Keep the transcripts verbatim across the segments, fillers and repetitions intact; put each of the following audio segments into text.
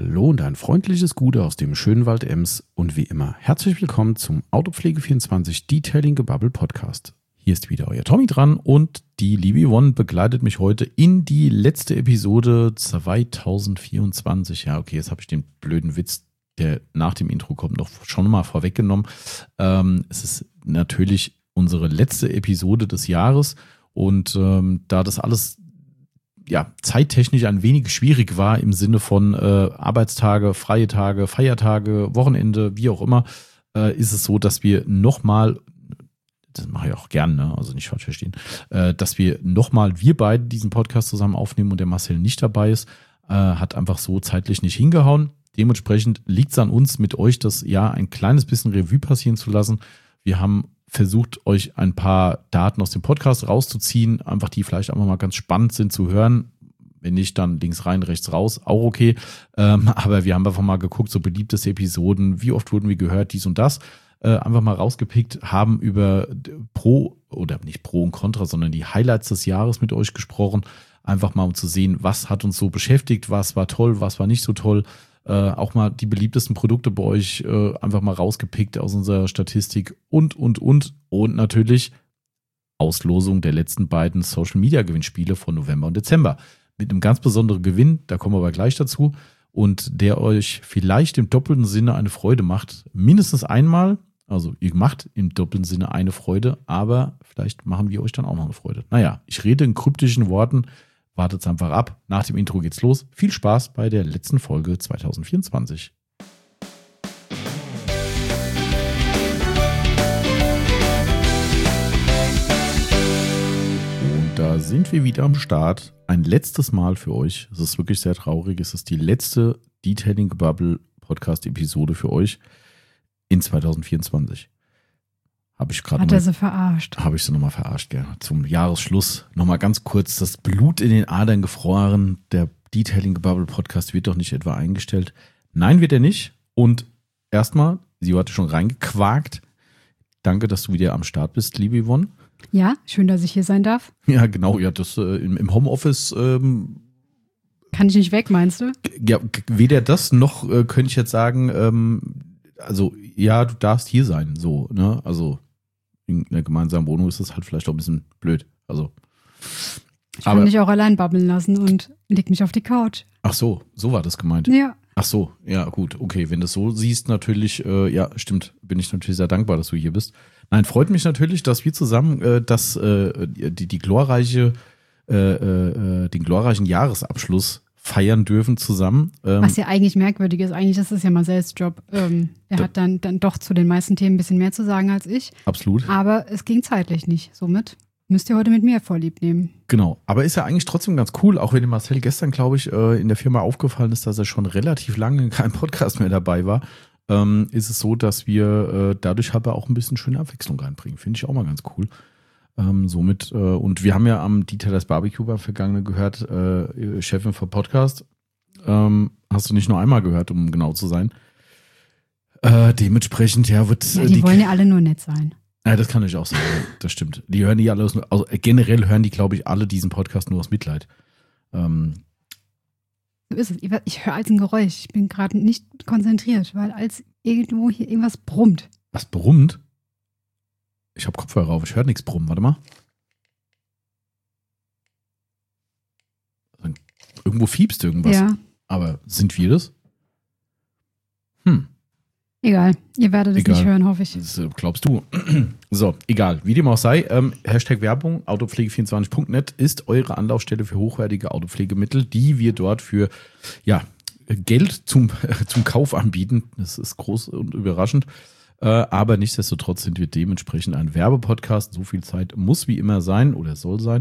Hallo und ein freundliches Gute aus dem schönen Wald Ems und wie immer herzlich willkommen zum Autopflege vierundzwanzig Detailing Gebubble Podcast. Hier ist wieder euer Tommy dran und die liebe Yvonne begleitet mich heute in die letzte Episode zwanzig vierundzwanzig. Ja, okay, jetzt habe ich den blöden Witz, der nach dem Intro kommt, noch schon mal vorweggenommen. Ähm, es ist natürlich unsere letzte Episode des Jahres und ähm, da das alles ja, zeittechnisch ein wenig schwierig war im Sinne von äh, Arbeitstage, freie Tage, Feiertage, Wochenende, wie auch immer, äh, ist es so, dass wir nochmal, das mache ich auch gern, ne? Also nicht falsch verstehen, äh, dass wir nochmal, wir beide diesen Podcast zusammen aufnehmen und der Marcel nicht dabei ist, äh, hat einfach so zeitlich nicht hingehauen. Dementsprechend liegt es an uns, mit euch das Jahr ein kleines bisschen Revue passieren zu lassen. Wir haben versucht, euch ein paar Daten aus dem Podcast rauszuziehen, einfach die vielleicht einfach mal ganz spannend sind zu hören. Wenn nicht, dann links rein, rechts raus, auch okay. Ähm, aber wir haben einfach mal geguckt, so beliebteste Episoden, wie oft wurden wir gehört, dies und das. Äh, einfach mal rausgepickt, haben über Pro, oder nicht Pro und Contra, sondern die Highlights des Jahres mit euch gesprochen. Einfach mal, um zu sehen, was hat uns so beschäftigt, was war toll, was war nicht so toll. Äh, auch mal die beliebtesten Produkte bei euch äh, einfach mal rausgepickt aus unserer Statistik und, und, und. Und natürlich Auslosung der letzten beiden Social-Media-Gewinnspiele von November und Dezember. Mit einem ganz besonderen Gewinn, da kommen wir aber gleich dazu. Und der euch vielleicht im doppelten Sinne eine Freude macht. Mindestens einmal, also ihr macht im doppelten Sinne eine Freude, aber vielleicht machen wir euch dann auch noch eine Freude. Naja, ich rede in kryptischen Worten. Wartet einfach ab. Nach dem Intro geht's los. Viel Spaß bei der letzten Folge zwanzig vierundzwanzig. Und da sind wir wieder am Start. Ein letztes Mal für euch. Es ist wirklich sehr traurig. Es ist die letzte Detailing Gebubble Podcast Episode für euch in zwanzig vierundzwanzig. Habe ich gerade Hat er sie verarscht? Habe ich sie nochmal verarscht, ja. Zum Jahresschluss nochmal ganz kurz das Blut in den Adern gefroren. Der Detailing Gebubble Podcast wird doch nicht etwa eingestellt. Nein, wird er nicht. Und erstmal, sie hatte schon reingequakt. Danke, dass du wieder am Start bist, liebe Yvonne. Ja, schön, dass ich hier sein darf. Ja, genau. Ja, das äh, im, im Homeoffice. Ähm, Kann ich nicht weg, meinst du? Ja, weder das noch äh, könnte ich jetzt sagen, ähm, also ja, du darfst hier sein. So, ne? Also in einer gemeinsamen Wohnung ist das halt vielleicht auch ein bisschen blöd. Also, ich kann dich auch allein babbeln lassen und leg mich auf die Couch. Ach so, so war das gemeint. Ja. Ach so, ja gut, okay. Wenn du es so siehst, natürlich, äh, ja, stimmt, bin ich natürlich sehr dankbar, dass du hier bist. Nein, freut mich natürlich, dass wir zusammen äh, das, äh, die, die glorreiche, äh, äh, den glorreichen Jahresabschluss feiern dürfen zusammen. Ähm, Was ja eigentlich merkwürdig ist, eigentlich ist es ja Marcel's Job. Ähm, er da, hat dann, dann doch zu den meisten Themen ein bisschen mehr zu sagen als ich. Absolut. Aber es ging zeitlich nicht. Somit müsst ihr heute mit mir Vorlieb nehmen. Genau, aber ist ja eigentlich trotzdem ganz cool, auch wenn dem Marcel gestern, glaube ich, äh, in der Firma aufgefallen ist, dass er schon relativ lange in keinem Podcast mehr dabei war, ähm, ist es so, dass wir äh, dadurch aber auch ein bisschen schöne Abwechslung reinbringen. Finde ich auch mal ganz cool. Ähm, somit, äh, und wir haben ja am Detailers Barbecue beim Vergangenen gehört, äh, Chefin für Podcast, ähm, hast du nicht nur einmal gehört, um genau zu sein. Äh, dementsprechend, ja, wird. Ja, die, die wollen ja alle nur nett sein. Ja, das kann ich auch sagen, das stimmt. Die hören die alle aus, also generell hören die, glaube ich, alle diesen Podcast nur aus Mitleid. Ähm, so ist es. Ich höre als ein Geräusch. Ich bin gerade nicht konzentriert, weil als irgendwo hier irgendwas brummt. Was brummt? Ich habe Kopfhörer auf, ich höre nichts brummen. Warte mal. Irgendwo fiebst irgendwas. Ja. Aber sind wir das? Hm. Egal, ihr werdet es nicht hören, hoffe ich. Das glaubst du. So, egal. Wie dem auch sei, ähm, Hashtag Werbung, autopflege vierundzwanzig punkt net ist eure Anlaufstelle für hochwertige Autopflegemittel, die wir dort für ja, Geld zum, zum Kauf anbieten. Das ist groß und überraschend. Äh, aber nichtsdestotrotz sind wir dementsprechend ein Werbepodcast. So viel Zeit muss wie immer sein oder soll sein.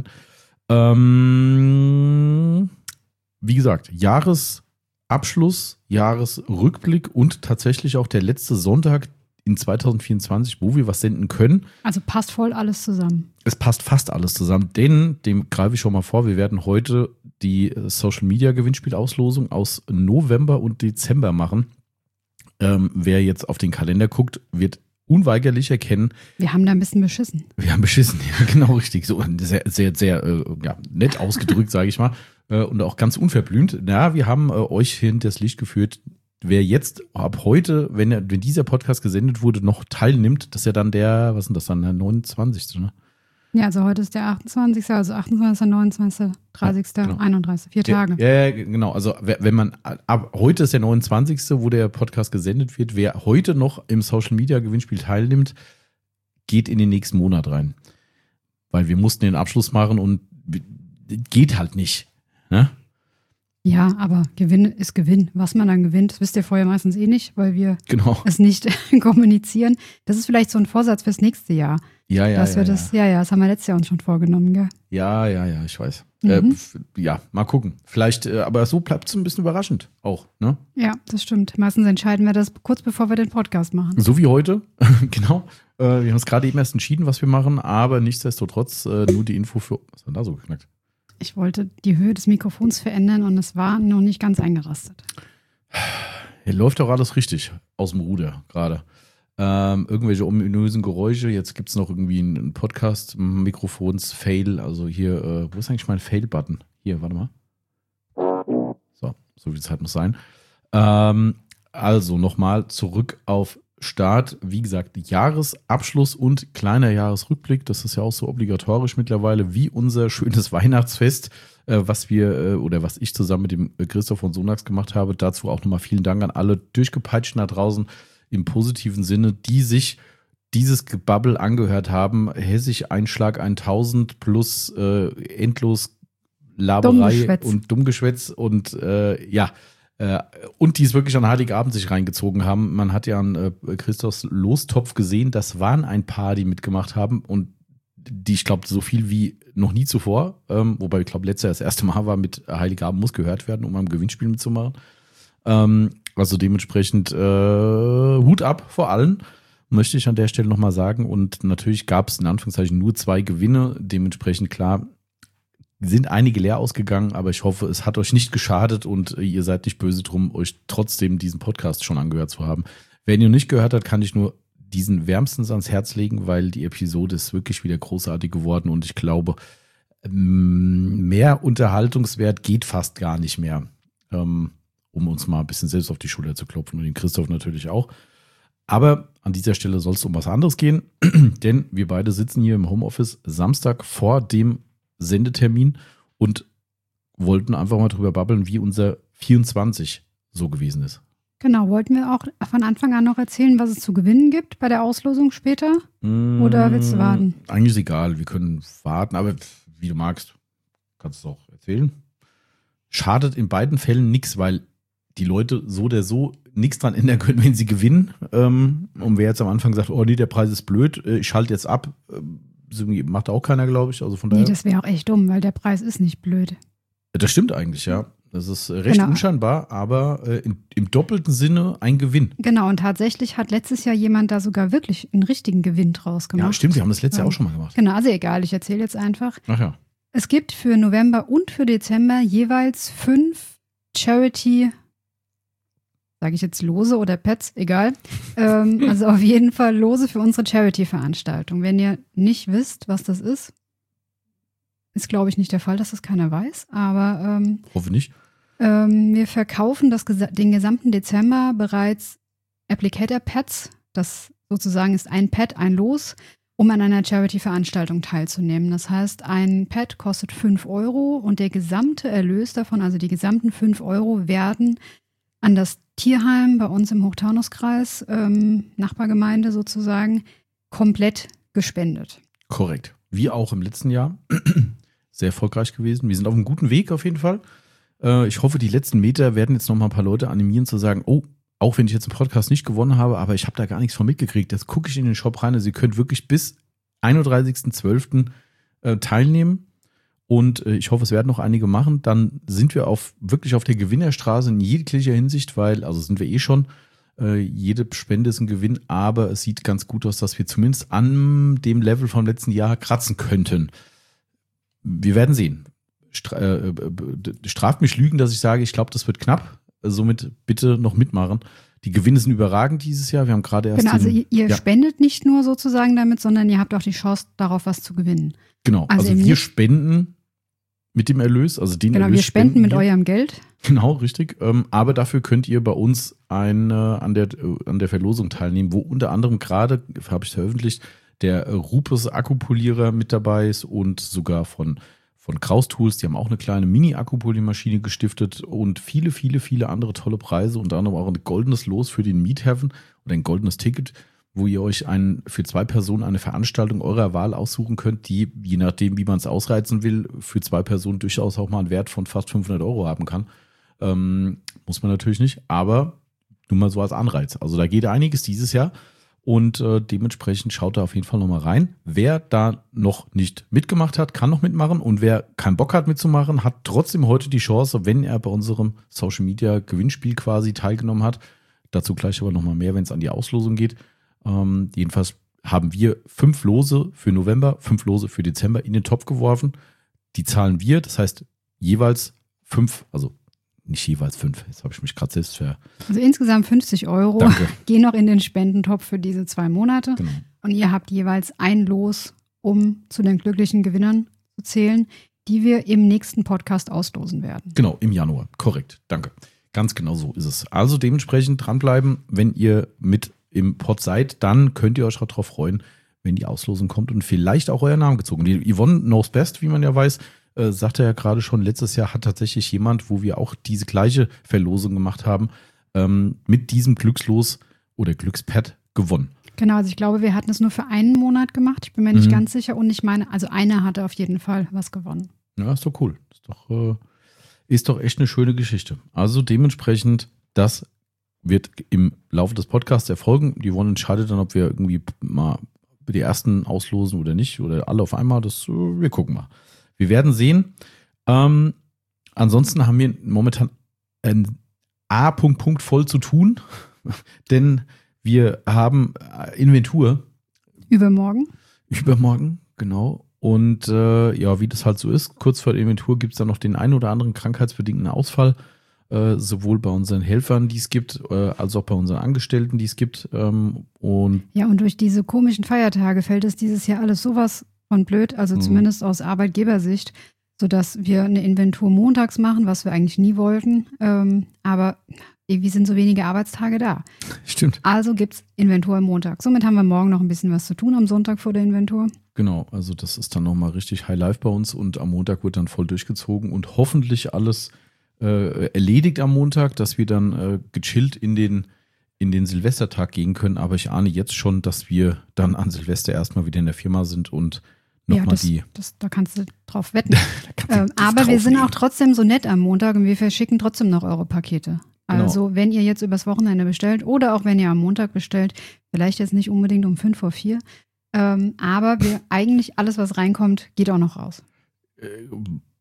Ähm, wie gesagt, Jahresabschluss, Jahresrückblick und tatsächlich auch der letzte Sonntag in zwanzig vierundzwanzig, wo wir was senden können. Also passt voll alles zusammen. Es passt fast alles zusammen, denn dem greife ich schon mal vor, wir werden heute die Social Media Gewinnspielauslosung aus November und Dezember machen. Ähm, wer jetzt auf den Kalender guckt, wird unweigerlich erkennen. Wir haben da ein bisschen beschissen. Wir haben beschissen, ja, genau richtig. So sehr, sehr, sehr äh, ja, nett ausgedrückt, sage ich mal. äh, und auch ganz unverblümt. Ja, wir haben äh, euch hinters Licht geführt. Wer jetzt ab heute, wenn, er, wenn dieser Podcast gesendet wurde, noch teilnimmt, das ist ja dann der, was ist denn das dann, der neunundzwanzigste, ne? Ja, also heute ist der achtundzwanzigste, also achtundzwanzigster, neunundzwanzigster, dreißigster, Ja, genau. einunddreißigster, vier Tage. Ja, ja, genau. Also wenn man, ab heute ist der neunundzwanzigste, wo der Podcast gesendet wird. Wer heute noch im Social Media Gewinnspiel teilnimmt, geht in den nächsten Monat rein. Weil wir mussten den Abschluss machen und geht halt nicht. Ne? Ja, aber Gewinn ist Gewinn. Was man dann gewinnt, das wisst ihr vorher meistens eh nicht, weil wir Genau. es nicht kommunizieren. Das ist vielleicht so ein Vorsatz fürs nächste Jahr. Ja, ja, dass ja, wir das, ja, ja, das haben wir letztes Jahr uns schon vorgenommen, gell? Ja, ja, ja, ich weiß. Mhm. Äh, f- ja, mal gucken. Vielleicht, äh, aber so bleibt es ein bisschen überraschend auch, ne? Ja, das stimmt. Meistens entscheiden wir das kurz bevor wir den Podcast machen. So wie heute, genau. Äh, wir haben uns gerade eben erst entschieden, was wir machen, aber nichtsdestotrotz äh, nur die Info für. Was war denn da so geknackt? Ich wollte die Höhe des Mikrofons verändern und es war noch nicht ganz eingerastet. Hier läuft doch alles richtig aus dem Ruder gerade. Ähm, irgendwelche ominösen Geräusche. Jetzt gibt es noch irgendwie einen Podcast-Mikrofons-Fail. Also hier, äh, wo ist eigentlich mein Fail-Button? Hier, warte mal. So, so wie es halt muss sein. Ähm, also nochmal zurück auf Start. Wie gesagt, Jahresabschluss und kleiner Jahresrückblick. Das ist ja auch so obligatorisch mittlerweile wie unser schönes Weihnachtsfest, äh, was wir äh, oder was ich zusammen mit dem Christoph von Sonax gemacht habe. Dazu auch nochmal vielen Dank an alle Durchgepeitschten da draußen im positiven Sinne, die sich dieses Gebabbel angehört haben. Hessisch Einschlag tausend plus äh, endlos Laberei Dummgeschwätz. und Dummgeschwätz und äh, ja, äh, und die es wirklich an Heiligabend sich reingezogen haben. Man hat ja an äh, Christophs Lostopf gesehen, das waren ein paar, die mitgemacht haben und die, ich glaube, so viel wie noch nie zuvor, ähm, wobei ich glaube, letztes Jahr das erste Mal war, mit Heiligabend muss gehört werden, um am Gewinnspiel mitzumachen. Ähm, Also dementsprechend äh, Hut ab vor allen, möchte ich an der Stelle nochmal sagen. Und natürlich gab es in Anführungszeichen nur zwei Gewinne. Dementsprechend, klar, sind einige leer ausgegangen, aber ich hoffe, es hat euch nicht geschadet und ihr seid nicht böse drum, euch trotzdem diesen Podcast schon angehört zu haben. Wenn ihr nicht gehört habt, kann ich nur diesen wärmstens ans Herz legen, weil die Episode ist wirklich wieder großartig geworden und ich glaube, mehr Unterhaltungswert geht fast gar nicht mehr. Ähm, um uns mal ein bisschen selbst auf die Schulter zu klopfen und den Christoph natürlich auch. Aber an dieser Stelle soll es um was anderes gehen, denn wir beide sitzen hier im Homeoffice Samstag vor dem Sendetermin und wollten einfach mal drüber babbeln, wie unser vierundzwanzig so gewesen ist. Genau, wollten wir auch von Anfang an noch erzählen, was es zu gewinnen gibt bei der Auslosung später? Oder willst du warten? Eigentlich ist egal, wir können warten, aber wie du magst, kannst du es auch erzählen. Schadet in beiden Fällen nichts, weil die Leute so oder so nichts dran ändern können, wenn sie gewinnen. Ähm, und wer jetzt am Anfang sagt, oh nee, der Preis ist blöd, ich schalte jetzt ab, äh, macht auch keiner, glaube ich. Also von daher. Nee, das wäre auch echt dumm, weil der Preis ist nicht blöd. Das stimmt eigentlich, ja. Das ist recht Genau. unscheinbar, aber äh, in, im doppelten Sinne ein Gewinn. Genau, und tatsächlich hat letztes Jahr jemand da sogar wirklich einen richtigen Gewinn draus gemacht. Ja, stimmt, wir haben das letztes Jahr auch schon mal gemacht. Genau, also egal, ich erzähle jetzt einfach. Ach ja. Es gibt für November und für Dezember jeweils fünf Charity, sage ich jetzt Lose oder Pets, egal. ähm, also auf jeden Fall Lose für unsere Charity-Veranstaltung. Wenn ihr nicht wisst, was das ist, ist glaube ich nicht der Fall, dass das keiner weiß, aber ähm, Hoffe nicht. ähm, wir verkaufen das, den gesamten Dezember bereits Applicator-Pads. Das sozusagen ist ein Pad, ein Los, um an einer Charity-Veranstaltung teilzunehmen. Das heißt, ein Pad kostet fünf Euro und der gesamte Erlös davon, also die gesamten fünf Euro, werden an das Tierheim bei uns im Hochtaunuskreis, ähm, Nachbargemeinde sozusagen, komplett gespendet. Korrekt. Wie auch im letzten Jahr. Sehr erfolgreich gewesen. Wir sind auf einem guten Weg auf jeden Fall. Äh, ich hoffe, die letzten Meter werden jetzt noch mal ein paar Leute animieren zu sagen, oh, auch wenn ich jetzt im Podcast nicht gewonnen habe, aber ich habe da gar nichts von mitgekriegt. Jetzt gucke ich in den Shop rein. Also ihr könnt wirklich bis einunddreißigsten zwölften äh, teilnehmen. Und äh, ich hoffe, es werden noch einige machen. Dann sind wir auf wirklich auf der Gewinnerstraße in jeglicher Hinsicht, weil, also sind wir eh schon, äh, jede Spende ist ein Gewinn, aber es sieht ganz gut aus, dass wir zumindest an dem Level vom letzten Jahr kratzen könnten. Wir werden sehen. Stra- äh, straft mich Lügen, dass ich sage, ich glaube, das wird knapp. Somit bitte noch mitmachen. Die Gewinne sind überragend dieses Jahr. Wir haben gerade erst. Genau, also den, ihr, ihr ja, spendet nicht nur sozusagen damit, sondern ihr habt auch die Chance, darauf was zu gewinnen. genau, also also eben wir nicht- spenden mit dem Erlös. Also den genau, Erlös wir spenden mit wir. eurem Geld. Genau, richtig. Ähm, aber dafür könnt ihr bei uns ein, äh, an, der, äh, an der Verlosung teilnehmen, wo unter anderem gerade, habe ich veröffentlicht, der äh, Rupes Akkupolierer mit dabei ist und sogar von, von Kraus Tools. Die haben auch eine kleine Mini-Akkupoliermaschine gestiftet und viele, viele, viele andere tolle Preise. Unter anderem auch ein goldenes Los für den Meet Heaven oder ein goldenes Ticket, wo ihr euch ein, für zwei Personen eine Veranstaltung eurer Wahl aussuchen könnt, die, je nachdem, wie man es ausreizen will, für zwei Personen durchaus auch mal einen Wert von fast fünfhundert Euro haben kann. Ähm, muss man natürlich nicht, aber nur mal so als Anreiz. Also da geht einiges dieses Jahr und äh, dementsprechend schaut da auf jeden Fall nochmal rein. Wer da noch nicht mitgemacht hat, kann noch mitmachen und wer keinen Bock hat mitzumachen, hat trotzdem heute die Chance, wenn er bei unserem Social Media Gewinnspiel quasi teilgenommen hat. Dazu gleich aber nochmal mehr, wenn es an die Auslosung geht. Ähm, jedenfalls haben wir fünf Lose für November, fünf Lose für Dezember in den Topf geworfen. Die zahlen wir, das heißt jeweils fünf, also nicht jeweils fünf, jetzt habe ich mich gerade selbst ver... Also insgesamt fünfzig Euro Danke. gehen noch in den Spendentopf für diese zwei Monate. Genau. Und ihr habt jeweils ein Los, um zu den glücklichen Gewinnern zu zählen, die wir im nächsten Podcast auslosen werden. Genau, im Januar, korrekt, danke. Ganz genau so ist es. Also dementsprechend dranbleiben, wenn ihr mit im Pod seid, dann könnt ihr euch auch darauf freuen, wenn die Auslosung kommt und vielleicht auch euer Name gezogen. Die Yvonne knows best, wie man ja weiß, äh, sagte ja gerade schon, letztes Jahr hat tatsächlich jemand, wo wir auch diese gleiche Verlosung gemacht haben, ähm, mit diesem Glückslos oder Glückspad gewonnen. Genau, also ich glaube, wir hatten es nur für einen Monat gemacht. Ich bin mir nicht Mhm. ganz sicher und ich meine, also einer hatte auf jeden Fall was gewonnen. Ja, ist doch cool. Ist doch, äh, ist doch echt eine schöne Geschichte. Also dementsprechend, das wird im Laufe des Podcasts erfolgen. Die Yvonne entscheidet dann, ob wir irgendwie mal die ersten auslosen oder nicht oder alle auf einmal. Das, wir gucken mal. Wir werden sehen. Ähm, ansonsten haben wir momentan ein A Punkt Punkt voll zu tun, denn wir haben Inventur. Übermorgen? Übermorgen, genau. Und äh, ja, wie das halt so ist, kurz vor der Inventur gibt es dann noch den einen oder anderen krankheitsbedingten Ausfall. Äh, sowohl bei unseren Helfern, die es gibt, äh, als auch bei unseren Angestellten, die es gibt. Ähm, und Ja, und durch diese komischen Feiertage fällt es dieses Jahr alles sowas von blöd, also Mhm. zumindest aus Arbeitgebersicht, sodass wir eine Inventur montags machen, was wir eigentlich nie wollten. Ähm, aber irgendwie sind so wenige Arbeitstage da. stimmt. Also gibt es Inventur am Montag. Somit haben wir morgen noch ein bisschen was zu tun am Sonntag vor der Inventur. Genau, also das ist dann nochmal richtig High Life bei uns und am Montag wird dann voll durchgezogen und hoffentlich alles äh, erledigt am Montag, dass wir dann äh, gechillt in den, in den Silvestertag gehen können. Aber ich ahne jetzt schon, dass wir dann an Silvester erstmal wieder in der Firma sind und Ja, nochmal das, die. das, da kannst du drauf wetten. Da kannst du ähm, drauf aber wir sind nehmen. auch trotzdem so nett am Montag und wir verschicken trotzdem noch eure Pakete. Genau. Also wenn ihr jetzt übers Wochenende bestellt oder auch wenn ihr am Montag bestellt, vielleicht jetzt nicht unbedingt um fünf vor vier, ähm, aber wir eigentlich alles, was reinkommt, geht auch noch raus. Äh,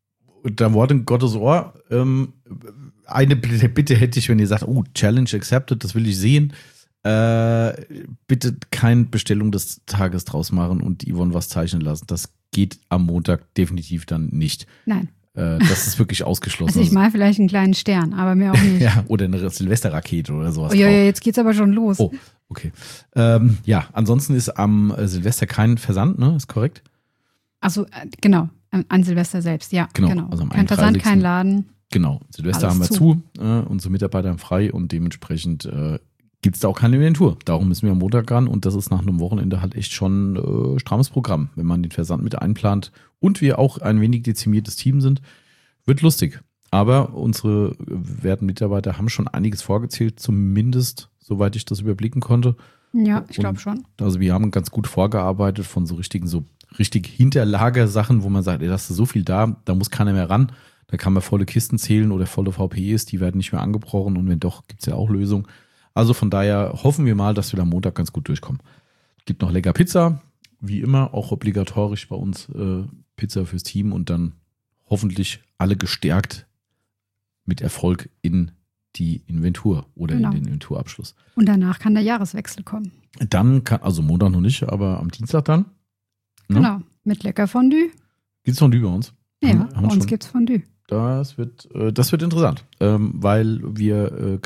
Da Wort in Gottes Ohr. Ähm, eine Bitte, Bitte hätte ich, wenn ihr sagt, oh, Challenge accepted, das will ich sehen. Äh, bitte keine Bestellung des Tages draus machen und Yvonne was zeichnen lassen. Das geht am Montag definitiv dann nicht. Nein. Äh, das ist wirklich ausgeschlossen. Also ich mal vielleicht einen kleinen Stern, aber mehr auch nicht. Ja, oder eine Silvesterrakete oder sowas. Oh, ja, drauf. ja, jetzt geht's aber schon los. Oh, okay. Ähm, ja, ansonsten ist am äh, Silvester kein Versand, ne? Ist korrekt? Also äh, genau, an, an Silvester selbst, ja. Genau, genau. also am kein Versand, einunddreißigsten kein Laden. Genau, Silvester Alles haben wir zu. zu, äh, unsere Mitarbeiter haben frei und dementsprechend äh, gibt es da auch keine Inventur. Darum müssen wir am Montag ran und das ist nach einem Wochenende halt echt schon äh, strammes Programm, wenn man den Versand mit einplant und wir auch ein wenig dezimiertes Team sind. Wird lustig. Aber unsere werten Mitarbeiter haben schon einiges vorgezählt, zumindest soweit ich das überblicken konnte. Ja, ich Und- glaube schon. Also wir haben ganz gut vorgearbeitet von so richtigen, so richtig Hinterlagersachen, wo man sagt, ey, das ist so viel da, da muss keiner mehr ran. Da kann man volle Kisten zählen oder volle V P Es, die werden nicht mehr angebrochen und wenn doch, gibt es ja auch Lösungen. Also von daher hoffen wir mal, dass wir am Montag ganz gut durchkommen. Gibt noch lecker Pizza, wie immer, auch obligatorisch bei uns äh, Pizza fürs Team und dann hoffentlich alle gestärkt mit Erfolg in die Inventur oder Genau. in den Inventurabschluss. Und danach kann der Jahreswechsel kommen. Dann kann, also Montag noch nicht, aber am Dienstag dann. Ne? Genau, mit lecker Fondue. Gibt es Fondue bei uns? Ja, Haben- haben bei wir uns schon- gibt's Fondue. Das wird, äh, das wird interessant, ähm, weil wir äh, ganz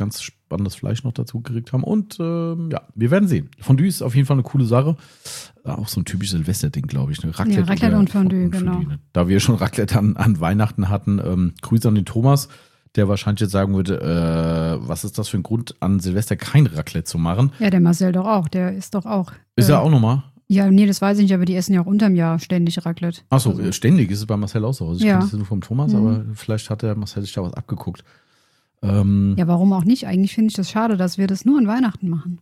spannendes Fleisch noch dazu gekriegt haben. Und ähm, ja, wir werden sehen. Fondue ist auf jeden Fall eine coole Sache. Auch so ein typisches Silvester-Ding, glaube ich. Ne? Raclette, ja, Raclette und Fondue, und Fondue, genau. Ne? Da wir schon Raclette an, an Weihnachten hatten, ähm, Grüße an den Thomas, der wahrscheinlich jetzt sagen würde, äh, was ist das für ein Grund, an Silvester kein Raclette zu machen? Ja, der Marcel doch auch, der ist doch auch. Ist äh, er auch nochmal? Ja, nee, das weiß ich nicht, aber die essen ja auch unterm Jahr ständig Raclette. Achso, also. ständig ist es bei Marcel auch so. Also ich ja. kenne das nur vom Thomas, mhm. aber vielleicht hat der Marcel sich da was abgeguckt. Ähm, ja, warum auch nicht? Eigentlich finde ich das schade, dass wir das nur an Weihnachten machen.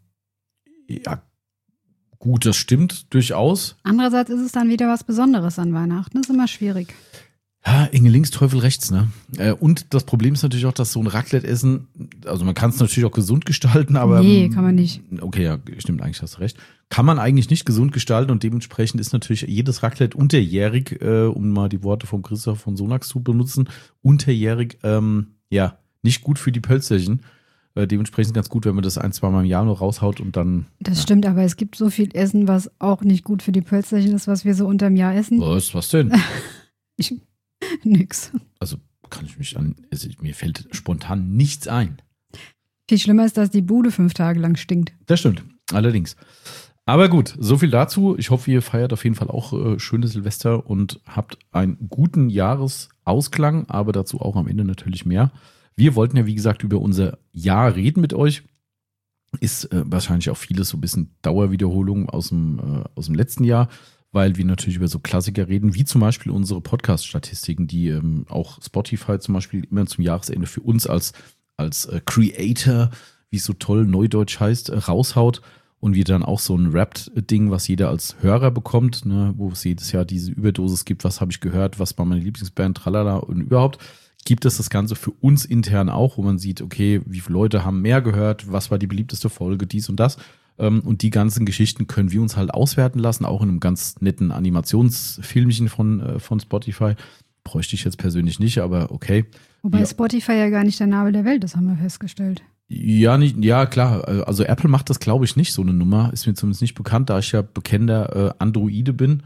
Ja, gut, das stimmt durchaus. Andererseits ist es dann wieder was Besonderes an Weihnachten. Das ist immer schwierig. Ja, Engel links, Teufel rechts, ne? Und das Problem ist natürlich auch, dass so ein Raclette-Essen, also man kann es natürlich auch gesund gestalten, aber. Nee, kann man nicht. Okay, ja, stimmt, eigentlich hast du recht. Kann man eigentlich nicht gesund gestalten und dementsprechend ist natürlich jedes Raclette unterjährig, äh, um mal die Worte von Christoph von Sonax zu benutzen, unterjährig, ähm, ja, nicht gut für die Pölzerchen. Äh, dementsprechend ganz gut, wenn man das ein, zwei Mal im Jahr noch raushaut und dann. Das ja. stimmt, aber es gibt so viel Essen, was auch nicht gut für die Pölzerchen ist, was wir so unterm Jahr essen. Was, was denn? ich, nix. Also kann ich mich an, also mir fällt spontan nichts ein. Viel schlimmer ist, dass die Bude fünf Tage lang stinkt. Das stimmt, allerdings. Aber gut, so viel dazu. Ich hoffe, ihr feiert auf jeden Fall auch äh, schöne Silvester und habt einen guten Jahresausklang, aber dazu auch am Ende natürlich mehr. Wir wollten ja, wie gesagt, über unser Jahr reden mit euch. Ist äh, wahrscheinlich auch vieles so ein bisschen Dauerwiederholung aus dem, äh, aus dem letzten Jahr, weil wir natürlich über so Klassiker reden, wie zum Beispiel unsere Podcast-Statistiken, die ähm, auch Spotify zum Beispiel immer zum Jahresende für uns als, als äh, Creator, wie es so toll neudeutsch heißt, äh, raushaut. Und wir dann auch so ein Wrapped-Ding, was jeder als Hörer bekommt, ne, wo es jedes Jahr diese Überdosis gibt, was habe ich gehört, was war meine Lieblingsband, tralala und überhaupt, gibt es das Ganze für uns intern auch, wo man sieht, okay, wie viele Leute haben mehr gehört, was war die beliebteste Folge, dies und das. Und die ganzen Geschichten können wir uns halt auswerten lassen, auch in einem ganz netten Animationsfilmchen von, von Spotify. Bräuchte ich jetzt persönlich nicht, aber okay. Wobei ja. Spotify ja gar nicht der Nabel der Welt ist, haben wir festgestellt. Ja, nicht, ja, klar. Also Apple macht das, glaube ich, nicht, so eine Nummer. Ist mir zumindest nicht bekannt. Da ich ja bekennender äh, Androide bin,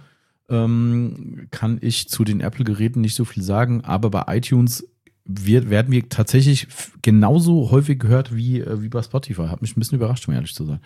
ähm, kann ich zu den Apple-Geräten nicht so viel sagen. Aber bei iTunes wird, werden wir tatsächlich genauso häufig gehört wie, äh, wie bei Spotify. Hat mich ein bisschen überrascht, um ehrlich zu sein.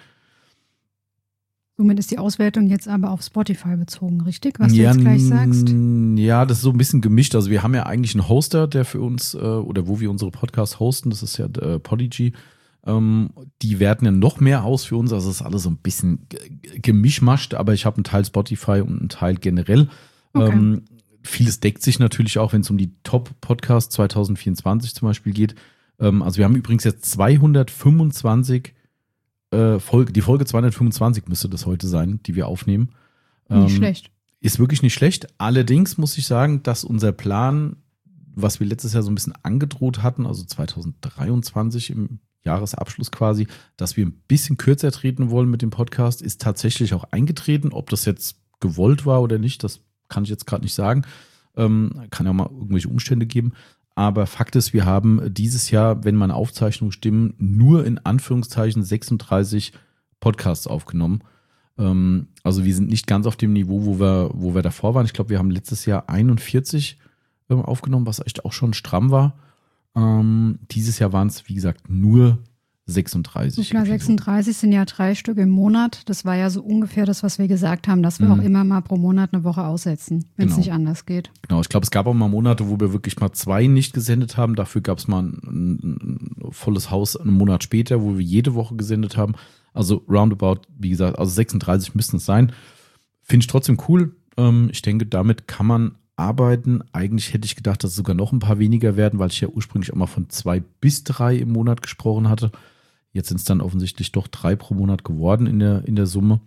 Somit ist die Auswertung jetzt aber auf Spotify bezogen, richtig? Was du ja, jetzt gleich sagst? Ja, das ist so ein bisschen gemischt. Also wir haben ja eigentlich einen Hoster, der für uns, äh, oder wo wir unsere Podcasts hosten, das ist ja äh, Podigy. Ähm, die werten ja noch mehr aus für uns. Also es ist alles so ein bisschen g- gemischmascht, aber ich habe einen Teil Spotify und einen Teil generell. Okay. Ähm, vieles deckt sich natürlich auch, wenn es um die Top-Podcasts zwanzig vierundzwanzig zum Beispiel geht. Ähm, also wir haben übrigens jetzt zweihundertfünfundzwanzig Folge, die Folge zweihundertfünfundzwanzig müsste das heute sein, die wir aufnehmen. Nicht ähm, schlecht. Ist wirklich nicht schlecht. Allerdings muss ich sagen, dass unser Plan, was wir letztes Jahr so ein bisschen angedroht hatten, also zwanzig dreiundzwanzig im Jahresabschluss quasi, dass wir ein bisschen kürzer treten wollen mit dem Podcast, ist tatsächlich auch eingetreten. Ob das jetzt gewollt war oder nicht, das kann ich jetzt gerade nicht sagen. Ähm, kann ja mal irgendwelche Umstände geben. Aber Fakt ist, wir haben dieses Jahr, wenn meine Aufzeichnungen stimmen, nur in Anführungszeichen sechsunddreißig Podcasts aufgenommen. Ähm, also wir sind nicht ganz auf dem Niveau, wo wir, wo wir davor waren. Ich glaube, wir haben letztes Jahr einundvierzig ähm, aufgenommen, was echt auch schon stramm war. Ähm, dieses Jahr waren es, wie gesagt, nur sechsunddreißig. Klar, sechsunddreißig sind ja drei Stück im Monat. Das war ja so ungefähr das, was wir gesagt haben, dass wir mhm. auch immer mal pro Monat eine Woche aussetzen, wenn es genau. nicht anders geht. Genau, ich glaube, es gab auch mal Monate, wo wir wirklich mal zwei nicht gesendet haben. Dafür gab es mal ein, ein, ein volles Haus einen Monat später, wo wir jede Woche gesendet haben. Also roundabout, wie gesagt, also sechsunddreißig müssten es sein. Finde ich trotzdem cool. Ähm, ich denke, damit kann man arbeiten. Eigentlich hätte ich gedacht, dass es sogar noch ein paar weniger werden, weil ich ja ursprünglich auch mal von zwei bis drei im Monat gesprochen hatte. Jetzt sind es dann offensichtlich doch drei pro Monat geworden in der, in der Summe.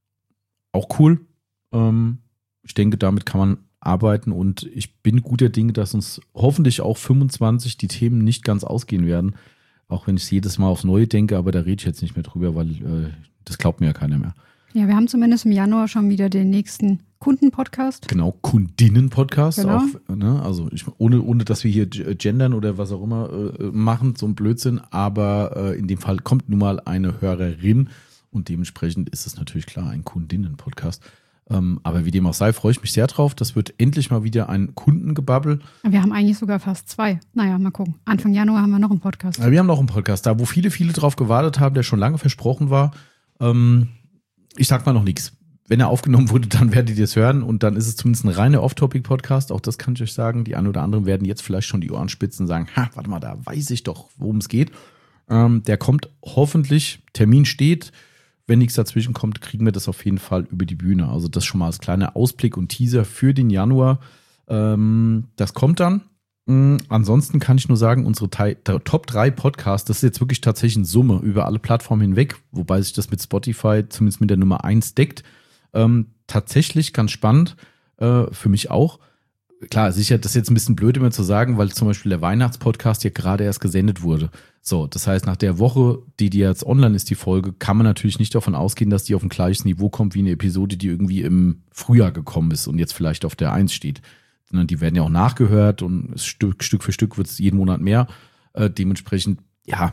Auch cool. Ähm, ich denke, damit kann man arbeiten und ich bin guter Dinge, dass uns hoffentlich auch fünfundzwanzig die Themen nicht ganz ausgehen werden. Auch wenn ich es jedes Mal aufs Neue denke, aber da rede ich jetzt nicht mehr drüber, weil äh, das glaubt mir ja keiner mehr. Ja, wir haben zumindest im Januar schon wieder den nächsten Kunden-Podcast. Genau, Kundinnen-Podcast. Genau. Auch, ne? Also ich, ohne, ohne, dass wir hier gendern oder was auch immer äh, machen, so ein Blödsinn. Aber äh, in dem Fall kommt nun mal eine Hörerin und dementsprechend ist es natürlich klar ein Kundinnen-Podcast. Ähm, aber wie dem auch sei, freue ich mich sehr drauf. Das wird endlich mal wieder ein Kundengebabbel. Wir haben eigentlich sogar fast zwei. Naja, mal gucken. Anfang Januar haben wir noch einen Podcast. Ja, wir haben noch einen Podcast da, wo viele, viele drauf gewartet haben, der schon lange versprochen war. Ähm, ich sag mal noch nichts. Wenn er aufgenommen wurde, dann werdet ihr es hören und dann ist es zumindest ein reiner Off-Topic-Podcast. Auch das kann ich euch sagen. Die einen oder anderen werden jetzt vielleicht schon die Ohren spitzen und sagen, ha, warte mal, da weiß ich doch, worum es geht. Ähm, der kommt hoffentlich, Termin steht. Wenn nichts dazwischen kommt, kriegen wir das auf jeden Fall über die Bühne. Also das schon mal als kleiner Ausblick und Teaser für den Januar. Ähm, das kommt dann. Mhm. Ansonsten kann ich nur sagen, unsere Top drei Podcasts, das ist jetzt wirklich tatsächlich eine Summe über alle Plattformen hinweg, wobei sich das mit Spotify zumindest mit der Nummer eins deckt. Ähm, tatsächlich ganz spannend, äh, für mich auch. Klar, sicher, das ist jetzt ein bisschen blöd immer zu sagen, weil zum Beispiel der Weihnachtspodcast ja gerade erst gesendet wurde. So, das heißt, nach der Woche, die die jetzt online ist, die Folge, kann man natürlich nicht davon ausgehen, dass die auf ein gleiches Niveau kommt wie eine Episode, die irgendwie im Frühjahr gekommen ist und jetzt vielleicht auf der eins steht. Sondern die werden ja auch nachgehört und Stück, Stück für Stück wird es jeden Monat mehr. Äh, dementsprechend, ja,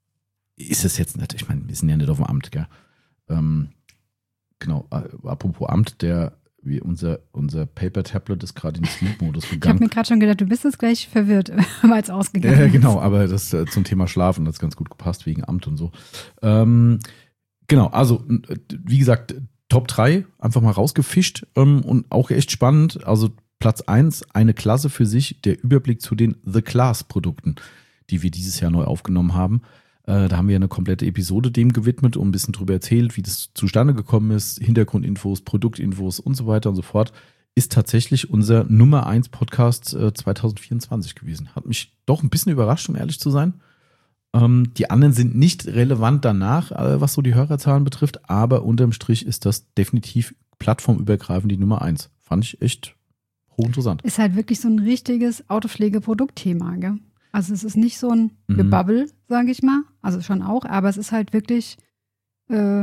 ist es jetzt nicht, ich meine, wir sind ja nicht auf dem Amt, gell? Ähm, genau, äh, apropos Amt, der Wie unser, unser Paper-Tablet ist gerade in den Sleep-Modus gegangen. Ich habe mir gerade schon gedacht, du bist jetzt gleich verwirrt, weil es ausgegangen ist. Ja, genau, aber das äh, zum Thema Schlafen, das hat ganz gut gepasst, wegen Amt und so. Ähm, genau, also wie gesagt, Top drei, einfach mal rausgefischt ähm, und auch echt spannend. Also Platz eins, eine Klasse für sich, der Überblick zu den The Class-Produkten, die wir dieses Jahr neu aufgenommen haben. Da haben wir eine komplette Episode dem gewidmet und ein bisschen drüber erzählt, wie das zustande gekommen ist, Hintergrundinfos, Produktinfos und so weiter und so fort. Ist tatsächlich unser Nummer eins Podcast äh, zwanzig vierundzwanzig gewesen. Hat mich doch ein bisschen überrascht, um ehrlich zu sein. Ähm, die anderen sind nicht relevant danach, äh, was so die Hörerzahlen betrifft, aber unterm Strich ist das definitiv plattformübergreifend die Nummer eins. Fand ich echt hochinteressant. Ist halt wirklich so ein richtiges Autopflege-Produktthema, gell? Also es ist nicht so ein mhm. Gebabbel, sage ich mal. Also schon auch, aber es ist halt wirklich, äh,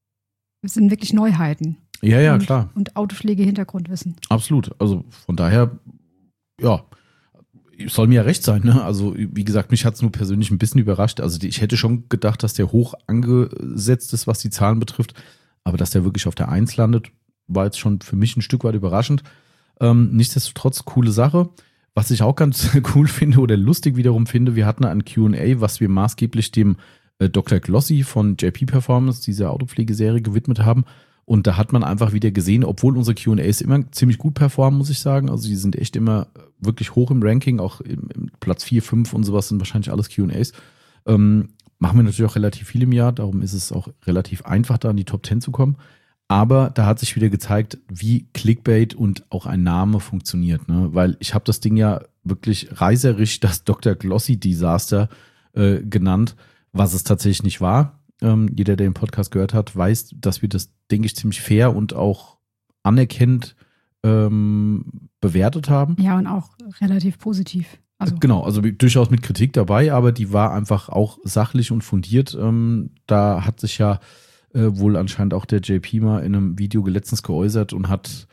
es sind wirklich Neuheiten. Ja, ja, und, klar. Und Autopflege-Hintergrundwissen. Absolut. Also von daher, ja, soll mir ja recht sein. Ne? Also wie gesagt, mich hat es nur persönlich ein bisschen überrascht. Also ich hätte schon gedacht, dass der hoch angesetzt ist, was die Zahlen betrifft. Aber dass der wirklich auf der eins landet, war jetzt schon für mich ein Stück weit überraschend. Ähm, nichtsdestotrotz, coole Sache. Was ich auch ganz cool finde oder lustig wiederum finde, wir hatten ein Q und A, was wir maßgeblich dem äh, Doktor Glossy von J P Performance, dieser Autopflegeserie, gewidmet haben. Und da hat man einfach wieder gesehen, obwohl unsere Q und As immer ziemlich gut performen, muss ich sagen. Also die sind echt immer wirklich hoch im Ranking, auch im, im Platz vier, fünf und sowas sind wahrscheinlich alles Q und As. Ähm, machen wir natürlich auch relativ viel im Jahr, darum ist es auch relativ einfach, da in die Top zehn zu kommen. Aber da hat sich wieder gezeigt, wie Clickbait und auch ein Name funktioniert. Ne? Weil ich habe das Ding ja wirklich reißerisch das Doktor Glossy Disaster äh, genannt, was es tatsächlich nicht war. Ähm, jeder, der den Podcast gehört hat, weiß, dass wir das, denke ich, ziemlich fair und auch anerkennend ähm, bewertet haben. Ja, und auch relativ positiv. Also. Genau, also durchaus mit Kritik dabei, aber die war einfach auch sachlich und fundiert. Ähm, da hat sich ja Äh, wohl anscheinend auch der J P mal in einem Video letztens geäußert und hat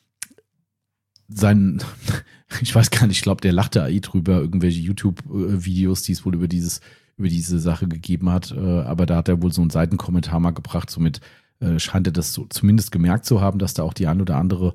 seinen, ich weiß gar nicht, ich glaube, der lachte A I drüber, irgendwelche YouTube-Videos, die es wohl über dieses, über diese Sache gegeben hat. Äh, aber da hat er wohl so einen Seitenkommentar mal gebracht, somit äh, scheint er das so zumindest gemerkt zu haben, dass da auch die ein oder andere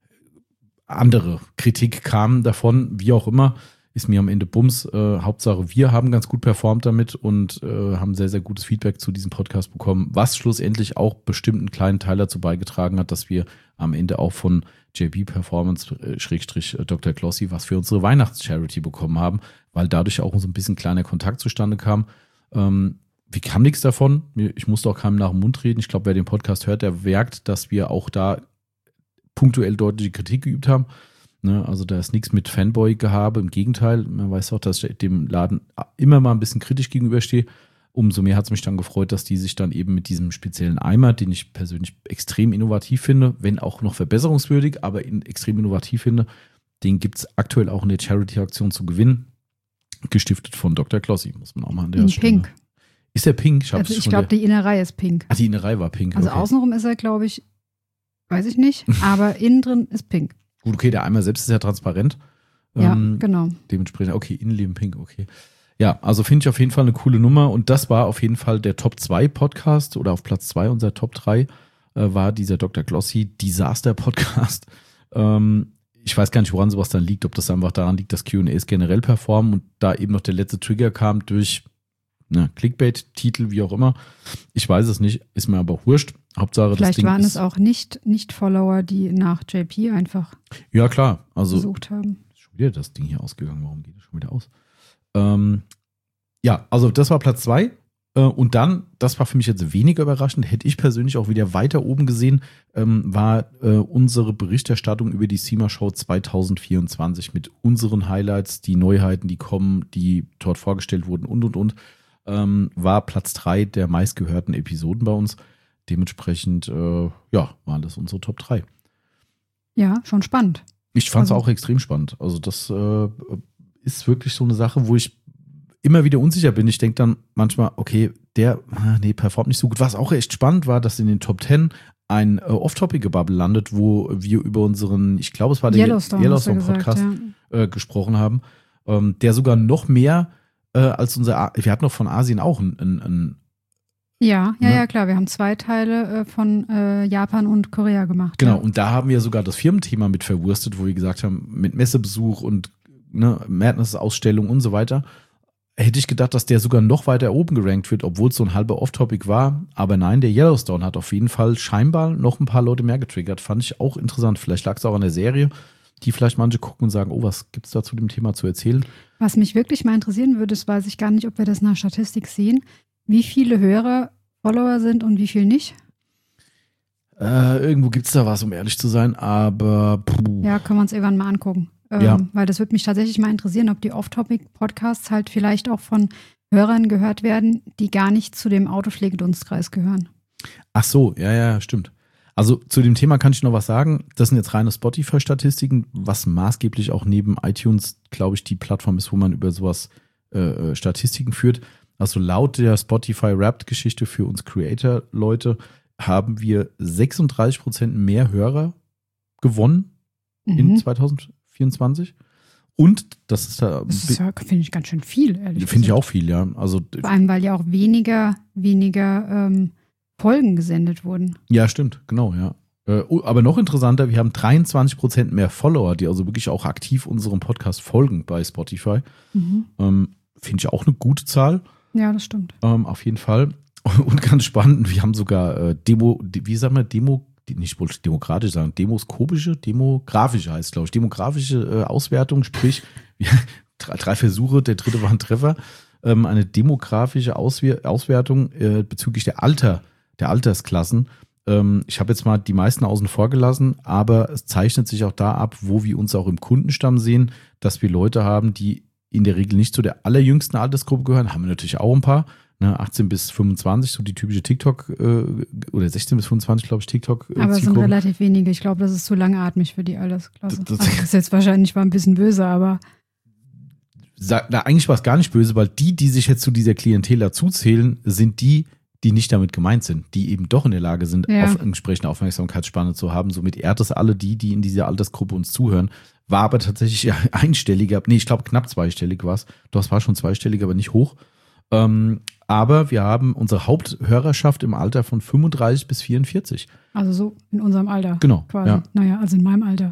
andere Kritik kam davon, wie auch immer. Ist mir am Ende Bums. Äh, Hauptsache, wir haben ganz gut performt damit und äh, haben sehr, sehr gutes Feedback zu diesem Podcast bekommen, was schlussendlich auch bestimmt einen kleinen Teil dazu beigetragen hat, dass wir am Ende auch von J P Performance äh, Schrägstrich Doktor Glossy was für unsere Weihnachts-Charity bekommen haben, weil dadurch auch so ein bisschen kleiner Kontakt zustande kam. Ähm, wir kam nichts davon. Ich musste auch keinem nach dem Mund reden. Ich glaube, wer den Podcast hört, der merkt, dass wir auch da punktuell deutliche Kritik geübt haben. Ne, also da ist nichts mit Fanboy-Gehabe, im Gegenteil, man weiß auch, dass ich dem Laden immer mal ein bisschen kritisch gegenüberstehe. Umso mehr hat es mich dann gefreut, dass die sich dann eben mit diesem speziellen Eimer, den ich persönlich extrem innovativ finde, wenn auch noch verbesserungswürdig, aber in, extrem innovativ finde, den gibt es aktuell auch in der Charity-Aktion zu gewinnen, gestiftet von Doktor Glossy, muss man auch mal an der in Stelle. Pink. Ist der pink? Ich, also ich glaube, die Innerei ist pink. Ach, die Innerei war pink. Also okay. Außenrum ist er, glaube ich, weiß ich nicht, aber innen drin ist pink. Gut, okay, der Eimer selbst ist ja transparent. Ja, ähm, genau. Dementsprechend, okay, Innenleben pink, okay. Ja, also finde ich auf jeden Fall eine coole Nummer und das war auf jeden Fall der Top zwei Podcast oder auf Platz zwei unserer Top drei äh, war dieser Doktor Glossy Disaster Podcast. Ähm, ich weiß gar nicht, woran sowas dann liegt, ob das einfach daran liegt, dass Q und A's generell performen und da eben noch der letzte Trigger kam durch ne, Clickbait-Titel, wie auch immer. Ich weiß es nicht, ist mir aber wurscht. Hauptsache, Vielleicht das Ding waren ist, es auch nicht, nicht Follower, die nach J P einfach ja, klar. Also, gesucht haben. ist schon wieder das Ding hier ausgegangen. Warum geht es schon wieder aus? Ähm, ja, also das war Platz zwei. Äh, und dann, das war für mich jetzt weniger überraschend, hätte ich persönlich auch wieder weiter oben gesehen, ähm, war äh, unsere Berichterstattung über die SEMA-Show zwanzig vierundzwanzig mit unseren Highlights, die Neuheiten, die kommen, die dort vorgestellt wurden und, und, und. Ähm, war Platz drei der meistgehörten Episoden bei uns. Dementsprechend, äh, ja, waren das unsere Top drei. Ja, schon spannend. Ich fand es Also- auch extrem spannend. Also das äh, ist wirklich so eine Sache, wo ich immer wieder unsicher bin. Ich denke dann manchmal, okay, der, ah, nee, performt nicht so gut. Was auch echt spannend war, dass in den Top Ten ein äh, Off-Topic-Gebubble landet, wo wir über unseren, ich glaube, es war der Yellowstone, Yellowstone hast du gesagt, Podcast ja. äh, gesprochen haben, ähm, der sogar noch mehr äh, als unser, A- wir hatten noch von Asien auch ein, ein, ein Ja, ja, Ne? ja, klar. Wir haben zwei Teile äh, von äh, Japan und Korea gemacht. genau, Ja. und da haben wir sogar das Firmenthema mit verwurstet, wo wir gesagt haben, mit Messebesuch und ne, Madness-Ausstellung und so weiter. Hätte ich gedacht, dass der sogar noch weiter oben gerankt wird, obwohl es so ein halber Off-Topic war. Aber nein, der Yellowstone hat auf jeden Fall scheinbar noch ein paar Leute mehr getriggert. Fand ich auch interessant. Vielleicht lag es auch an der Serie, die vielleicht manche gucken und sagen, oh, was gibt es da zu dem Thema zu erzählen? Was mich wirklich mal interessieren würde, das weiß ich gar nicht, ob wir das nach Statistik sehen, wie viele Hörer Follower sind und wie viel nicht. Äh, irgendwo gibt es da was, um ehrlich zu sein, aber puh. Ja, können wir uns irgendwann mal angucken. Ähm, Ja. Weil das würde mich tatsächlich mal interessieren, ob die Off-Topic-Podcasts halt vielleicht auch von Hörern gehört werden, die gar nicht zu dem Autopflegedunstkreis gehören. Ach so, ja, ja, stimmt. Also zu dem Thema kann ich noch was sagen. Das sind jetzt reine Spotify-Statistiken, was maßgeblich auch neben iTunes, glaube ich, die Plattform ist, wo man über sowas äh, Statistiken führt. Also laut der Spotify-Wrapped-Geschichte für uns Creator-Leute haben wir sechsunddreißig Prozent mehr Hörer gewonnen in Mhm. zwanzig vierundzwanzig. Und das ist da, Das ist ja, finde ich, ganz schön viel, ehrlich finde ich gesagt. auch viel, ja. Also Vor allem, weil ja auch weniger, weniger ähm, Folgen gesendet wurden. ja, stimmt, genau, ja. Äh, oh, aber noch interessanter, wir haben dreiundzwanzig Prozent mehr Follower, die also wirklich auch aktiv unserem Podcast folgen bei Spotify. Mhm. Ähm, finde ich auch eine gute Zahl, Ja, das stimmt. ähm, auf jeden Fall. Und ganz spannend, wir haben sogar äh, Demo, wie sagen wir, Demo, die- nicht wohl demokratisch sagen, demoskopische, demografische heißt, glaube ich, demografische äh, Auswertung, sprich, wir, drei, drei Versuche, der dritte war ein Treffer, ähm, eine demografische Auswer Auswertung äh, bezüglich der Alter, der Altersklassen. Ähm, ich habe jetzt mal die meisten außen vor gelassen, aber es zeichnet sich auch da ab, wo wir uns auch im Kundenstamm sehen, dass wir Leute haben, die in der Regel nicht zu der allerjüngsten Altersgruppe gehören, haben wir natürlich auch ein paar, ne, achtzehn bis fünfundzwanzig, so die typische TikTok, äh, oder sechzehn bis fünfundzwanzig, glaube ich, TikTok. Äh, Aber es sind Zielgruppen. relativ wenige. Ich glaube, das ist zu langatmig für die Altersklasse. Das- Das, das- also, das ist jetzt wahrscheinlich mal ein bisschen böse, aber Sag- Na, eigentlich war es gar nicht böse, weil die, die sich jetzt zu dieser Klientel dazuzählen, sind die, die nicht damit gemeint sind, die eben doch in der Lage sind, Ja. auf entsprechende Aufmerksamkeitsspanne zu haben. Somit ehrt es alle die, die in dieser Altersgruppe uns zuhören. War aber tatsächlich einstelliger, nee, ich glaube knapp zweistellig war es. Doch, es war schon zweistellig, aber nicht hoch. Ähm, aber wir haben unsere Haupthörerschaft im Alter von fünfunddreißig bis vierundvierzig. also so in unserem Alter. Genau, Quasi. ja. Naja, also in meinem Alter.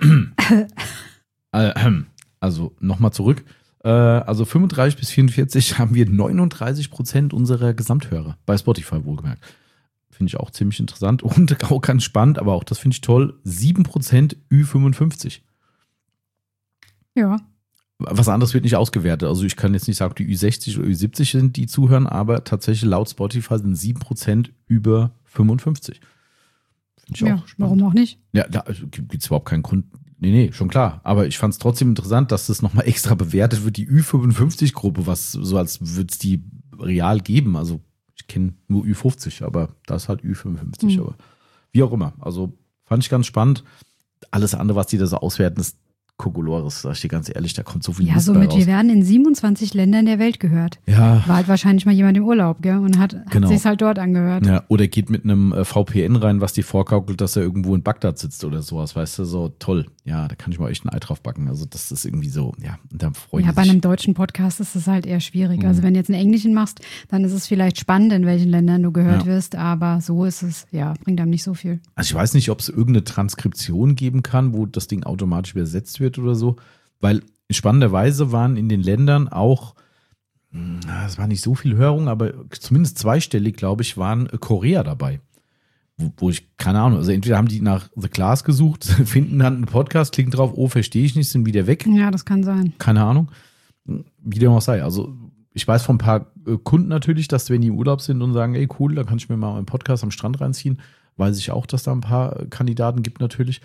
Also nochmal zurück. Äh, Also fünfunddreißig bis vierundvierzig haben wir neununddreißig Prozent unserer Gesamthörer bei Spotify wohlgemerkt. Finde ich auch ziemlich interessant und auch ganz spannend, aber auch das finde ich toll. sieben Prozent Ü fünfundfünfzig. Ja. Was anderes wird nicht ausgewertet. Also ich kann jetzt nicht sagen, ob die Ü sechzig oder Ü siebzig sind, die zuhören, aber tatsächlich laut Spotify sind sieben Prozent über fünfundfünfzig. Finde ich Ja, auch spannend. warum auch nicht? Ja, da gibt es überhaupt keinen Grund. Nee, nee, schon klar. Aber ich fand es trotzdem interessant, dass das nochmal extra bewertet wird, die Ü fünfundfünfzig-Gruppe, was so als würde es die real geben. Also ich kenne nur Ü fünfzig, aber das ist halt Ü fünfundfünfzig. Mhm. Aber wie auch immer. Also fand ich ganz spannend. Alles andere, was die da so auswerten, ist Kokolores, sag ich dir ganz ehrlich, da kommt so viel Ja, Mist bei somit, raus. wir werden in siebenundzwanzig Ländern der Welt gehört. Ja, War halt wahrscheinlich mal jemand im Urlaub, gell? Und hat, Genau. hat sich halt dort angehört. ja, oder geht mit einem äh, V P N rein, was dir vorgaukelt, dass er irgendwo in Bagdad sitzt oder sowas, weißt du, so toll. ja, da kann ich mal echt ein Ei drauf backen. Also das ist irgendwie so, ja, und da freue ich Ja, mich. bei einem deutschen Podcast ist es halt eher schwierig. Mhm. Also wenn du jetzt einen englischen machst, dann ist es vielleicht spannend, in welchen Ländern du gehört Ja. wirst, aber so ist es, ja, bringt einem nicht so viel. Also ich weiß nicht, ob es irgendeine Transkription geben kann, wo das Ding automatisch übersetzt wird oder so, weil spannenderweise waren in den Ländern auch, es war nicht so viel Hörung, aber zumindest zweistellig, glaube ich, waren Korea dabei. Wo, wo ich, keine Ahnung, also entweder haben die nach The Class gesucht, finden dann einen Podcast, klicken drauf, oh, verstehe ich nicht, sind wieder weg. Ja, das kann sein. Keine Ahnung. Wie dem auch sei. Also ich weiß von ein paar äh, Kunden natürlich, dass wenn die im Urlaub sind und sagen, ey cool, da kann ich mir mal einen Podcast am Strand reinziehen, weiß ich auch, dass da ein paar äh, Kandidaten gibt natürlich.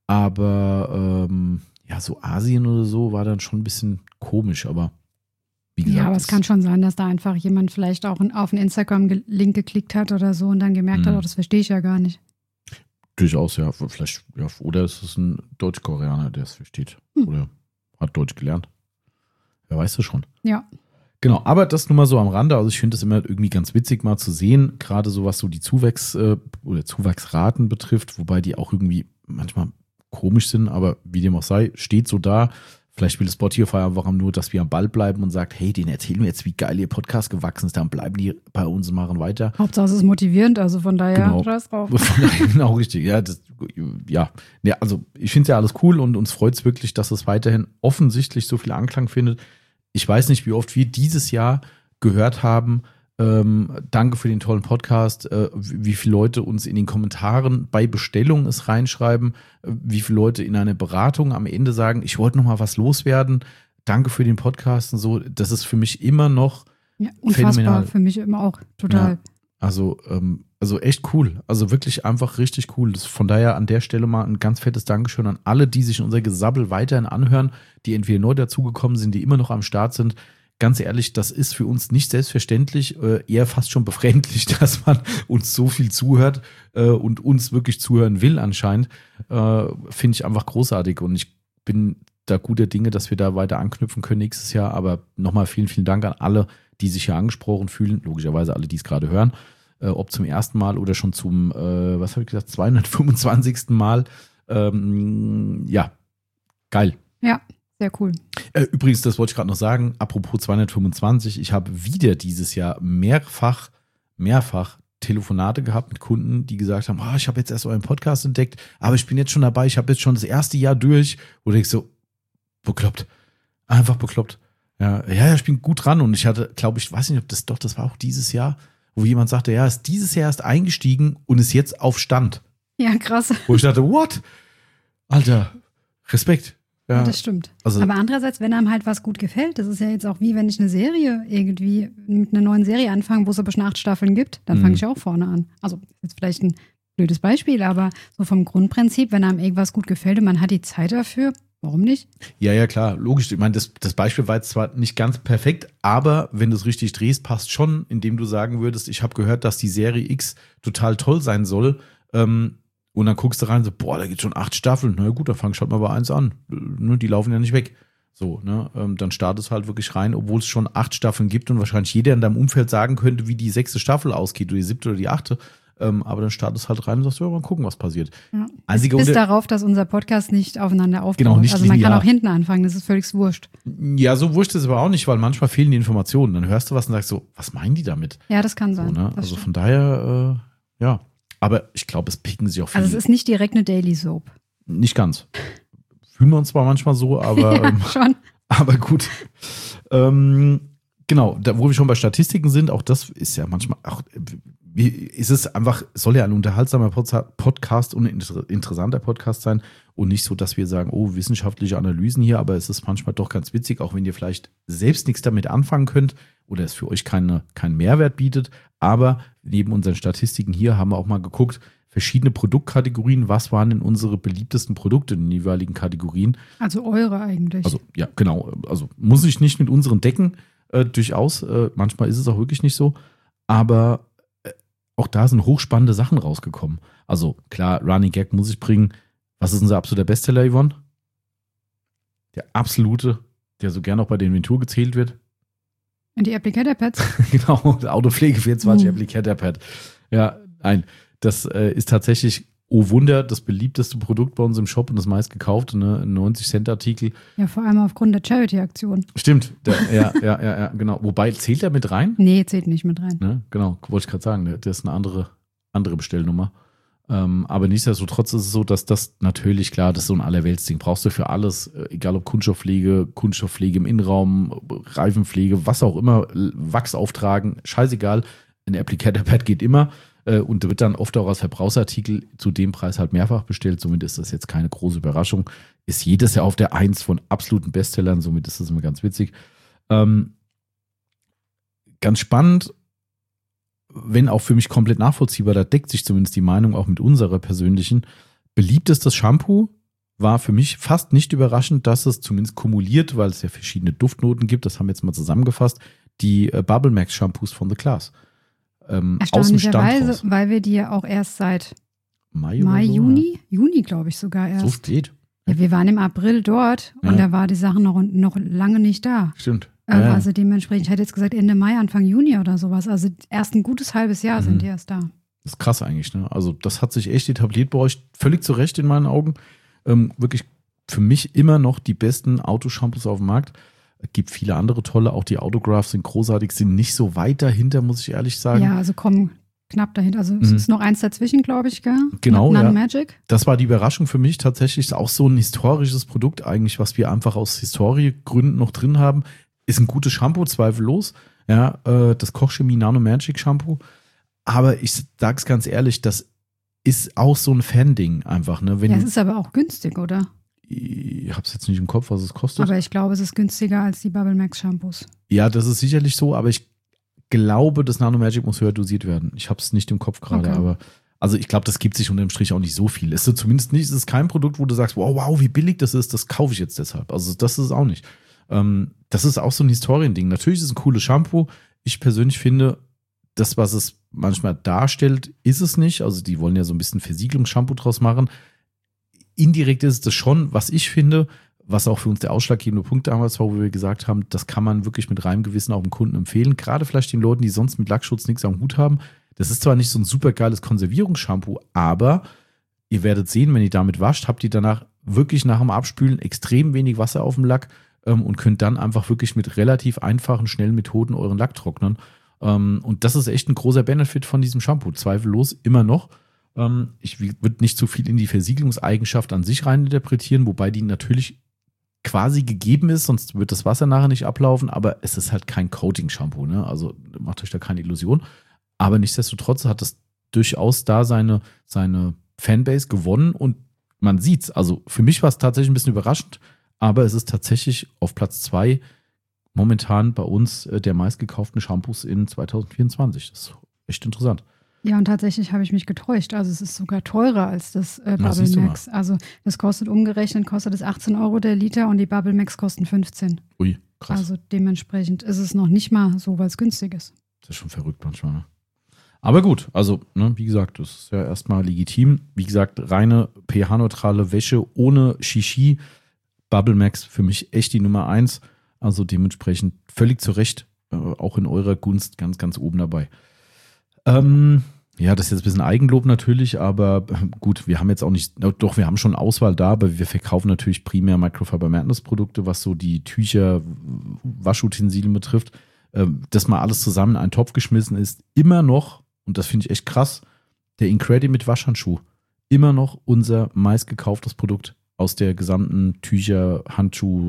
Aber ähm, ja, so Asien oder so war dann schon ein bisschen komisch, aber wie gesagt. Ja, aber es kann schon sein, dass da einfach jemand vielleicht auch auf einen Instagram-Link geklickt hat oder so und dann gemerkt Mhm. hat, oh, das verstehe ich ja gar nicht. Durchaus, ja. Vielleicht, ja. Oder ist es ein Deutsch-Koreaner, der es versteht. Hm. Oder hat Deutsch gelernt. Wer weiß das schon. Ja. Genau, aber das nur mal so am Rande. Also ich finde es immer irgendwie ganz witzig mal zu sehen, gerade so was so die Zuwächs- äh, oder Zuwachsraten betrifft, wobei die auch irgendwie manchmal komisch sind, aber wie dem auch sei, steht so da. Vielleicht will Spotify einfach nur, dass wir am Ball bleiben und sagt, hey, denen erzählen wir jetzt, wie geil ihr Podcast gewachsen ist, dann bleiben die bei uns und machen weiter. Hauptsache es ist motivierend, also von daher Genau. scheiß drauf. Genau, richtig. Ja, das, ja. ja, also ich finde es ja alles cool und uns freut es wirklich, dass es weiterhin offensichtlich so viel Anklang findet. Ich weiß nicht, wie oft wir dieses Jahr gehört haben, ähm, danke für den tollen Podcast, äh, wie, wie viele Leute uns in den Kommentaren bei Bestellung es reinschreiben, äh, wie viele Leute in einer Beratung am Ende sagen, ich wollte noch mal was loswerden, danke für den Podcast und so. Das ist für mich immer noch Ja, unfassbar, phänomenal. für mich immer auch total. Ja. Also, ähm, also echt cool. Also wirklich einfach richtig cool. Das, von daher an der Stelle mal ein ganz fettes Dankeschön an alle, die sich unser Gesabbel weiterhin anhören, die entweder neu dazugekommen sind, die immer noch am Start sind. Ganz ehrlich, das ist für uns nicht selbstverständlich, äh, eher fast schon befremdlich, dass man uns so viel zuhört äh, und uns wirklich zuhören will anscheinend. Äh, finde ich einfach großartig und ich bin da guter Dinge, dass wir da weiter anknüpfen können nächstes Jahr. Aber nochmal vielen, vielen Dank an alle, die sich hier angesprochen fühlen. Logischerweise alle, die es gerade hören. Äh, ob zum ersten Mal oder schon zum, äh, was habe ich gesagt, zweihundertfünfundzwanzigsten Mal. Ähm, ja, geil. Ja, sehr cool. Äh, übrigens, das wollte ich gerade noch sagen, apropos zweihundertfünfundzwanzig, ich habe wieder dieses Jahr mehrfach, mehrfach Telefonate gehabt mit Kunden, die gesagt haben, oh, ich habe jetzt erst euren Podcast entdeckt, aber ich bin jetzt schon dabei, ich habe jetzt schon das erste Jahr durch. Oder ich so, bekloppt. Einfach bekloppt. Ja, ja, ich bin gut dran und ich hatte, glaube ich, weiß nicht, ob das doch, das war auch dieses Jahr, wo jemand sagte, ja, ist dieses Jahr erst eingestiegen und ist jetzt auf Stand. Ja, krass. Wo ich dachte, what? Alter, Respekt. Ja, Ja, das stimmt. also- Aber andererseits, wenn einem halt was gut gefällt, das ist ja jetzt auch wie, wenn ich eine Serie irgendwie mit einer neuen Serie anfange, wo es aber schon acht Staffeln gibt, dann fange Mhm. ich auch vorne an. Also jetzt vielleicht ein blödes Beispiel, aber so vom Grundprinzip, wenn einem irgendwas gut gefällt und man hat die Zeit dafür, warum nicht? Ja, ja, klar, logisch. Ich meine, das, das Beispiel war jetzt zwar nicht ganz perfekt, aber wenn du es richtig drehst, passt schon, indem du sagen würdest, ich habe gehört, dass die Serie X total toll sein soll. Ähm, und dann guckst du rein, so, boah, da gibt schon acht Staffeln. Na gut, dann fang ich halt mal bei eins an. Ne, die laufen ja nicht weg. So, ne, ähm, dann startest du halt wirklich rein, obwohl es schon acht Staffeln gibt und wahrscheinlich jeder in deinem Umfeld sagen könnte, wie die sechste Staffel ausgeht oder die siebte oder die achte. Ähm, aber dann startest du halt rein und sagst, ja, mal gucken, was passiert. Ja. Einziger Bis Unter- darauf, dass unser Podcast nicht aufeinander aufbaut. Genau, nicht also man linear. kann auch hinten anfangen, das ist völlig wurscht. Ja, so wurscht ist es aber auch nicht, weil manchmal fehlen die Informationen. Dann hörst du was und sagst so, was meinen die damit? Ja, das kann So, sein. ne? Das Also stimmt. von daher, äh, ja. Aber ich glaube, es picken sich auch viele. Also es ist nicht direkt eine Daily Soap. Nicht ganz. Fühlen wir uns zwar manchmal so, aber, ja, ähm, schon. aber gut. Ähm, genau, da, wo wir schon bei Statistiken sind, auch das ist ja manchmal, auch, wie, ist es einfach, soll ja ein unterhaltsamer Pod- Podcast und ein inter- interessanter Podcast sein und nicht so, dass wir sagen, oh, wissenschaftliche Analysen hier, aber es ist manchmal doch ganz witzig, auch wenn ihr vielleicht selbst nichts damit anfangen könnt oder es für euch keine, keinen Mehrwert bietet, aber neben unseren Statistiken hier haben wir auch mal geguckt, verschiedene Produktkategorien, was waren denn unsere beliebtesten Produkte in den jeweiligen Kategorien. Also eure eigentlich. Also ja, genau, also muss ich nicht mit unseren decken, äh, durchaus, äh, manchmal ist es auch wirklich nicht so, aber äh, auch da sind hochspannende Sachen rausgekommen. Also klar, Running Gag muss ich bringen. Was ist unser absoluter Bestseller, Yvonne? Der absolute, der so gern auch bei der Inventur gezählt wird. Und die Applicator-Pads? Genau, Autopflege vierundzwanzig Uh. Applicator Pad. Ja, nein, das äh, ist tatsächlich oh Wunder, das beliebteste Produkt bei uns im Shop und das meistgekaufte, ne, ein neunzig Cent Artikel. Ja, vor allem aufgrund der Charity-Aktion. Stimmt, der, ja, ja, ja, ja, genau. Wobei, zählt er mit rein? Nee, zählt nicht mit rein. Ne? Genau, wollte ich gerade sagen, der, der ist eine andere, andere Bestellnummer. Ähm, aber nichtsdestotrotz ist es so, dass das natürlich, klar, das ist so ein Allerweltsding. Brauchst du für alles, egal ob Kunststoffpflege, Kunststoffpflege im Innenraum, Reifenpflege, was auch immer, Wachs auftragen, scheißegal. Ein Applicator-Pad geht immer äh, und wird dann oft auch als Verbrauchsartikel zu dem Preis halt mehrfach bestellt. Somit ist das jetzt keine große Überraschung. Ist jedes Jahr auf der Eins von absoluten Bestsellern, somit ist das immer ganz witzig. Ähm, ganz spannend, wenn auch für mich komplett nachvollziehbar, da deckt sich zumindest die Meinung auch mit unserer persönlichen. Beliebtestes Shampoo war für mich fast nicht überraschend, dass es zumindest kumuliert, weil es ja verschiedene Duftnoten gibt, das haben wir jetzt mal zusammengefasst, die äh, Bubble Max Shampoos von The Class. Ähm, Erstaunlicherweise, weil wir die ja auch erst seit Mai, Mai so, Juni, ja. Juni glaube ich sogar erst. So spät. Ja, wir waren im April dort und ja. da war die Sache noch, noch lange nicht da. Stimmt. Ähm, ja. Also dementsprechend, ich hätte jetzt gesagt Ende Mai, Anfang Juni oder sowas. Also erst ein gutes halbes Jahr mhm. sind die erst da. Das ist krass eigentlich, ne? Also das hat sich echt etabliert bei euch, völlig zu Recht in meinen Augen. Ähm, wirklich für mich immer noch die besten Autoshampoos auf dem Markt. Es gibt viele andere tolle, auch die Autographs sind großartig, sind nicht so weit dahinter, muss ich ehrlich sagen. Ja, also kommen knapp dahinter. Also es mhm. ist noch eins dazwischen, glaube ich, gell? Genau, Nano ja. Magic. Das war die Überraschung für mich tatsächlich. Ist auch so ein historisches Produkt eigentlich, was wir einfach aus Historiegründen noch drin haben. Ist ein gutes Shampoo, zweifellos. Ja, äh, das Kochchemie Nano Magic Shampoo. Aber ich sag's ganz ehrlich, das ist auch so ein Fan-Ding einfach. Ne? Wenn ja, es ist aber auch günstig, oder? Ich hab's jetzt nicht im Kopf, was es kostet. Aber ich glaube, es ist günstiger als die Bubble Max Shampoos. Ja, das ist sicherlich so, aber ich glaube, das Nano Magic muss höher dosiert werden. Ich hab's nicht im Kopf gerade, Okay. aber also ich glaube, das gibt sich unterm Strich auch nicht so viel. Es ist zumindest nicht, es ist kein Produkt, wo du sagst, wow, wow, wie billig das ist, das kaufe ich jetzt deshalb. Also das ist es auch nicht. Ähm, das ist auch so ein Historiending. Natürlich ist es ein cooles Shampoo. Ich persönlich finde, das, was es manchmal darstellt, ist es nicht. Also die wollen ja so ein bisschen Versiegelungsshampoo draus machen. Indirekt ist es das schon, was ich finde, was auch für uns der ausschlaggebende Punkt damals war, wo wir gesagt haben, das kann man wirklich mit reinem Gewissen auch dem Kunden empfehlen. Gerade vielleicht den Leuten, die sonst mit Lackschutz nichts am Hut haben. Das ist zwar nicht so ein super geiles Konservierungsshampoo, aber ihr werdet sehen, wenn ihr damit wascht, habt ihr danach wirklich nach dem Abspülen extrem wenig Wasser auf dem Lack ähm, und könnt dann einfach wirklich mit relativ einfachen, schnellen Methoden euren Lack trocknen. Ähm, und das ist echt ein großer Benefit von diesem Shampoo. Zweifellos immer noch. Ähm, ich würde nicht zu viel in die Versiegelungseigenschaft an sich reininterpretieren, wobei die natürlich quasi gegeben ist, sonst wird das Wasser nachher nicht ablaufen, aber es ist halt kein Coating-Shampoo, ne? Also macht euch da keine Illusion. Aber nichtsdestotrotz hat es durchaus da seine, seine Fanbase gewonnen und man sieht's. Also für mich war es tatsächlich ein bisschen überraschend, aber es ist tatsächlich auf Platz zwei momentan bei uns äh, der meistgekauften Shampoos in zwanzig vierundzwanzig. Das ist echt interessant. Ja, und tatsächlich habe ich mich getäuscht. Also es ist sogar teurer als das äh, Na, Bubble siehst du Max. Also das kostet umgerechnet, kostet es achtzehn Euro der Liter und die Bubble Max kosten fünfzehn. Ui, krass. Also dementsprechend ist es noch nicht mal so, weil es günstig ist. Das ist schon verrückt manchmal, ne? Aber gut, also, ne, wie gesagt, das ist ja erstmal legitim. Wie gesagt, reine pH-neutrale Wäsche ohne Shishi. Bubble Max für mich echt die Nummer eins. Also dementsprechend völlig zu Recht, äh, auch in eurer Gunst ganz, ganz oben dabei. Ähm, ja, das ist jetzt ein bisschen Eigenlob natürlich, aber gut, wir haben jetzt auch nicht, doch, wir haben schon Auswahl da, aber wir verkaufen natürlich primär Microfiber Madness Produkte, was so die Tücher, Waschutensilien betrifft. Das mal alles zusammen in einen Topf geschmissen ist, immer noch, und das finde ich echt krass, der Incredi mit Waschhandschuh. Immer noch unser meistgekauftes Produkt aus der gesamten Tücher, Handschuh,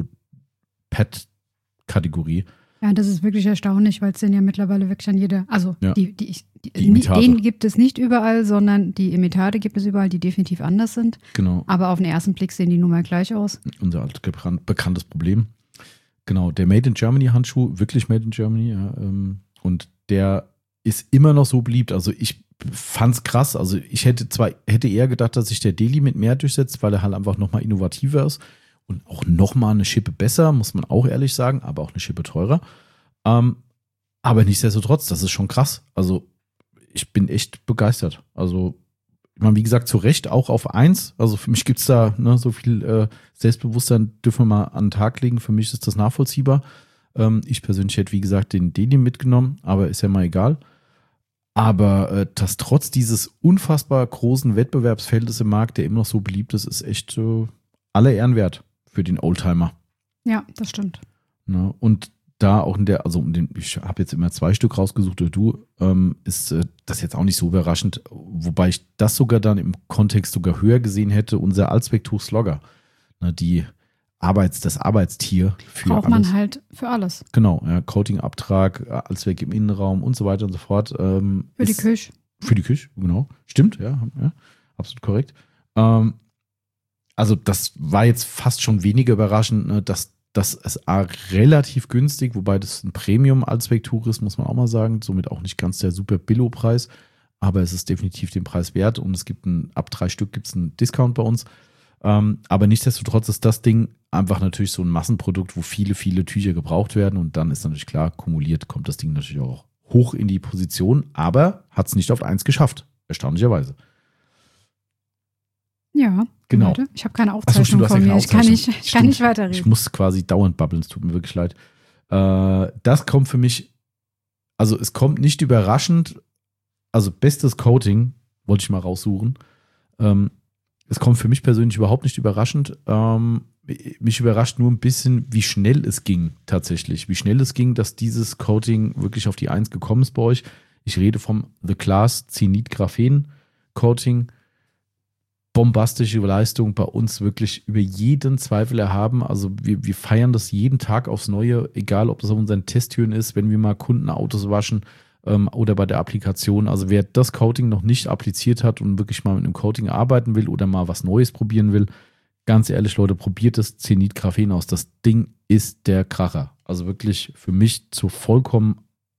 Pad-Kategorie. Ja, das ist wirklich erstaunlich, weil es den ja mittlerweile wirklich an jeder, also Ja. die, die, die, Die Imitate. den gibt es nicht überall, sondern die Imitate gibt es überall, die definitiv anders sind. Genau, Aber auf den ersten Blick sehen die nun mal gleich aus. unser alt bekanntes Problem. Genau, der Made in Germany Handschuh, wirklich Made in Germany, ja, ähm, und der ist immer noch so beliebt. Also ich fand's krass. Also ich hätte zwar hätte eher gedacht, dass sich der Deli mit mehr durchsetzt, weil er halt einfach nochmal innovativer ist und auch nochmal eine Schippe besser, muss man auch ehrlich sagen, aber auch eine Schippe teurer. Ähm, aber nichtsdestotrotz, das ist schon krass. Also ich bin echt begeistert. Also ich meine, wie gesagt, zu Recht auch auf eins. Also für mich gibt es da ne, so viel äh, Selbstbewusstsein, dürfen wir mal an den Tag legen. Für mich ist das nachvollziehbar. Ähm, ich persönlich hätte, wie gesagt, den Deli mitgenommen, aber ist ja mal egal. Aber äh, dass trotz dieses unfassbar großen Wettbewerbsfeldes im Markt, der immer noch so beliebt ist, ist echt äh, aller Ehren wert für den Oldtimer. Ja, das stimmt. Ne? Und da auch in der, also den, ich habe jetzt immer zwei Stück rausgesucht, oder du, ähm, ist äh, das jetzt auch nicht so überraschend, wobei ich das sogar dann im Kontext sogar höher gesehen hätte, unser Allzwecktuch Slogger, ne, die Arbeits, das Arbeitstier für Braucht alles. man halt für alles. Genau, ja, Coating-Abtrag, Allzweck im Innenraum und so weiter und so fort. Ähm, Für die ist, Küche. Für die Küche, genau. Stimmt, ja, ja absolut korrekt. Ähm, also das war jetzt fast schon weniger überraschend, ne, dass das ist relativ günstig, wobei das ein Premium-Allzwecktuch ist, muss man auch mal sagen. Somit auch nicht ganz der super Billo-Preis, aber es ist definitiv den Preis wert und es gibt ein, ab drei Stück gibt es einen Discount bei uns. Ähm, aber nichtsdestotrotz ist das Ding einfach natürlich so ein Massenprodukt, wo viele, viele Tücher gebraucht werden und dann ist natürlich klar, kumuliert kommt das Ding natürlich auch hoch in die Position, aber hat es nicht auf eins geschafft, erstaunlicherweise. Ja, genau. Leute, ich habe keine Ach so, Aufzeichnung stimmt, du hast ja von keine mir. Ich kann nicht, Aufzeichnung. ich kann nicht weiterreden. Ich muss quasi dauernd babbeln, es tut mir wirklich leid. Äh, das kommt für mich, also es kommt nicht überraschend, also bestes Coating, wollte ich mal raussuchen. Ähm, es kommt für mich persönlich überhaupt nicht überraschend. Ähm, mich überrascht nur ein bisschen, wie schnell es ging tatsächlich. Wie schnell es ging, dass dieses Coating wirklich auf die eins gekommen ist bei euch. Ich rede vom The Class Zenit Graphen Coating. Bombastische Leistung, bei uns wirklich über jeden Zweifel erhaben. Also wir, wir feiern das jeden Tag aufs Neue, egal ob das auf unseren Testtüren ist, wenn wir mal Kundenautos waschen ähm, oder bei der Applikation. Also wer das Coating noch nicht appliziert hat und wirklich mal mit einem Coating arbeiten will oder mal was Neues probieren will, ganz ehrlich, Leute, probiert das Zenit Graphen aus. Das Ding ist der Kracher. Also wirklich für mich zu vollkommen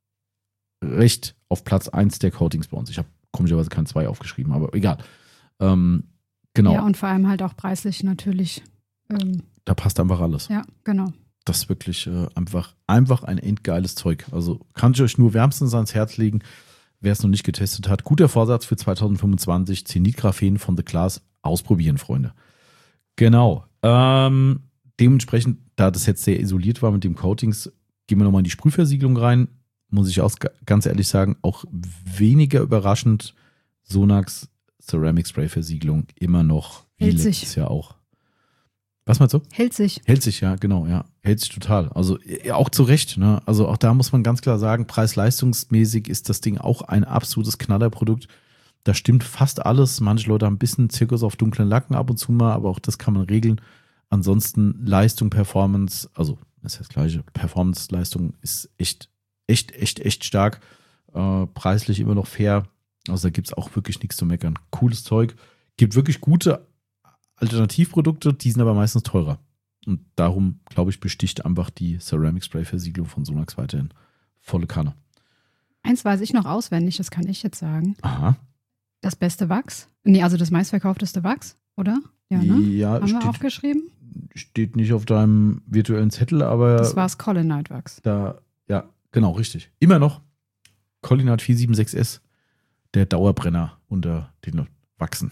recht auf Platz eins der Coatings bei uns. Ich habe komischerweise kein zwei aufgeschrieben, aber egal. Ähm, Genau. Ja, und vor allem halt auch preislich natürlich. Ähm, da passt einfach alles. Ja, genau. Das ist wirklich äh, einfach, einfach ein endgeiles Zeug. Also kann ich euch nur wärmstens ans Herz legen, wer es noch nicht getestet hat. Guter Vorsatz für zwanzig fünfundzwanzig, Zenit Graphen von The Class. Ausprobieren, Freunde. Genau. Ähm, dementsprechend, da das jetzt sehr isoliert war mit dem Coatings, gehen wir nochmal in die Sprühversiegelung rein. Muss ich auch ganz ehrlich sagen, auch weniger überraschend, Sonax Ceramic Spray Versiegelung immer noch, wie Hält letztes sich. Jahr auch. Was meinst du? Hält sich. Hält sich, ja, genau, ja. Hält sich total. Also ja, auch zu Recht, ne? Also auch da muss man ganz klar sagen, preis-leistungsmäßig ist das Ding auch ein absolutes Knallerprodukt. Da stimmt fast alles. Manche Leute haben ein bisschen Zirkus auf dunklen Lacken ab und zu mal, aber auch das kann man regeln. Ansonsten Leistung, Performance, also das ist das Gleiche. Performance, Leistung ist echt, echt, echt, echt stark. Äh, preislich immer noch fair. Also da gibt es auch wirklich nichts zu meckern. Cooles Zeug. Gibt wirklich gute Alternativprodukte, die sind aber meistens teurer. Und darum, glaube ich, besticht einfach die Ceramic Spray Versiegelung von Sonax weiterhin volle Kanne. Eins weiß ich noch auswendig, das kann ich jetzt sagen. Aha. Das beste Wachs? Nee, also das meistverkaufteste Wachs, oder? Ja, ne? Ja, Haben steht, wir aufgeschrieben? Steht nicht auf deinem virtuellen Zettel, aber Das war das Collinite Wachs. Da, ja, genau, richtig. Immer noch Collinite vier sieben sechs S. Der Dauerbrenner unter den Wachsen.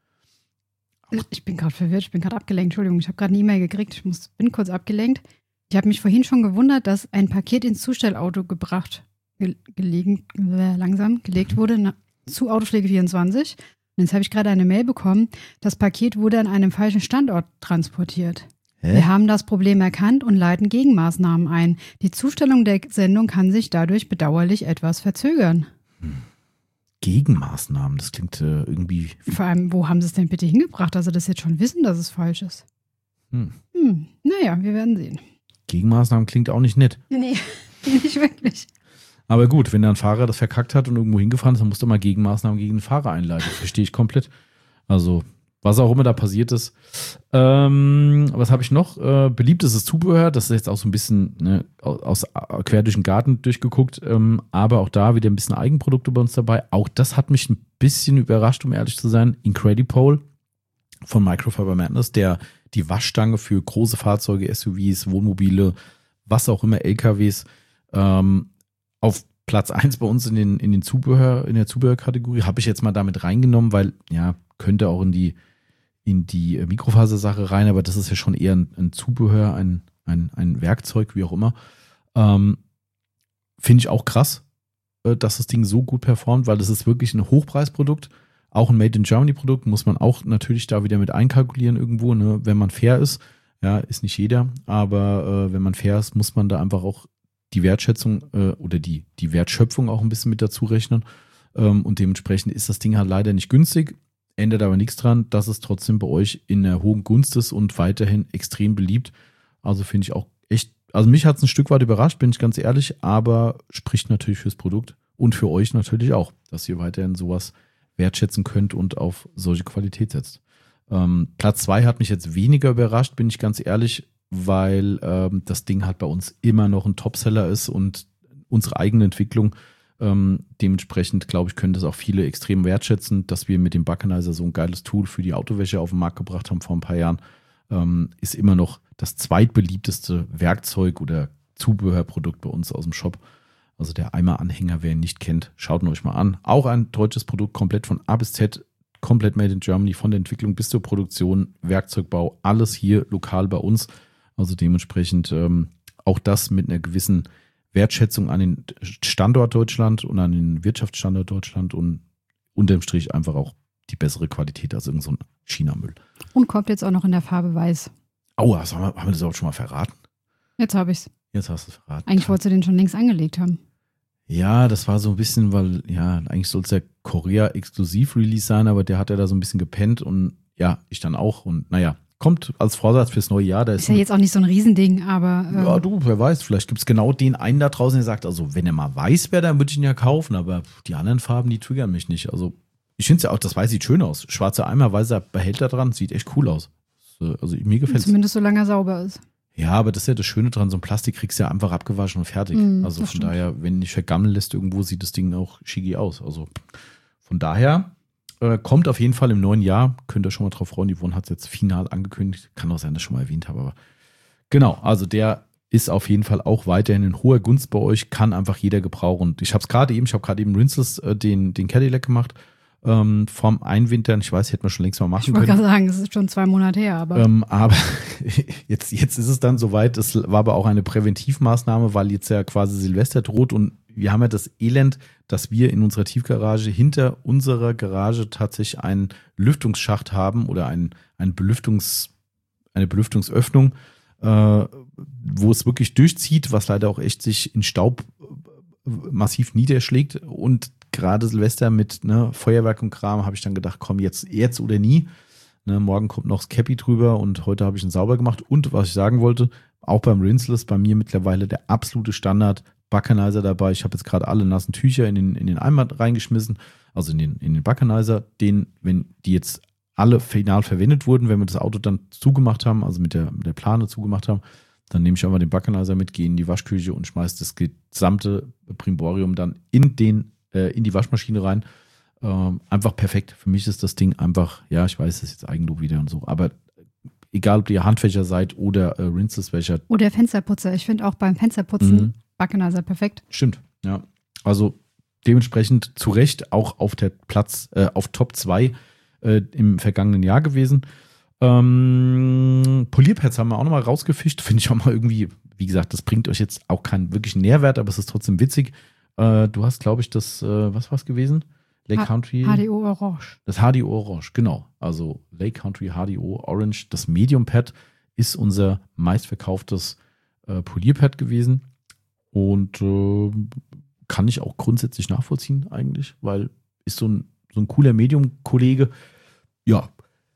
Ich bin gerade verwirrt, ich bin gerade abgelenkt. Entschuldigung, ich habe gerade eine E-Mail gekriegt. Ich muss, bin kurz abgelenkt. Ich habe mich vorhin schon gewundert, dass ein Paket ins Zustellauto gebracht, ge gelegen, äh, langsam gelegt wurde na, zu Autopflege vierundzwanzig. Und jetzt habe ich gerade eine Mail bekommen, das Paket wurde an einem falschen Standort transportiert. Hä? Wir haben das Problem erkannt und leiten Gegenmaßnahmen ein. Die Zustellung der Sendung kann sich dadurch bedauerlich etwas verzögern. Hm. Gegenmaßnahmen, das klingt äh, irgendwie... Vor allem, wo haben sie es denn bitte hingebracht, dass sie das jetzt schon wissen, dass es falsch ist? Hm. Hm. Naja, wir werden sehen. Gegenmaßnahmen klingt auch nicht nett. Nee, nicht wirklich. Aber gut, wenn da ein Fahrer das verkackt hat und irgendwo hingefahren ist, dann musst du mal Gegenmaßnahmen gegen den Fahrer einleiten. Das verstehe ich komplett. Also, was auch immer da passiert ist. Ähm, was habe ich noch? Äh, beliebtes Zubehör, das ist jetzt auch so ein bisschen ne, aus, aus, quer durch den Garten durchgeguckt, ähm, aber auch da wieder ein bisschen Eigenprodukte bei uns dabei. Auch das hat mich ein bisschen überrascht, um ehrlich zu sein. Incredipole von Microfiber Madness, der die Waschstange für große Fahrzeuge, S U Vs, Wohnmobile, was auch immer, L K Ws, ähm, auf Platz eins bei uns in den, in den Zubehör, in der Zubehörkategorie, habe ich jetzt mal damit reingenommen, weil, ja, könnte auch in die in die Mikrofasersache rein, aber das ist ja schon eher ein, ein Zubehör, ein, ein, ein Werkzeug, wie auch immer. Ähm, Finde ich auch krass. äh, dass das Ding so gut performt, weil das ist wirklich ein Hochpreisprodukt. Auch ein Made-in-Germany-Produkt muss man auch natürlich da wieder mit einkalkulieren irgendwo, ne? Wenn man fair ist. Ja, ist nicht jeder, aber äh, wenn man fair ist, muss man da einfach auch die Wertschätzung äh, oder die, die Wertschöpfung auch ein bisschen mit dazu rechnen. Ähm, und dementsprechend ist das Ding halt leider nicht günstig, ändert aber nichts dran, dass es trotzdem bei euch in der hohen Gunst ist und weiterhin extrem beliebt. Also finde ich auch echt, also mich hat es ein Stück weit überrascht, bin ich ganz ehrlich, aber spricht natürlich fürs Produkt und für euch natürlich auch, dass ihr weiterhin sowas wertschätzen könnt und auf solche Qualität setzt. Ähm, Platz zwei hat mich jetzt weniger überrascht, bin ich ganz ehrlich, weil ähm, das Ding halt bei uns immer noch ein Topseller ist und unsere eigene Entwicklung ähm, dementsprechend, glaube ich, können das auch viele extrem wertschätzen, dass wir mit dem Buckenizer so ein geiles Tool für die Autowäsche auf den Markt gebracht haben vor ein paar Jahren, ähm, ist immer noch das zweitbeliebteste Werkzeug oder Zubehörprodukt bei uns aus dem Shop. Also der Eimer-Anhänger, wer ihn nicht kennt, schaut ihn euch mal an. Auch ein deutsches Produkt, komplett von A bis Z, komplett made in Germany, von der Entwicklung bis zur Produktion, Werkzeugbau, alles hier lokal bei uns. Also dementsprechend ähm, auch das mit einer gewissen Wertschätzung an den Standort Deutschland und an den Wirtschaftsstandort Deutschland und unterm Strich einfach auch die bessere Qualität als irgend so ein China-Müll. Und kommt jetzt auch noch in der Farbe weiß. Aua, haben wir, haben wir das auch schon mal verraten? Jetzt habe ich es. Jetzt hast du es verraten. Eigentlich wolltest du den schon längst angelegt haben. Ja, das war so ein bisschen, weil, ja, eigentlich soll es ja Korea-Exklusiv-Release sein, aber der hat ja da so ein bisschen gepennt und ja, ich dann auch. Und naja, kommt als Vorsatz fürs neue Jahr. Da ist ist ja jetzt auch nicht so ein Riesending, aber. Ähm, ja, du, wer weiß, vielleicht gibt es genau den einen da draußen, der sagt, also wenn er mal weiß wäre, dann würde ich ihn ja kaufen, aber die anderen Farben, die triggern mich nicht. Also ich finde es ja auch, das Weiß sieht schön aus. Schwarzer Eimer, weißer Behälter dran, sieht echt cool aus. Also mir gefällt es. Zumindest solange er sauber ist. Ja, aber das ist ja das Schöne dran, so ein Plastik kriegst du ja einfach abgewaschen und fertig. Mm, also von stimmt. daher, wenn nicht vergammeln lässt irgendwo, sieht das Ding auch schicki aus. Also von daher äh, kommt auf jeden Fall im neuen Jahr, könnt ihr schon mal drauf freuen, die Yvonne hat es jetzt final angekündigt, kann auch sein, dass ich schon mal erwähnt habe, aber genau, also der ist auf jeden Fall auch weiterhin in hoher Gunst bei euch, kann einfach jeder gebrauchen. Und ich habe es gerade eben, ich habe gerade eben Rinseless äh, den, den Cadillac gemacht, ähm, vorm Einwintern, ich weiß, hätte man schon längst mal machen Ich wollte können. gerade sagen, das ist schon zwei Monate her, aber. Ähm, aber jetzt, jetzt ist es dann soweit, es war aber auch eine Präventivmaßnahme, weil jetzt ja quasi Silvester droht und wir haben ja das Elend, dass wir in unserer Tiefgarage hinter unserer Garage tatsächlich einen Lüftungsschacht haben oder ein, ein Belüftungs, eine Belüftungsöffnung, äh, wo es wirklich durchzieht, was leider auch echt sich in Staub massiv niederschlägt und gerade Silvester mit ne, Feuerwerk und Kram habe ich dann gedacht, komm, jetzt, jetzt oder nie. Ne, morgen kommt noch das Cappy drüber und heute habe ich ihn sauber gemacht. Und was ich sagen wollte, auch beim Rinseless bei mir mittlerweile der absolute Standard Buckenizer dabei. Ich habe jetzt gerade alle nassen Tücher in den, in den Eimer reingeschmissen, also in den, in den Buckenizer, den, wenn die jetzt alle final verwendet wurden, wenn wir das Auto dann zugemacht haben, also mit der, mit der Plane zugemacht haben, dann nehme ich einfach den Buckenizer mit, gehe in die Waschküche und schmeiße das gesamte Brimborium dann in den in die Waschmaschine rein. Ähm, einfach perfekt. Für mich ist das Ding einfach, ja, ich weiß, das ist jetzt Eigenlob wieder und so, aber egal, ob ihr Handfächer seid oder äh, Rinseless-Wäscher. Oder Fensterputzer. Ich finde auch beim Fensterputzen Mhm. Buckenizer perfekt. Stimmt, ja. Also dementsprechend zu Recht auch auf der Platz, äh, auf Top zwei äh, im vergangenen Jahr gewesen. Ähm, Polierpads haben wir auch nochmal rausgefischt. Finde ich auch mal irgendwie, wie gesagt, das bringt euch jetzt auch keinen wirklichen Nährwert, aber es ist trotzdem witzig. Du hast, glaube ich, das, was war es gewesen? Lake H- Country. H D O Orange. Das H D O Orange, genau. Also Lake Country H D O Orange. Das Medium Pad ist unser meistverkauftes äh, Polierpad gewesen. Und äh, kann ich auch grundsätzlich nachvollziehen eigentlich, weil ist so ein, so ein cooler Medium-Kollege. Ja.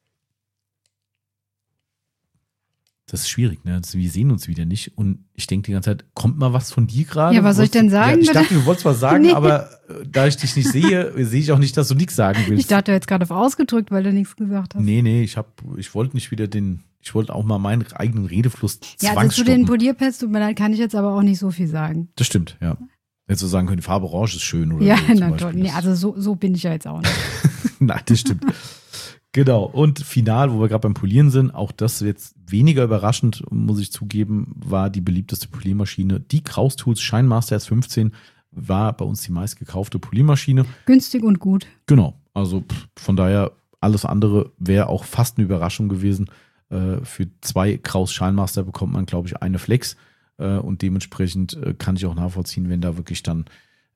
Das ist schwierig, ne? Wir sehen uns wieder nicht und ich denke die ganze Zeit, kommt mal was von dir gerade? Ja, was soll ich denn sagen, Ja, ich bitte? dachte, du wolltest was sagen, Nee. aber äh, da ich dich nicht sehe, sehe ich auch nicht, dass du nichts sagen willst. Ich dachte, du hättest gerade auf ausgedrückt, weil du nichts gesagt hast. Nee, nee, ich hab, ich wollte nicht wieder den, ich wollte auch mal meinen eigenen Redefluss Ja, also zu den zwangsstoppen. Polierpads, tut mir leid, kann ich jetzt aber auch nicht so viel sagen. Das stimmt, ja. Hättest du sagen können, die Farbe Orange ist schön oder Ja, so zum na Beispiel. toll. Nee, also so, so bin ich ja jetzt auch nicht. Nein, das stimmt. Genau. Und final, wo wir gerade beim Polieren sind, auch das jetzt weniger überraschend, muss ich zugeben, war die beliebteste Poliermaschine. Die Kraus Tools Shinemaster S fünfzehn war bei uns die meistgekaufte Poliermaschine. Günstig und gut. Genau. Also pff, von daher, alles andere wäre auch fast eine Überraschung gewesen. Äh, für zwei Kraus Shinemaster bekommt man, glaube ich, eine Flex. Äh, und dementsprechend äh, kann ich auch nachvollziehen, wenn da wirklich dann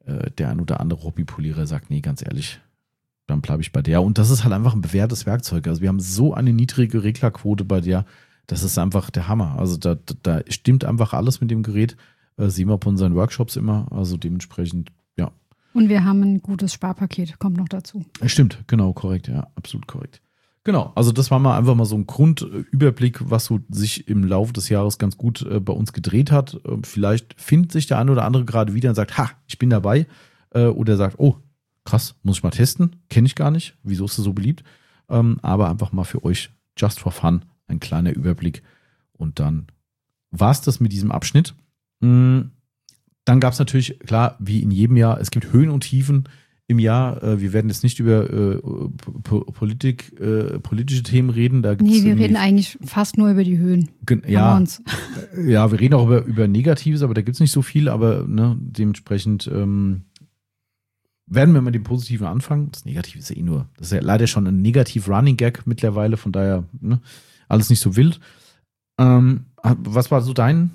äh, der ein oder andere Hobbypolierer sagt, nee, ganz ehrlich, dann bleibe ich bei der. Und das ist halt einfach ein bewährtes Werkzeug. Also wir haben so eine niedrige Reglerquote bei der, das ist einfach der Hammer. Also da, da stimmt einfach alles mit dem Gerät. Äh, sehen wir bei unseren Workshops immer. Also dementsprechend, ja. Und wir haben ein gutes Sparpaket, kommt noch dazu. Stimmt, genau, korrekt, ja, absolut korrekt. Genau, also das war mal einfach mal so ein Grundüberblick, was so sich im Laufe des Jahres ganz gut äh, bei uns gedreht hat. Äh, vielleicht findet sich der eine oder andere gerade wieder und sagt, ha, ich bin dabei. Äh, oder sagt, oh, krass, muss ich mal testen, kenne ich gar nicht. Wieso ist das so beliebt? Ähm, aber einfach mal für euch, just for fun, ein kleiner Überblick. Und dann war es das mit diesem Abschnitt. Mhm. Dann gab es natürlich, klar, wie in jedem Jahr, es gibt Höhen und Tiefen im Jahr. Äh, wir werden jetzt nicht über äh, po- Politik, äh, politische Themen reden. Da gibt's nee, wir reden eigentlich fast nur über die Höhen. Gen- ja, ja, wir reden auch über, über Negatives, aber da gibt es nicht so viel. Aber ne, dementsprechend ähm, werden wir mit dem Positiven anfangen. Das Negative ist ja eh nur, das ist ja leider schon ein Negativ-Running-Gag mittlerweile, von daher ne, alles nicht so wild. Ähm, was war so dein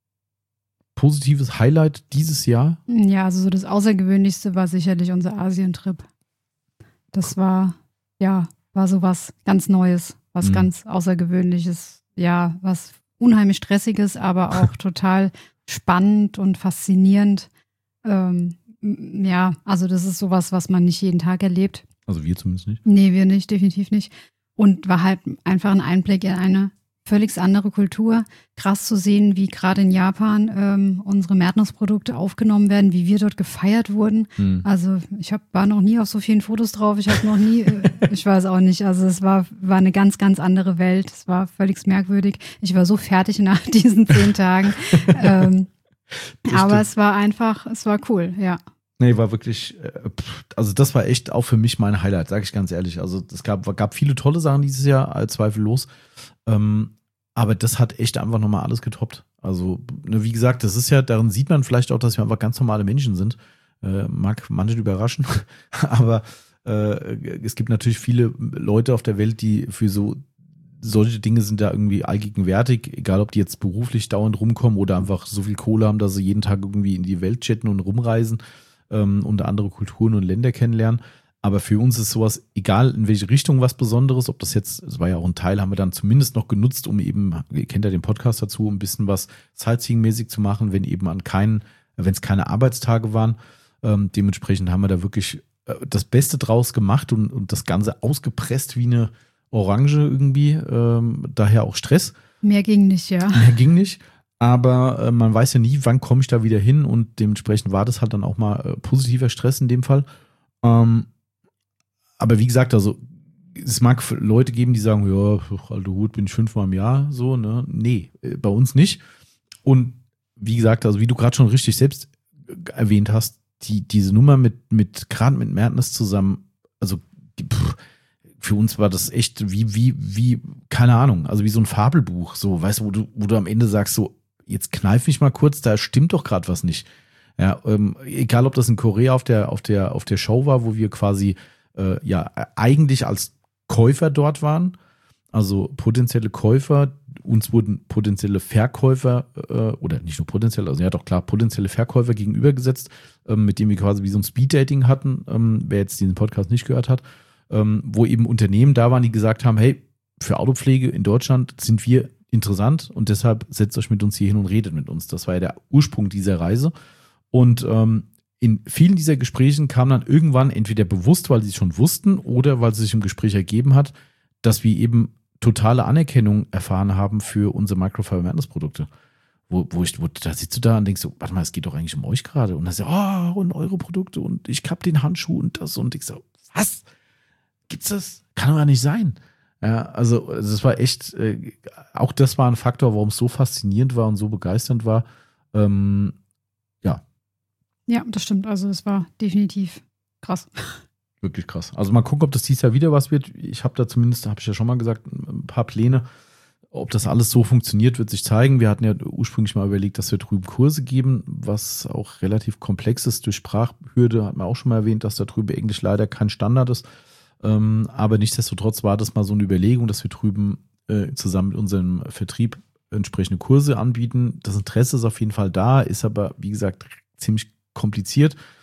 positives Highlight dieses Jahr? Ja, also so das Außergewöhnlichste war sicherlich unser Asien-Trip. Das war, ja, war so was ganz Neues, was Mhm. ganz Außergewöhnliches, ja, was unheimlich Stressiges, aber auch total spannend und faszinierend. Ähm, m- ja, also das ist sowas, was man nicht jeden Tag erlebt. Also wir zumindest nicht. Nee, wir nicht, definitiv nicht. Und war halt einfach ein Einblick in eine völlig andere Kultur. Krass zu sehen, wie gerade in Japan ähm, unsere Madness-Produkte aufgenommen werden, wie wir dort gefeiert wurden. Mhm. Also ich hab, war noch nie auf so vielen Fotos drauf. Ich habe noch nie, äh, ich weiß auch nicht. Also es war, war eine ganz, ganz andere Welt. Es war völlig merkwürdig. Ich war so fertig nach diesen zehn Tagen. ähm, aber stimmt. es war einfach, es war cool, ja. Nee, war wirklich, äh, pff, also das war echt auch für mich mein Highlight, sage ich ganz ehrlich. Also es gab, gab viele tolle Sachen dieses Jahr, äh, zweifellos. Ähm, aber das hat echt einfach nochmal alles getoppt. Also, ne, wie gesagt, das ist ja, darin sieht man vielleicht auch, dass wir einfach ganz normale Menschen sind. Äh, mag manche überraschen, aber äh, es gibt natürlich viele Leute auf der Welt, die für so solche Dinge sind da irgendwie allgegenwärtig, egal ob die jetzt beruflich dauernd rumkommen oder einfach so viel Kohle haben, dass sie jeden Tag irgendwie in die Welt chatten und rumreisen ähm, und andere Kulturen und Länder kennenlernen. Aber für uns ist sowas, egal in welche Richtung, was Besonderes, ob das jetzt, es war ja auch ein Teil, haben wir dann zumindest noch genutzt, um eben, ihr kennt ja den Podcast dazu, um ein bisschen was Sightseeing-mäßig zu machen, wenn eben an keinen, wenn es keine Arbeitstage waren. Ähm, dementsprechend haben wir da wirklich äh, das Beste draus gemacht und, und das Ganze ausgepresst wie eine Orange irgendwie, ähm, daher auch Stress. Mehr ging nicht, ja. Mehr ging nicht. Aber äh, man weiß ja nie, wann komme ich da wieder hin und dementsprechend war das halt dann auch mal äh, positiver Stress in dem Fall. Ähm, aber wie gesagt, also es mag Leute geben, die sagen, ja, alter Hut, bin ich fünfmal im Jahr, so, ne? Nee, äh, bei uns nicht. Und wie gesagt, also wie du gerade schon richtig selbst erwähnt hast, die, diese Nummer mit, mit gerade mit Madness zusammen, also pff, für uns war das echt wie, wie, wie, keine Ahnung, also wie so ein Fabelbuch, so, weißt du, wo du, wo du am Ende sagst, so, jetzt kneif mich mal kurz, da stimmt doch gerade was nicht. Ja, ähm, egal ob das in Korea auf der, auf der, auf der Show war, wo wir quasi äh, ja eigentlich als Käufer dort waren, also potenzielle Käufer, uns wurden potenzielle Verkäufer äh, oder nicht nur potenzielle, also ja doch klar, potenzielle Verkäufer gegenübergesetzt, ähm, mit denen wir quasi wie so ein Speeddating hatten, ähm, wer jetzt diesen Podcast nicht gehört hat, ähm, wo eben Unternehmen da waren, die gesagt haben, hey, für Autopflege in Deutschland sind wir interessant und deshalb setzt euch mit uns hier hin und redet mit uns. Das war ja der Ursprung dieser Reise. Und ähm, in vielen dieser Gesprächen kam dann irgendwann entweder bewusst, weil sie es schon wussten oder weil es sich im Gespräch ergeben hat, dass wir eben totale Anerkennung erfahren haben für unsere Microfiber Madness Produkte. Wo, wo ich, wo, da sitzt du da und denkst so, warte mal, es geht doch eigentlich um euch gerade. Und dann sagst du, oh, und eure Produkte und ich hab den Handschuh und das und ich so, was? Gibt's das? Kann doch gar nicht sein. Ja, also das war echt, äh, auch das war ein Faktor, warum es so faszinierend war und so begeisternd war. Ähm, ja. Ja, das stimmt. Also es war definitiv krass. Wirklich krass. Also mal gucken, ob das dieses Jahr wieder was wird. Ich habe da zumindest, habe ich ja schon mal gesagt, ein paar Pläne. Ob das alles so funktioniert, wird sich zeigen. Wir hatten ja ursprünglich mal überlegt, dass wir drüben Kurse geben, was auch relativ komplex ist durch Sprachhürde. Hat man auch schon mal erwähnt, dass da drüben Englisch leider kein Standard ist. Ähm, aber nichtsdestotrotz war das mal so eine Überlegung, dass wir drüben äh, zusammen mit unserem Vertrieb entsprechende Kurse anbieten. Das Interesse ist auf jeden Fall da, ist aber, wie gesagt, ziemlich kompliziert.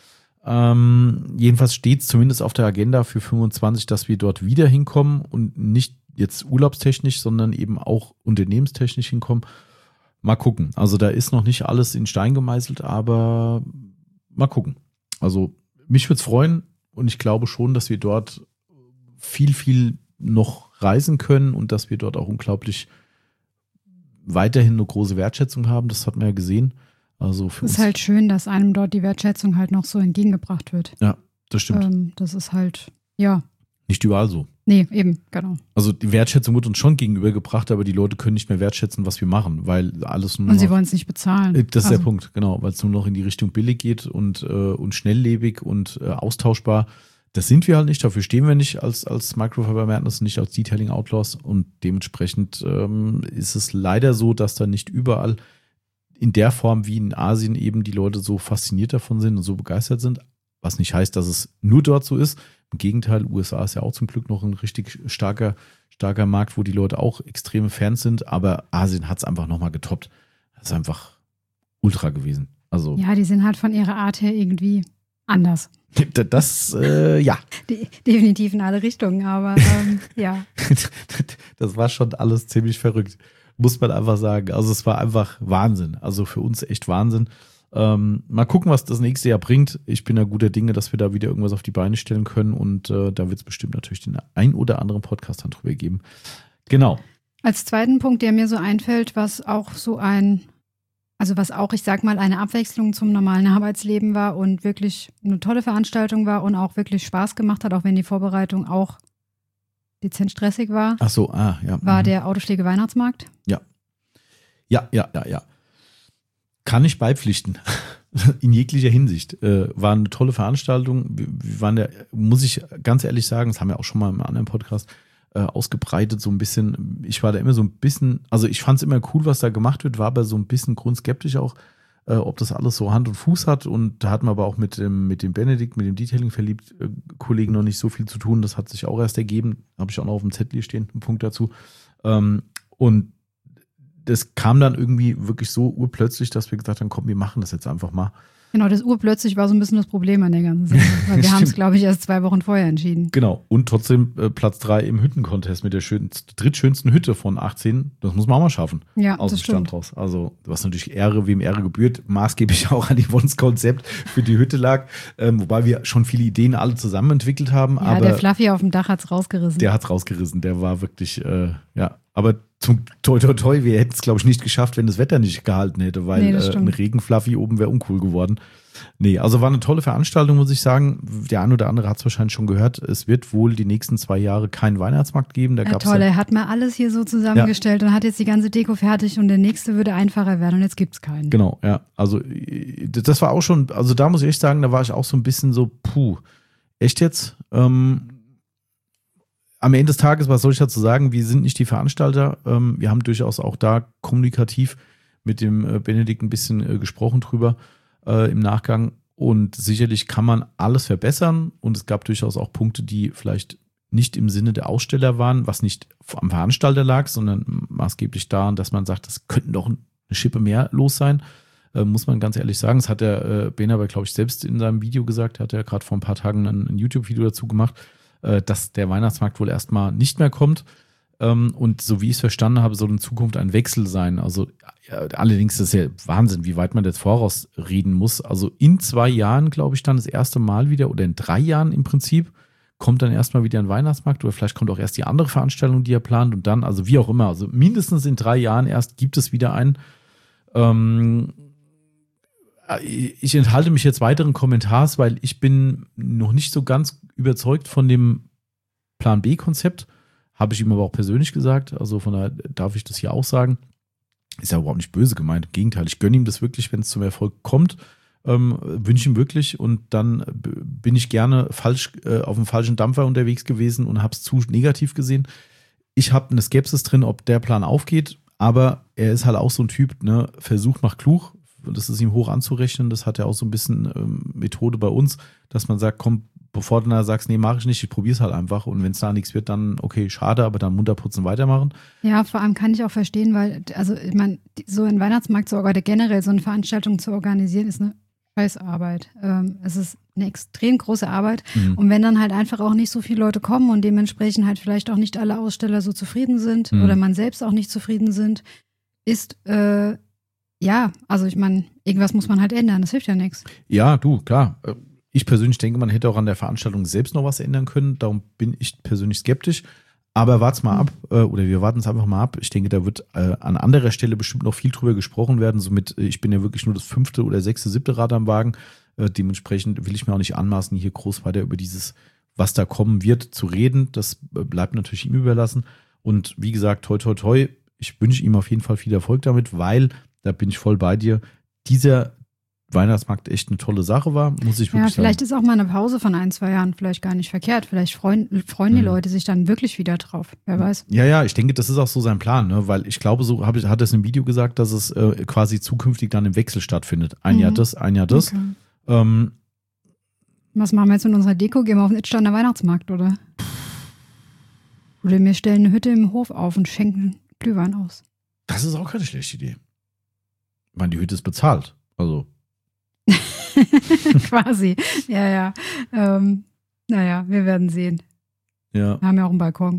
Ähm, jedenfalls steht es zumindest auf der Agenda für fünfundzwanzig, dass wir dort wieder hinkommen und nicht jetzt urlaubstechnisch, sondern eben auch unternehmenstechnisch hinkommen. Mal gucken. Also da ist noch nicht alles in Stein gemeißelt, aber mal gucken. Also mich würde es freuen und ich glaube schon, dass wir dort viel, viel noch reisen können und dass wir dort auch unglaublich weiterhin eine große Wertschätzung haben. Das hat man ja gesehen. Also für es ist uns halt schön, dass einem dort die Wertschätzung halt noch so entgegengebracht wird. Ja, das stimmt. Ähm, das ist halt, ja. Nicht überall so. Nee, eben, genau. Also die Wertschätzung wird uns schon gegenübergebracht, aber die Leute können nicht mehr wertschätzen, was wir machen, weil alles nur Und sie noch, wollen es nicht bezahlen. das ist also, der Punkt, genau, weil es nur noch in die Richtung billig geht und, äh, und schnelllebig und äh, austauschbar. Das sind wir halt nicht, dafür stehen wir nicht als, als Microfiber Madness, nicht als Detailing Outlaws und dementsprechend ähm, ist es leider so, dass da nicht überall in der Form wie in Asien eben die Leute so fasziniert davon sind und so begeistert sind, was nicht heißt, dass es nur dort so ist. Im Gegenteil, U S A ist ja auch zum Glück noch ein richtig starker, starker Markt, wo die Leute auch extreme Fans sind, aber Asien hat es einfach nochmal getoppt. Das ist einfach ultra gewesen. Also, ja, die sind halt von ihrer Art her irgendwie anders. Das, äh, ja. De- definitiv in alle Richtungen, aber ähm, ja. Das war schon alles ziemlich verrückt, muss man einfach sagen. Also es war einfach Wahnsinn. Also für uns echt Wahnsinn. Ähm, mal gucken, was das nächste Jahr bringt. Ich bin da guter Dinge, dass wir da wieder irgendwas auf die Beine stellen können und äh, da wird es bestimmt natürlich den ein oder anderen Podcast dann drüber geben. Genau. Als zweiten Punkt, der mir so einfällt, was auch so ein, also was auch, ich sag mal, eine Abwechslung zum normalen Arbeitsleben war und wirklich eine tolle Veranstaltung war und auch wirklich Spaß gemacht hat, auch wenn die Vorbereitung auch dezent stressig war, Ach so, ah, ja. war mhm. der Autopflege-Weihnachtsmarkt. Ja. Ja, ja, ja, ja. Kann ich beipflichten. In jeglicher Hinsicht. Äh, war eine tolle Veranstaltung. Wir, wir waren ja, muss ich ganz ehrlich sagen, das haben wir auch schon mal im anderen Podcast äh, ausgebreitet, so ein bisschen. Ich war da immer so ein bisschen, also ich fand es immer cool, was da gemacht wird, war aber so ein bisschen grundskeptisch auch, äh, ob das alles so Hand und Fuß hat. Und da hatten wir aber auch mit dem, mit dem Benedikt, mit dem Detailing verliebt äh, Kollegen noch nicht so viel zu tun. Das hat sich auch erst ergeben. Habe ich auch noch auf dem Zettel stehen, einen Punkt dazu. Ähm, und das kam dann irgendwie wirklich so urplötzlich, dass wir gesagt haben, komm, wir machen das jetzt einfach mal. Genau, das urplötzlich war so ein bisschen das Problem an der ganzen Sache, weil wir haben es, glaube ich, erst zwei Wochen vorher entschieden. Genau, und trotzdem äh, Platz drei im Hüttencontest mit der schönsten, drittschönsten Hütte von achtzehn. Das muss man auch mal schaffen. Ja, aus das dem Stand stimmt. raus. Also, was natürlich Ehre, wem Ehre gebührt, maßgeblich auch an Yvonnes Konzept für die Hütte lag. Ähm, wobei wir schon viele Ideen alle zusammen entwickelt haben. Ja, aber der Fluffy auf dem Dach hat es rausgerissen. Der hat's rausgerissen, der war wirklich, äh, ja. Aber zum toi toi toi, wir hätten es, glaube ich, nicht geschafft, wenn das Wetter nicht gehalten hätte, weil Nee, das äh, stimmt. ein Regenfluffy oben wäre uncool geworden. Nee, also war eine tolle Veranstaltung, muss ich sagen. Der ein oder andere hat es wahrscheinlich schon gehört. Es wird wohl die nächsten zwei Jahre keinen Weihnachtsmarkt geben. Da Ja, gab's toll, ja, er hat mal alles hier so zusammengestellt und hat jetzt die ganze Deko fertig und der nächste würde einfacher werden und jetzt gibt es keinen. Genau, ja. Also äh, das war auch schon, also da muss ich echt sagen, da war ich auch so ein bisschen so, puh, echt jetzt? Ähm, am Ende des Tages, was soll ich dazu sagen, wir sind nicht die Veranstalter. Ähm, wir haben durchaus auch da kommunikativ mit dem äh, Benedikt ein bisschen äh, gesprochen drüber äh, im Nachgang. Und sicherlich kann man alles verbessern. Und es gab durchaus auch Punkte, die vielleicht nicht im Sinne der Aussteller waren, was nicht am Veranstalter lag, sondern maßgeblich daran, dass man sagt, das könnten doch eine Schippe mehr los sein. Äh, muss man ganz ehrlich sagen. Das hat der äh, Ben aber, glaube ich, selbst in seinem Video gesagt. Er hat ja gerade vor ein paar Tagen ein, ein YouTube-Video dazu gemacht, dass der Weihnachtsmarkt wohl erstmal nicht mehr kommt. Und so wie ich es verstanden habe, soll in Zukunft ein Wechsel sein. Also ja, allerdings ist es ja Wahnsinn, wie weit man jetzt voraus reden muss. Also in zwei Jahren, glaube ich, dann das erste Mal wieder oder in drei Jahren im Prinzip kommt dann erstmal wieder ein Weihnachtsmarkt oder vielleicht kommt auch erst die andere Veranstaltung, die er plant und dann, also wie auch immer, also mindestens in drei Jahren erst gibt es wieder einen. Ähm, Ich enthalte mich jetzt weiteren Kommentars, weil ich bin noch nicht so ganz überzeugt von dem Plan B-Konzept. Habe ich ihm aber auch persönlich gesagt. Also von daher darf ich das hier auch sagen. Ist ja überhaupt nicht böse gemeint. Im Gegenteil, ich gönne ihm das wirklich, wenn es zum Erfolg kommt. Ähm, wünsche ihm wirklich. Und dann bin ich gerne falsch äh, auf dem falschen Dampfer unterwegs gewesen und habe es zu negativ gesehen. Ich habe eine Skepsis drin, ob der Plan aufgeht. Aber er ist halt auch so ein Typ, ne? Versuch macht klug. Das ist ihm hoch anzurechnen. Das hat ja auch so ein bisschen ähm, Methode bei uns, dass man sagt, komm, bevor du dann sagst, nee, mache ich nicht, ich probiere es halt einfach. Und wenn es da nichts wird, dann okay, schade, aber dann munter putzen, weitermachen. Ja, vor allem kann ich auch verstehen, weil, also ich meine, so einen Weihnachtsmarkt zu organisieren, generell so eine Veranstaltung zu organisieren, ist eine Scheißarbeit. Ähm, es ist eine extrem große Arbeit. Mhm. Und wenn dann halt einfach auch nicht so viele Leute kommen und dementsprechend halt vielleicht auch nicht alle Aussteller so zufrieden sind Mhm. oder man selbst auch nicht zufrieden sind, ist, äh, ja, also ich meine, irgendwas muss man halt ändern. Das hilft ja nichts. Ja, du, klar. Ich persönlich denke, man hätte auch an der Veranstaltung selbst noch was ändern können. Darum bin ich persönlich skeptisch. Aber wart's mal ab, äh, oder wir warten es einfach mal ab. Ich denke, da wird äh, an anderer Stelle bestimmt noch viel drüber gesprochen werden. Somit, äh, ich bin ja wirklich nur das fünfte oder sechste, siebte Rad am Wagen. Äh, dementsprechend will ich mir auch nicht anmaßen, hier groß weiter über dieses, was da kommen wird, zu reden. Das äh, bleibt natürlich ihm überlassen. Und wie gesagt, toi, toi, toi, ich wünsche ihm auf jeden Fall viel Erfolg damit, weil, da bin ich voll bei dir, dieser Weihnachtsmarkt echt eine tolle Sache war, muss ich wirklich Ja, vielleicht sagen. ist auch mal eine Pause von ein, zwei Jahren vielleicht gar nicht verkehrt. Vielleicht freuen, freuen die Mhm. Leute sich dann wirklich wieder drauf. Wer weiß. Ja, ja, ich denke, das ist auch so sein Plan, ne? Weil ich glaube, so hab ich, hat er es im Video gesagt, dass es äh, quasi zukünftig dann im Wechsel stattfindet. Ein Mhm. Jahr das, ein Jahr das. Okay. Ähm, Was machen wir jetzt mit unserer Deko? Gehen wir auf den Itzstander Weihnachtsmarkt, oder? Oder wir stellen eine Hütte im Hof auf und schenken Glühwein aus. das ist auch keine schlechte Idee. Ich meine, die Hütte ist bezahlt. Also, Quasi. Ja, ja. Ähm, naja, wir werden sehen. ja. Wir haben ja auch einen Balkon.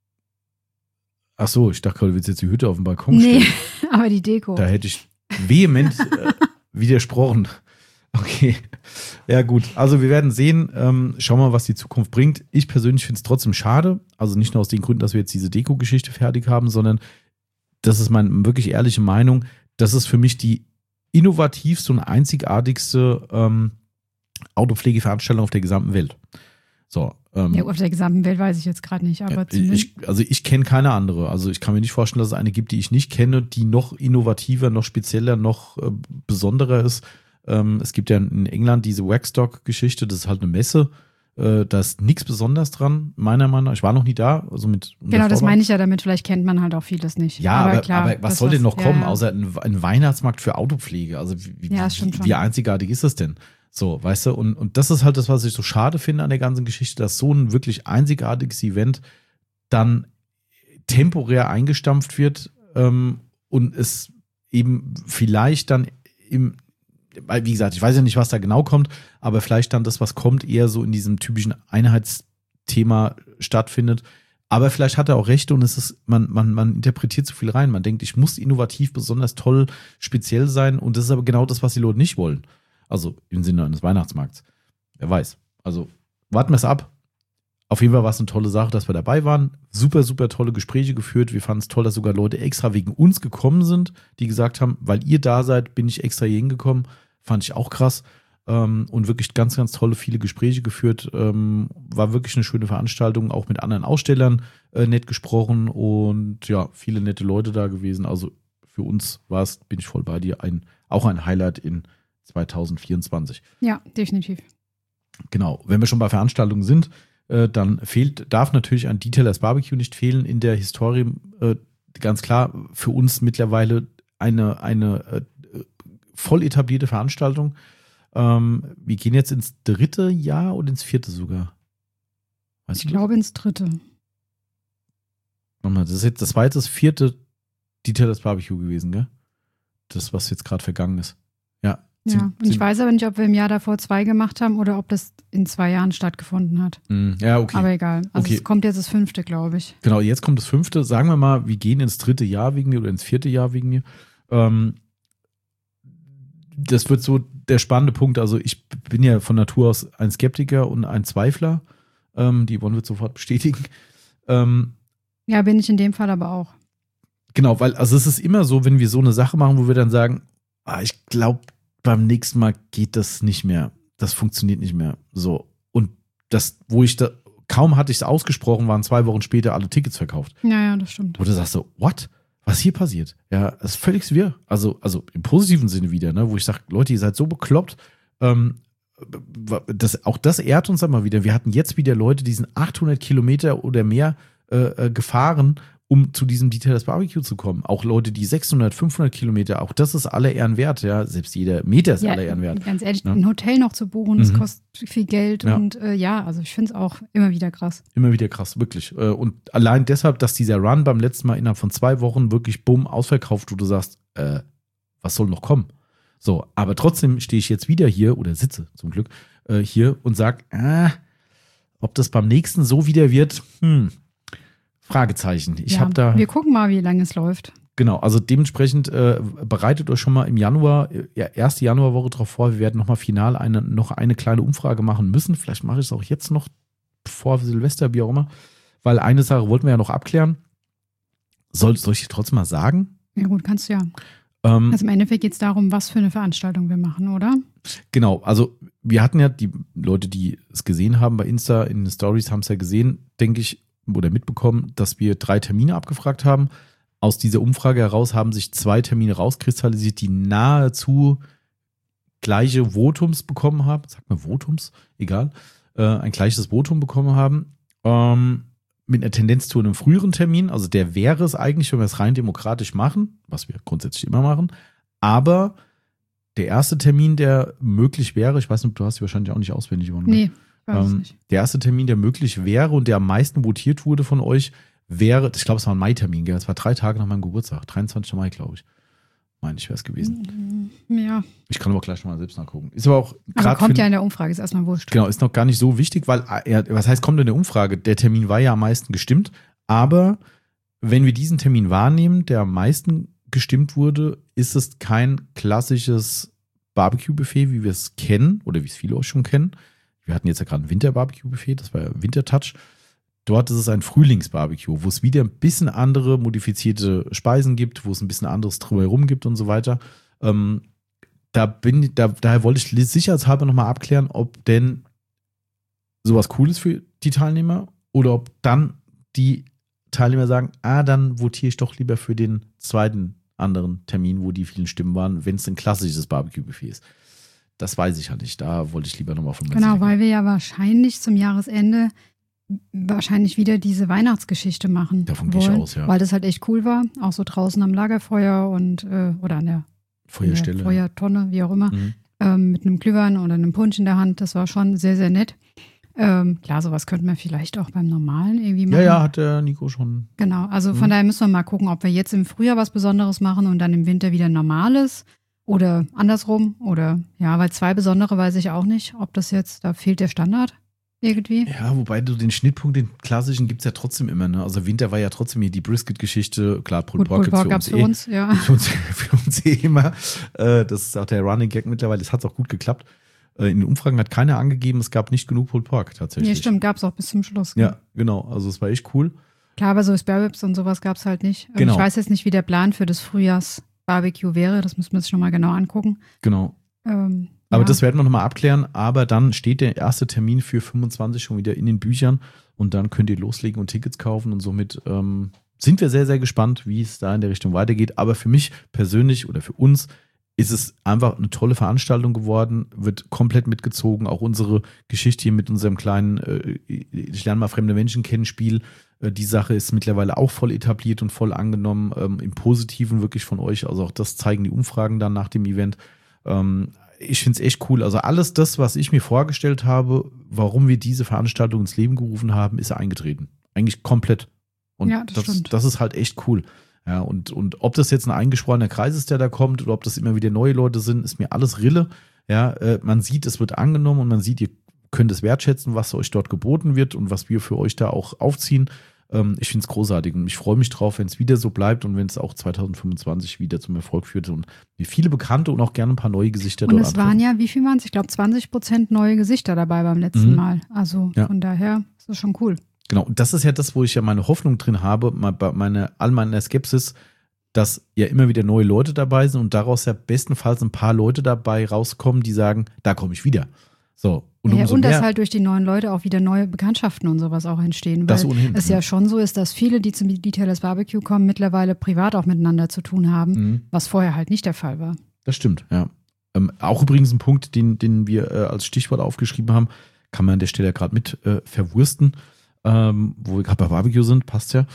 Ach so, ich dachte gerade, du willst jetzt die Hütte auf dem Balkon Nee, stellen. aber die Deko. Da hätte ich vehement äh, widersprochen. Okay. Ja, gut. Also, wir werden sehen. Ähm, schauen wir mal, was die Zukunft bringt. Ich persönlich finde es trotzdem schade. Also, nicht nur aus den Gründen, dass wir jetzt diese Deko-Geschichte fertig haben, sondern das ist meine wirklich ehrliche Meinung. Das ist für mich die innovativste und einzigartigste ähm, Autopflegeveranstaltung auf der gesamten Welt. So. Ähm, Ja, auf der gesamten Welt weiß ich jetzt gerade nicht, aber ja, zumindest. ich, also ich kenne keine andere. Also ich kann mir nicht vorstellen, dass es eine gibt, die ich nicht kenne, die noch innovativer, noch spezieller, noch äh, besonderer ist. Ähm, es gibt ja in England diese Waxstock-Geschichte, das ist halt eine Messe. Äh, da ist nichts Besonderes dran, meiner Meinung nach. Ich war noch nie da. Also mit Genau, das meine ich ja damit. Vielleicht kennt man halt auch vieles nicht. Ja, aber, aber, klar, aber was das, soll denn noch ja, kommen, ja. außer ein, ein Weihnachtsmarkt für Autopflege? Also wie, Ja, das stimmt wie, schon. wie einzigartig ist das denn? So, weißt du, und, und das ist halt das, was ich so schade finde an der ganzen Geschichte, dass so ein wirklich einzigartiges Event dann temporär eingestampft wird ähm, und es eben vielleicht dann im, weil, wie gesagt, ich weiß ja nicht, was da genau kommt, aber vielleicht dann das, was kommt, eher so in diesem typischen Einheitsthema stattfindet. Aber vielleicht hat er auch recht und es ist, man, man, man interpretiert zu viel rein. Man denkt, ich muss innovativ, besonders toll, speziell sein und das ist aber genau das, was die Leute nicht wollen. Also im Sinne eines Weihnachtsmarkts. Wer weiß. Also warten wir es ab. Auf jeden Fall war es eine tolle Sache, dass wir dabei waren. Super, super tolle Gespräche geführt. Wir fanden es toll, dass sogar Leute extra wegen uns gekommen sind, die gesagt haben, weil ihr da seid, bin ich extra hier hingekommen. Fand ich auch krass. Ähm, und wirklich ganz, ganz tolle, viele Gespräche geführt. Ähm, war wirklich eine schöne Veranstaltung, auch mit anderen Ausstellern äh, nett gesprochen und ja, viele nette Leute da gewesen. Also für uns war es, bin ich voll bei dir, ein, auch ein Highlight in zwanzig vierundzwanzig. Ja, definitiv. Genau. Wenn wir schon bei Veranstaltungen sind, äh, dann fehlt, darf natürlich ein Detailers Barbecue nicht fehlen in der Historie. Äh, ganz klar, für uns mittlerweile eine, eine äh, voll etablierte Veranstaltung. Ähm, wir gehen jetzt ins dritte Jahr oder ins vierte sogar? Weißt Ich du glaube ins dritte. das? Das ist jetzt das war jetzt das vierte Detailers Barbecue gewesen, gell? Das, was jetzt gerade vergangen ist. Ja. Ja, und ich weiß aber nicht, ob wir im Jahr davor zwei gemacht haben oder ob das in zwei Jahren stattgefunden hat. Ja, okay. Aber egal. Also Okay. es kommt jetzt das fünfte, glaube ich. Genau, jetzt kommt das fünfte. Sagen wir mal, wir gehen ins dritte Jahr wegen mir oder ins vierte Jahr wegen mir. Ähm, das wird so der spannende Punkt. Also ich bin ja von Natur aus ein Skeptiker und ein Zweifler. Ähm, die Yvonne wird sofort bestätigen. Ähm, Ja, bin ich in dem Fall aber auch. genau, weil also es ist immer so, wenn wir so eine Sache machen, wo wir dann sagen, ah, ich glaube, beim nächsten Mal geht das nicht mehr. Das funktioniert nicht mehr. So. Und das, wo ich da, kaum hatte ich es ausgesprochen, waren zwei Wochen später alle Tickets verkauft. Ja, ja, das stimmt. Wo du sagst so, what? Was hier passiert? Ja, das ist völlig wirr. Also, also im positiven Sinne wieder, ne? Wo ich sage, Leute, ihr seid so bekloppt. Ähm, das, auch das ehrt uns einmal wieder. Wir hatten jetzt wieder Leute, die sind achthundert Kilometer oder mehr äh, gefahren, um zu diesem Detailers Barbecue zu kommen. Auch Leute, die sechshundert, fünfhundert Kilometer, auch das ist aller Ehren wert, ja. Selbst jeder Meter ist Ja, aller Ehren wert. ganz ehrlich, Ja. ein Hotel noch zu buchen, das Mhm. kostet viel Geld Ja. und äh, ja, also ich finde es auch immer wieder krass. Immer wieder krass, wirklich. Äh, Und allein deshalb, dass dieser Run beim letzten Mal innerhalb von zwei Wochen wirklich bumm ausverkauft, wo du sagst, äh, was soll noch kommen? So, aber trotzdem stehe ich jetzt wieder hier oder sitze zum Glück äh, hier und sage, äh, ob das beim nächsten so wieder wird, hm, Fragezeichen. Ich ja, habe da. Wir gucken mal, wie lange es läuft. Genau, also dementsprechend äh, bereitet euch schon mal im Januar, ja, erste Januarwoche darauf vor, wir werden nochmal final eine, noch eine kleine Umfrage machen müssen. Vielleicht mache ich es auch jetzt noch vor Silvester, wie auch immer. Weil eine Sache wollten wir ja noch abklären. Soll, soll ich dir trotzdem mal sagen? Ja gut, kannst du ja. Ähm, Also im Endeffekt geht es darum, was für eine Veranstaltung wir machen, oder? Genau, also wir hatten ja, die Leute, die es gesehen haben bei Insta, in den Stories, haben es ja gesehen, denke ich, oder mitbekommen, dass wir drei Termine abgefragt haben. Aus dieser Umfrage heraus haben sich zwei Termine rauskristallisiert, die nahezu gleiche Votums bekommen haben. Sagt man Votums? Egal. Äh, ein gleiches Votum bekommen haben. Ähm, mit einer Tendenz zu einem früheren Termin. Also der wäre es eigentlich, wenn wir es rein demokratisch machen, was wir grundsätzlich immer machen. Aber der erste Termin, der möglich wäre, ich weiß nicht, du hast die wahrscheinlich auch nicht auswendig gewonnen. Nee, weiß ähm, nicht. Der erste Termin, der möglich wäre und der am meisten votiert wurde von euch, wäre, ich glaube, es war ein Mai-Termin, gell? Es war drei Tage nach meinem Geburtstag, dreiundzwanzigsten Mai, glaube ich. Meine ich, wäre es gewesen. Ja. Ich kann aber gleich noch mal selbst nachgucken. Ist aber auch Aber gerade kommt für, ja in der Umfrage, ist erstmal wurscht. genau, ist noch gar nicht so wichtig, weil, er, was heißt, kommt in der Umfrage? Der Termin war ja am meisten gestimmt, aber wenn wir diesen Termin wahrnehmen, der am meisten gestimmt wurde, ist es kein klassisches Barbecue-Buffet, wie wir es kennen oder wie es viele auch schon kennen. Wir hatten jetzt ja gerade ein Winter-Barbecue-Buffet, das war ja Wintertouch. Dort ist es ein Frühlings-Barbecue, wo es wieder ein bisschen andere modifizierte Speisen gibt, wo es ein bisschen anderes drumherum gibt und so weiter. Ähm, da bin, da, daher wollte ich sicherheitshalber nochmal abklären, ob denn sowas cool ist für die Teilnehmer oder ob dann die Teilnehmer sagen, ah, dann votiere ich doch lieber für den zweiten anderen Termin, wo die vielen Stimmen waren, wenn es ein klassisches Barbecue-Buffet ist. Das weiß ich halt nicht. Da wollte ich lieber nochmal von mir Genau, sagen. weil wir ja wahrscheinlich zum Jahresende wahrscheinlich wieder diese Weihnachtsgeschichte machen Davon gehe ich wollen, aus, ja. weil das halt echt cool war, auch so draußen am Lagerfeuer und äh, oder an der, Feuerstelle. an der Feuertonne, wie auch immer, Mhm. ähm, mit einem Glühwein oder einem Punsch in der Hand. Das war schon sehr, sehr nett. Ähm, klar, sowas könnten wir vielleicht auch beim Normalen irgendwie machen. Ja, ja, hat der Nico schon. Genau, also von Mhm. daher müssen wir mal gucken, ob wir jetzt im Frühjahr was Besonderes machen und dann im Winter wieder Normales oder andersrum oder ja, weil zwei Besondere weiß ich auch nicht, ob das jetzt, da fehlt der Standard irgendwie. Ja, wobei du den Schnittpunkt, den klassischen, gibt es ja trotzdem immer. Ne? Also Winter war ja trotzdem hier die Brisket-Geschichte. Klar, Pulled Gut, Pork Pulled gibt es Pork für, gab's uns für eh. uns, ja. Für uns, für uns eh immer. Äh, das ist auch der Running Gag mittlerweile. Das hat auch gut geklappt. Äh, in den Umfragen hat keiner angegeben, es gab nicht genug Pulled Pork tatsächlich. Nee, stimmt, gab es auch bis zum Schluss. Ja, genau. Also es war echt cool. Klar, aber so Spare Ribs und sowas gab es halt nicht. Ähm, Genau. Ich weiß jetzt nicht, wie der Plan für das Frühjahrs-Barbecue wäre. Das müssen wir uns schon mal genau angucken. Genau. Ähm, Aber ja. das werden wir nochmal abklären. Aber dann steht der erste Termin für fünfundzwanzig schon wieder in den Büchern. Und dann könnt ihr loslegen und Tickets kaufen. Und somit ähm, sind wir sehr, sehr gespannt, wie es da in der Richtung weitergeht. Aber für mich persönlich oder für uns ist es einfach eine tolle Veranstaltung geworden. Wird komplett mitgezogen. Auch unsere Geschichte hier mit unserem kleinen äh, Ich lerne mal fremde Menschen kennen Spiel. Äh, die Sache ist mittlerweile auch voll etabliert und voll angenommen. Ähm, Im Positiven wirklich von euch. Also auch das zeigen die Umfragen dann nach dem Event. Ähm, Ich finde es echt cool. Also alles das, was ich mir vorgestellt habe, warum wir diese Veranstaltung ins Leben gerufen haben, ist eingetreten. Eigentlich komplett. Und Ja, das das, stimmt. das ist halt echt cool. Ja, und, und ob das jetzt ein eingeschworener Kreis ist, der da kommt, oder ob das immer wieder neue Leute sind, ist mir alles Rille. Ja, äh, man sieht, es wird angenommen und man sieht, ihr könnt es wertschätzen, was euch dort geboten wird und was wir für euch da auch aufziehen. Ähm, ich finde es großartig und ich freue mich drauf, wenn es wieder so bleibt und wenn es auch zwanzig fünfundzwanzig wieder zum Erfolg führt und wir viele bekannte und auch gerne ein paar neue Gesichter Und dort es waren ja, wie viel waren es? Ich glaube, zwanzig Prozent neue Gesichter dabei beim letzten Mhm. Mal. Also Ja. von daher ist das schon cool. Genau, und das ist ja das, wo ich ja meine Hoffnung drin habe, bei meine, all meiner Skepsis, dass ja immer wieder neue Leute dabei sind und daraus ja bestenfalls ein paar Leute dabei rauskommen, die sagen, da komme ich wieder. So, und Ja, umso und mehr, dass halt durch die neuen Leute auch wieder neue Bekanntschaften und sowas auch entstehen. Weil Das ohnehin, es ja. ja schon so ist, dass viele, die zum Detailers Barbecue kommen, mittlerweile privat auch miteinander zu tun haben, Mhm. was vorher halt nicht der Fall war. Das stimmt, ja. Ähm, auch übrigens ein Punkt, den, den wir äh, als Stichwort aufgeschrieben haben, kann man an der Stelle gerade mit äh, verwursten, ähm, wo wir gerade bei Barbecue sind, passt ja,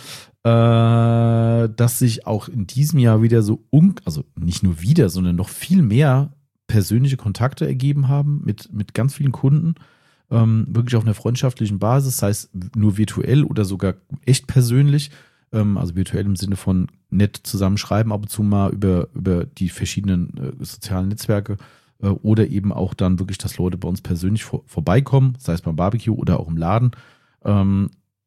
äh, dass sich auch in diesem Jahr wieder so, un also nicht nur wieder, sondern noch viel mehr persönliche Kontakte ergeben haben mit, mit ganz vielen Kunden, ähm, wirklich auf einer freundschaftlichen Basis, sei es nur virtuell oder sogar echt persönlich, ähm, also virtuell im Sinne von nett zusammenschreiben, ab und zu mal über, über die verschiedenen äh, sozialen Netzwerke äh, oder eben auch dann wirklich, dass Leute bei uns persönlich vor, vorbeikommen, sei es beim Barbecue oder auch im Laden. Ähm,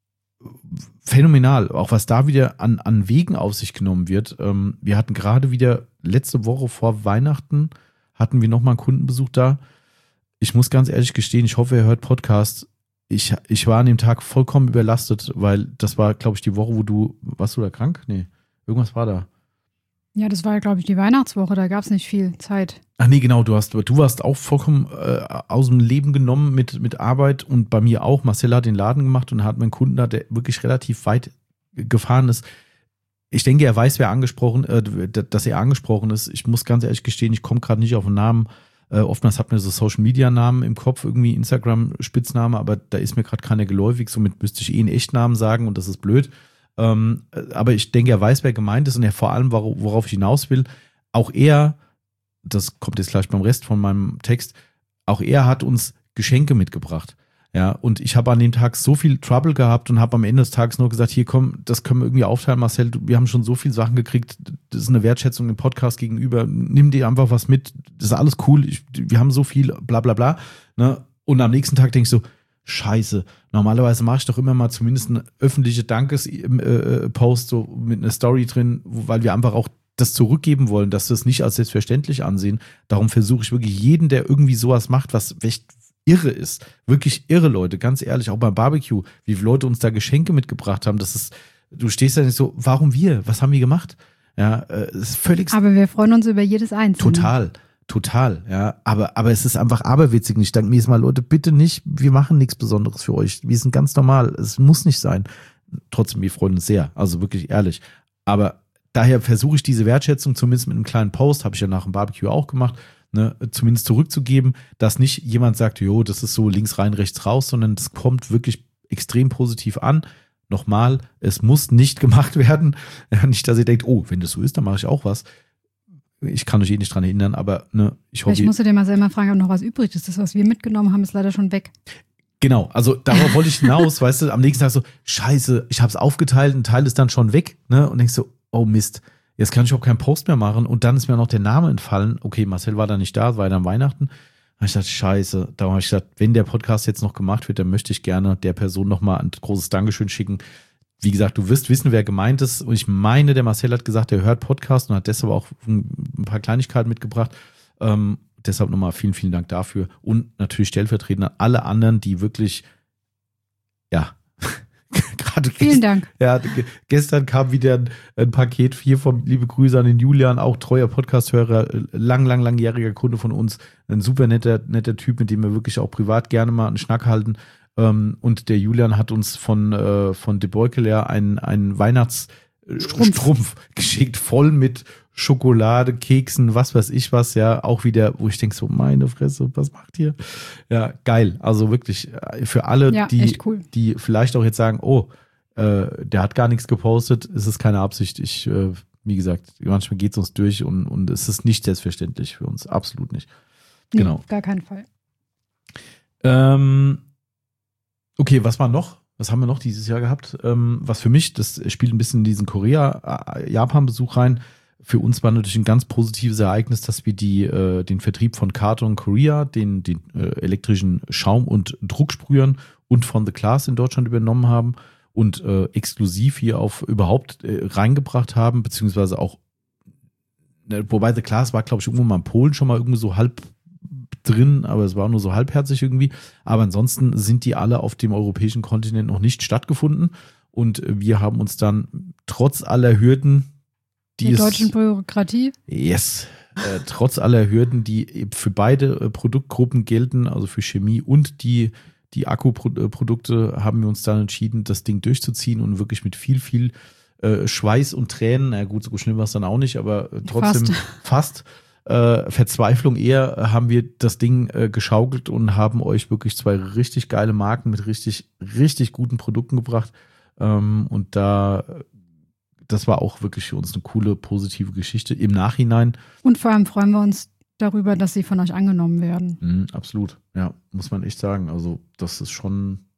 phänomenal, auch was da wieder an, an Wegen auf sich genommen wird. Ähm, wir hatten gerade wieder letzte Woche vor Weihnachten hatten wir nochmal einen Kundenbesuch da. Ich muss ganz ehrlich gestehen, ich hoffe, er hört Podcast. Ich, ich war an dem Tag vollkommen überlastet, weil das war, glaube ich, die Woche, wo du, warst du da krank? Nee, irgendwas war da. Ja, das war ja, glaube ich, die Weihnachtswoche, da gab es nicht viel Zeit. Ach nee, genau, du hast, du warst auch vollkommen äh, aus dem Leben genommen mit, mit Arbeit und bei mir auch. Marcel hat den Laden gemacht und hat meinen Kunden da, der wirklich relativ weit gefahren ist. Ich denke, er weiß, wer angesprochen, äh, dass er angesprochen ist. Ich muss ganz ehrlich gestehen, ich komme gerade nicht auf den Namen. Äh, oftmals hat man so Social-Media-Namen im Kopf, irgendwie Instagram-Spitzname, aber da ist mir gerade keiner geläufig. Somit müsste ich eh einen Echtnamen sagen und das ist blöd. Ähm, aber ich denke, er weiß, wer gemeint ist und er vor allem, worauf ich hinaus will, auch er, das kommt jetzt gleich beim Rest von meinem Text, auch er hat uns Geschenke mitgebracht. Ja, und ich habe an dem Tag so viel Trouble gehabt und habe am Ende des Tages nur gesagt, hier komm, das können wir irgendwie aufteilen, Marcel, wir haben schon so viele Sachen gekriegt, das ist eine Wertschätzung dem Podcast gegenüber, nimm dir einfach was mit, das ist alles cool, ich, wir haben so viel, bla bla bla. Ne? Und am nächsten Tag denke ich so, Scheiße, normalerweise mache ich doch immer mal zumindest eine öffentliche Dankes-Post so mit einer Story drin, weil wir einfach auch das zurückgeben wollen, dass wir es nicht als selbstverständlich ansehen. Darum versuche ich wirklich jeden, der irgendwie sowas macht, was echt irre ist, wirklich irre, Leute, ganz ehrlich, auch beim Barbecue, wie viele Leute uns da Geschenke mitgebracht haben, das ist, du stehst da nicht so, warum wir, was haben wir gemacht? Ja, äh, es ist völlig... Aber wir freuen uns über jedes Einzelne. Total. Total, ja, aber, aber es ist einfach aberwitzig. Ich denke mir jetzt mal, Leute, bitte nicht, wir machen nichts Besonderes für euch. Wir sind ganz normal, es muss nicht sein. Trotzdem, wir freuen uns sehr, also wirklich ehrlich. Aber daher versuche ich diese Wertschätzung, zumindest mit einem kleinen Post, habe ich ja nach dem Barbecue auch gemacht, ne, zumindest zurückzugeben, dass nicht jemand sagt, jo, das ist so links rein, rechts raus, sondern das kommt wirklich extrem positiv an. Nochmal, es muss nicht gemacht werden. Nicht, dass ihr denkt, oh, wenn das so ist, dann mache ich auch was. Ich kann euch eh nicht dran erinnern, aber ne, ich hoffe. Ich musste dir mal selber fragen, ob noch was übrig ist. Das, was wir mitgenommen haben, ist leider schon weg. Genau, also darauf wollte ich hinaus, weißt du, am nächsten Tag so, scheiße, ich habe es aufgeteilt, ein Teil ist dann schon weg, ne, und denkst so, oh Mist, jetzt kann ich auch keinen Post mehr machen und dann ist mir noch der Name entfallen. Okay, Marcel war da nicht da, war ja dann Weihnachten. Da habe ich gedacht, scheiße, da habe ich gedacht, wenn der Podcast jetzt noch gemacht wird, dann möchte ich gerne der Person nochmal ein großes Dankeschön schicken. Wie gesagt, du wirst wissen, wer gemeint ist. Und ich meine, der Marcel hat gesagt, er hört Podcast und hat deshalb auch ein paar Kleinigkeiten mitgebracht. Ähm, deshalb nochmal vielen, vielen Dank dafür. Und natürlich stellvertretend an alle anderen, die wirklich, ja, gerade vielen Dank. Ja, gestern kam wieder ein, ein Paket hier von liebe Grüße an den Julian, auch treuer Podcast-Hörer, lang, lang, langjähriger Kunde von uns. Ein super netter, netter Typ, mit dem wir wirklich auch privat gerne mal einen Schnack halten. Und der Julian hat uns von, äh, von De Beukeler einen, einen Weihnachtsstrumpf geschickt, voll mit Schokolade, Keksen, was weiß ich was, ja, auch wieder, wo ich denke so, meine Fresse, was macht ihr? Ja, geil, also wirklich für alle, ja, die, cool. die vielleicht auch jetzt sagen, oh, äh, der hat gar nichts gepostet, es ist keine Absicht, ich, äh, wie gesagt, manchmal geht es uns durch und, und es ist nicht selbstverständlich für uns, absolut nicht. Nee, genau. Auf gar keinen Fall. Ähm, Okay, was war noch? Was haben wir noch dieses Jahr gehabt? Ähm, was für mich, das spielt ein bisschen in diesen Korea-Japan-Besuch rein. Für uns war natürlich ein ganz positives Ereignis, dass wir die, äh, den Vertrieb von Karton Korea, den, den äh, elektrischen Schaum- und Drucksprühern und von The Class in Deutschland übernommen haben und äh, exklusiv hier auf überhaupt äh, reingebracht haben, beziehungsweise auch, ne, wobei The Class war, glaube ich, irgendwo mal in Polen schon mal irgendwie so halb drin, aber es war nur so halbherzig irgendwie. Aber ansonsten sind die alle auf dem europäischen Kontinent noch nicht stattgefunden. Und wir haben uns dann trotz aller Hürden, die der deutschen Bürokratie, yes, äh, trotz aller Hürden, die für beide äh, Produktgruppen gelten, also für Chemie und die, die Akkuprodukte, haben wir uns dann entschieden, das Ding durchzuziehen und wirklich mit viel, viel äh, Schweiß und Tränen, na gut, so schlimm war es dann auch nicht, aber äh, trotzdem fast, fast Äh, Verzweiflung eher, äh, haben wir das Ding äh, geschaukelt und haben euch wirklich zwei richtig geile Marken mit richtig, richtig guten Produkten gebracht. Ähm, und da, das war auch wirklich für uns eine coole, positive Geschichte im Nachhinein. Und vor allem freuen wir uns darüber, dass sie von euch angenommen werden. Mhm, absolut, ja, muss man echt sagen. Also das ist schon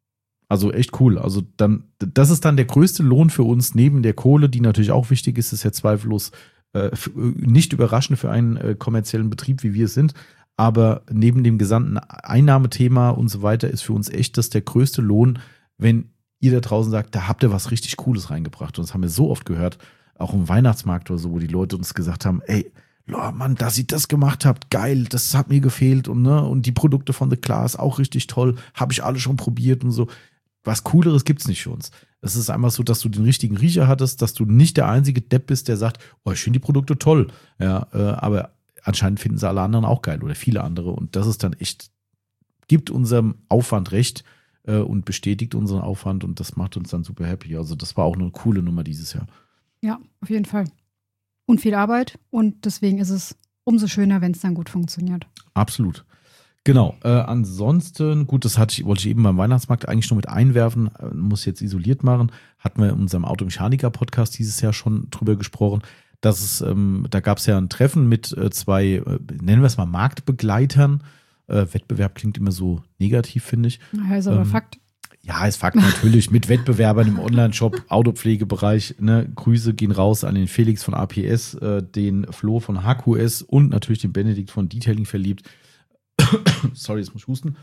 Also echt cool. Also dann, das ist dann der größte Lohn für uns, neben der Kohle, die natürlich auch wichtig ist, ist ja zweifellos äh, nicht überraschend für einen äh, kommerziellen Betrieb, wie wir es sind. Aber neben dem gesamten Einnahmethema und so weiter ist für uns echt das der größte Lohn, wenn ihr da draußen sagt, da habt ihr was richtig Cooles reingebracht. Und das haben wir so oft gehört, auch im Weihnachtsmarkt oder so, wo die Leute uns gesagt haben, ey, oh Mann, dass ihr das gemacht habt, geil, das hat mir gefehlt. Und, ne, und die Produkte von The Class auch richtig toll, habe ich alle schon probiert und so. Was Cooleres gibt es nicht für uns. Es ist einfach so, dass du den richtigen Riecher hattest, dass du nicht der einzige Depp bist, der sagt, oh, ich finde die Produkte toll. Ja, äh, aber anscheinend finden sie alle anderen auch geil oder viele andere. Und das ist dann echt, gibt unserem Aufwand recht äh, und bestätigt unseren Aufwand und das macht uns dann super happy. Also das war auch eine coole Nummer dieses Jahr. Ja, auf jeden Fall. Und viel Arbeit und deswegen ist es umso schöner, wenn es dann gut funktioniert. Absolut. Genau. Äh, ansonsten, gut, das hatte ich, wollte ich eben beim Weihnachtsmarkt eigentlich nur mit einwerfen, äh, muss jetzt isoliert machen. Hatten wir in unserem Automechaniker-Podcast dieses Jahr schon drüber gesprochen. Dass es, ähm, da gab es ja ein Treffen mit äh, zwei, äh, nennen wir es mal Marktbegleitern. Äh, Wettbewerb klingt immer so negativ, finde ich. Ja, ist aber ähm, Fakt. Ja, ist Fakt natürlich. Mit Wettbewerbern im Online-Shop, Autopflegebereich. Ne? Grüße gehen raus an den Felix von A P S, äh, den Flo von H Q S und natürlich den Benedikt von Detailing verliebt. Sorry, jetzt muss ich husten.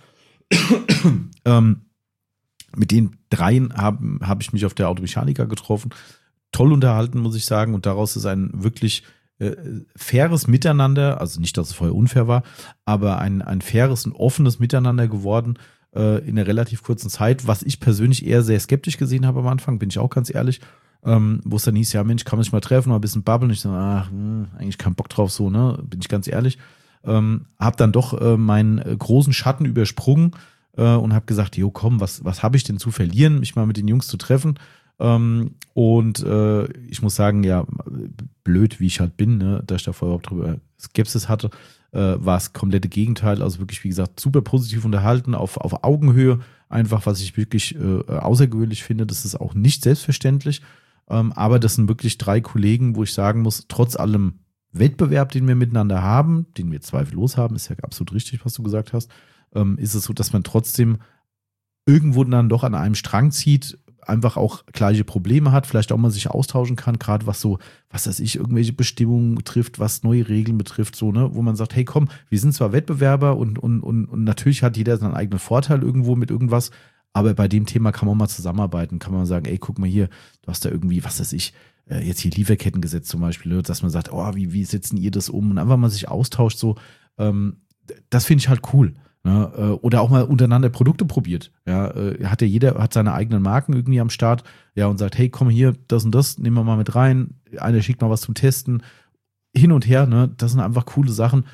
ähm, mit den dreien habe hab ich mich auf der Automechaniker getroffen. Toll unterhalten, muss ich sagen. Und daraus ist ein wirklich äh, faires Miteinander, also nicht, dass es vorher unfair war, aber ein, ein faires und offenes Miteinander geworden äh, in einer relativ kurzen Zeit, was ich persönlich eher sehr skeptisch gesehen habe am Anfang, bin ich auch ganz ehrlich. Ähm, wo es dann hieß, ja Mensch, kann man sich mal treffen, mal ein bisschen babbeln. Ich so, ach, mh, eigentlich keinen Bock drauf, so, ne, bin ich ganz ehrlich. Ähm, hab dann doch äh, meinen äh, großen Schatten übersprungen äh, und habe gesagt, jo komm, was, was habe ich denn zu verlieren, mich mal mit den Jungs zu treffen. Ähm, und äh, ich muss sagen, ja, blöd, wie ich halt bin, ne, dass ich da vorher überhaupt drüber Skepsis hatte, äh, war es komplette Gegenteil. Also wirklich, wie gesagt, super positiv unterhalten, auf, auf Augenhöhe. Einfach, was ich wirklich äh, außergewöhnlich finde, das ist auch nicht selbstverständlich. Ähm, aber das sind wirklich drei Kollegen, wo ich sagen muss, trotz allem Wettbewerb, den wir miteinander haben, den wir zweifellos haben, ist ja absolut richtig, was du gesagt hast, ähm, ist es so, dass man trotzdem irgendwo dann doch an einem Strang zieht, einfach auch gleiche Probleme hat, vielleicht auch mal sich austauschen kann, gerade was so, was weiß ich, irgendwelche Bestimmungen betrifft, was neue Regeln betrifft, so, ne, wo man sagt, hey komm, wir sind zwar Wettbewerber und, und, und, und natürlich hat jeder seinen eigenen Vorteil irgendwo mit irgendwas, aber bei dem Thema kann man mal zusammenarbeiten, kann man sagen, ey, guck mal hier, du hast da irgendwie, was weiß ich, jetzt hier Lieferkettengesetz zum Beispiel, dass man sagt, oh, wie, wie setzen ihr das um? Und einfach mal sich austauscht, so, ähm, das finde ich halt cool. Ne? Oder auch mal untereinander Produkte probiert. Ja, hat ja jeder, hat seine eigenen Marken irgendwie am Start, ja, und sagt, hey, komm hier, das und das, nehmen wir mal mit rein. Einer schickt mal was zum Testen. Hin und her, ne? Das sind einfach coole Sachen.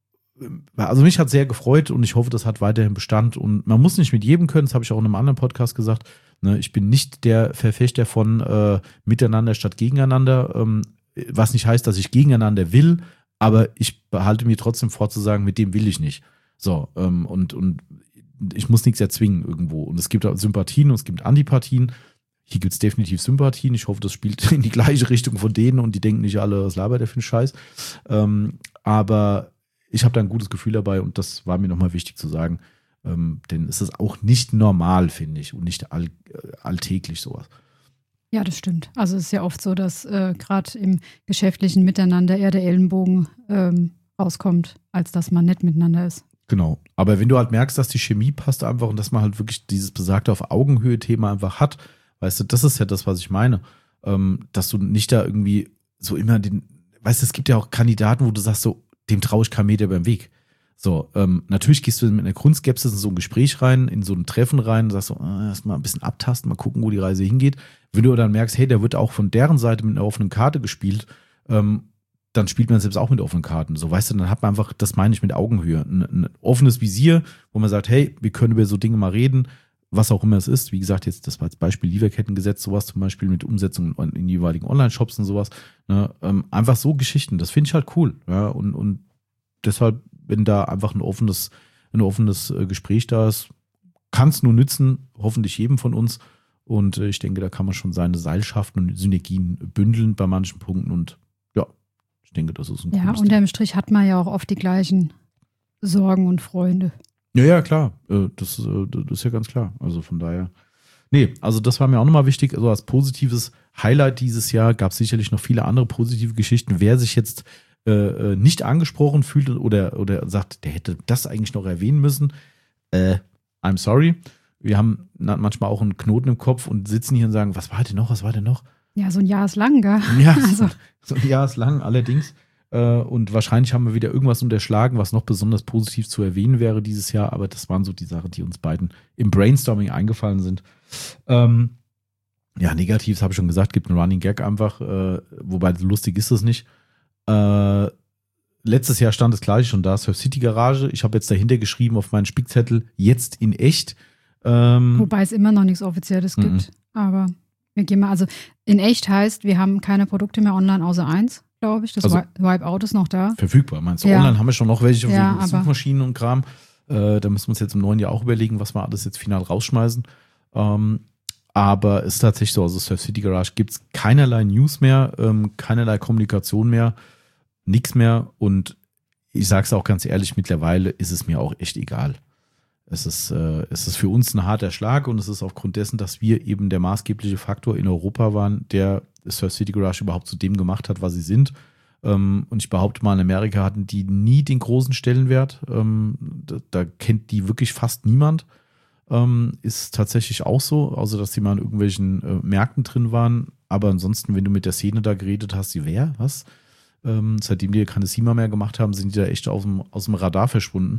Also mich hat sehr gefreut und ich hoffe, das hat weiterhin Bestand. Und man muss nicht mit jedem können, das habe ich auch in einem anderen Podcast gesagt. Ne? Ich bin nicht der Verfechter von äh, Miteinander statt Gegeneinander, ähm, was nicht heißt, dass ich gegeneinander will, aber ich behalte mir trotzdem vor zu sagen, mit dem will ich nicht. So, ähm, und, und ich muss nichts erzwingen irgendwo. Und es gibt auch Sympathien und es gibt Antipathien. Hier gibt es definitiv Sympathien. Ich hoffe, das spielt in die gleiche Richtung von denen und die denken nicht alle, was labert der für einen Scheiß. Ähm, aber ich habe da ein gutes Gefühl dabei und das war mir nochmal wichtig zu sagen. Ähm, denn es ist auch nicht normal, finde ich, und nicht all, äh, alltäglich sowas. Ja, das stimmt. Also es ist ja oft so, dass äh, gerade im geschäftlichen Miteinander eher der Ellenbogen ähm, rauskommt, als dass man nett miteinander ist. Genau. Aber wenn du halt merkst, dass die Chemie passt einfach und dass man halt wirklich dieses besagte auf Augenhöhe-Thema einfach hat, weißt du, das ist ja das, was ich meine. Ähm, dass du nicht da irgendwie so immer den, weißt du, es gibt ja auch Kandidaten, wo du sagst so, dem traue ich keinen Meter beim Weg. So, ähm, natürlich gehst du mit einer Grundskepsis in so ein Gespräch rein, in so ein Treffen rein und sagst so, äh, erstmal ein bisschen abtasten, mal gucken, wo die Reise hingeht. Wenn du dann merkst, hey, der wird auch von deren Seite mit einer offenen Karte gespielt, ähm, dann spielt man selbst auch mit offenen Karten. So, weißt du, dann hat man einfach, das meine ich mit Augenhöhe, ein, ein offenes Visier, wo man sagt, hey, wir können über so Dinge mal reden, was auch immer es ist. Wie gesagt, jetzt das war als Beispiel Lieferkettengesetz, sowas zum Beispiel mit Umsetzung in, in jeweiligen Online-Shops und sowas. Ne? Ähm, einfach so Geschichten, das finde ich halt cool. Ja? Und, und deshalb, wenn da einfach ein offenes, ein offenes Gespräch da ist, kann es nur nützen, hoffentlich jedem von uns. Und ich denke, da kann man schon seine Seilschaften und Synergien bündeln bei manchen Punkten. Und ja, ich denke, das ist ein Ja, unterm Strich hat man ja auch oft die gleichen Sorgen und Freunde. Ja, ja, klar. Das, das ist ja ganz klar. Also von daher Nee, also das war mir auch nochmal wichtig. Also als positives Highlight dieses Jahr gab es sicherlich noch viele andere positive Geschichten. Wer sich jetzt äh, nicht angesprochen fühlt oder, oder sagt, der hätte das eigentlich noch erwähnen müssen, äh, I'm sorry. Wir haben manchmal auch einen Knoten im Kopf und sitzen hier und sagen, was war denn noch, was war denn noch? Ja, so ein Jahr ist lang, gell? Ja, also. so, so ein Jahr ist lang, allerdings. Äh, und wahrscheinlich haben wir wieder irgendwas unterschlagen, was noch besonders positiv zu erwähnen wäre dieses Jahr. Aber das waren so die Sachen, die uns beiden im Brainstorming eingefallen sind. Ähm, ja, negativ, das habe ich schon gesagt, gibt einen Running Gag einfach. Äh, wobei lustig ist das nicht. Äh, letztes Jahr stand das gleiche schon da, Surf City Garage. Ich habe jetzt dahinter geschrieben auf meinen Spickzettel, jetzt in echt. Ähm, Wobei es immer noch nichts Offizielles gibt. Mhm. Aber wir gehen mal, also in echt heißt, wir haben keine Produkte mehr online außer eins, glaube ich. Das Also- Wipeout ist noch da. verfügbar, meinst du? Ja. Online haben wir schon noch welche, Ja, so aber- Suchmaschinen und Kram. Äh, da müssen wir uns jetzt im neuen Jahr auch überlegen, was wir alles jetzt final rausschmeißen. Ähm, aber es ist tatsächlich so, also Surf City Garage gibt es keinerlei News mehr, ähm, keinerlei Kommunikation mehr, nichts mehr. Und ich sage es auch ganz ehrlich, mittlerweile ist es mir auch echt egal. Es ist, äh, es ist für uns ein harter Schlag und es ist aufgrund dessen, dass wir eben der maßgebliche Faktor in Europa waren, der Surf City Garage überhaupt zu dem gemacht hat, was sie sind. Ähm, und ich behaupte mal, in Amerika hatten die nie den großen Stellenwert. Ähm, da, da kennt die wirklich fast niemand. Ähm, ist tatsächlich auch so, außer dass die mal in irgendwelchen äh, Märkten drin waren. Aber ansonsten, wenn du mit der Szene da geredet hast, die wer, was? Ähm, seitdem die keine SEMA mehr gemacht haben, sind die da echt aus dem, aus dem Radar verschwunden.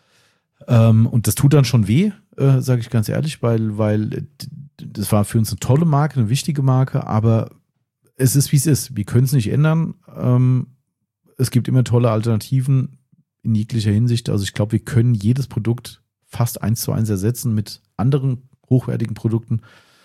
Ähm, und das tut dann schon weh, äh, sage ich ganz ehrlich, weil, weil das war für uns eine tolle Marke, eine wichtige Marke, aber es ist, wie es ist. Wir können es nicht ändern. Ähm, es gibt immer tolle Alternativen in jeglicher Hinsicht. Also ich glaube, wir können jedes Produkt fast eins zu eins ersetzen mit anderen hochwertigen Produkten.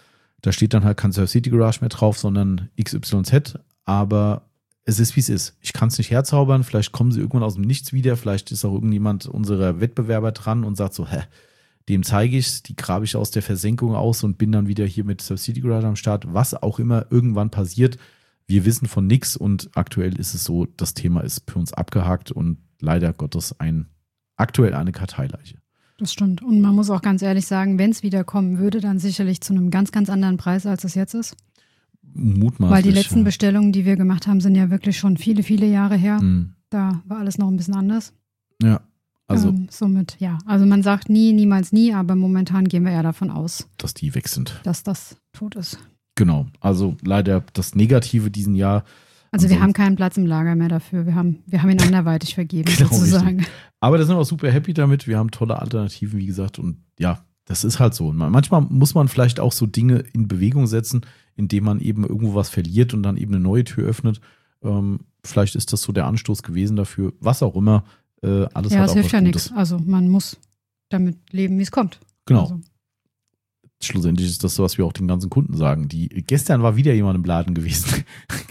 Da steht dann halt kein Surf City Garage mehr drauf, sondern X Y Z. Aber es ist, wie es ist. Ich kann es nicht herzaubern. Vielleicht kommen sie irgendwann aus dem Nichts wieder. Vielleicht ist auch irgendjemand unserer Wettbewerber dran und sagt so, hä, dem zeige ich es, die grabe ich aus der Versenkung aus und bin dann wieder hier mit Surf City Garage am Start. Was auch immer irgendwann passiert, wir wissen von nichts und aktuell ist es so, das Thema ist für uns abgehakt und leider Gottes ein, aktuell eine Karteileiche. Das stimmt. Und man muss auch ganz ehrlich sagen, wenn es wieder kommen würde, dann sicherlich zu einem ganz, ganz anderen Preis, als es jetzt ist. Mutmaßlich. Weil die letzten ja. Bestellungen, die wir gemacht haben, sind ja wirklich schon viele, viele Jahre her. Hm. Da war alles noch ein bisschen anders. Ja, also, Ähm, somit, ja. Also man sagt nie, niemals nie, aber momentan gehen wir eher davon aus, dass die weg sind. dass das tot ist. Genau. Also leider das Negative diesen Jahr. Also wir Ansonsten- haben keinen Platz im Lager mehr dafür. Wir haben, wir haben ihn anderweitig vergeben, Genau, sozusagen. Aber da sind wir auch super happy damit. Wir haben tolle Alternativen, wie gesagt. Und ja, das ist halt so. Und manchmal muss man vielleicht auch so Dinge in Bewegung setzen, indem man eben irgendwo was verliert und dann eben eine neue Tür öffnet. Ähm, vielleicht ist das so der Anstoß gewesen dafür. Was auch immer. Äh, alles Ja, hat es auch hilft was ja Gutes. nichts. Also man muss damit leben, wie es kommt. Genau. Also, Schlussendlich ist das so, was wir auch den ganzen Kunden sagen. Die, gestern war wieder jemand im Laden gewesen.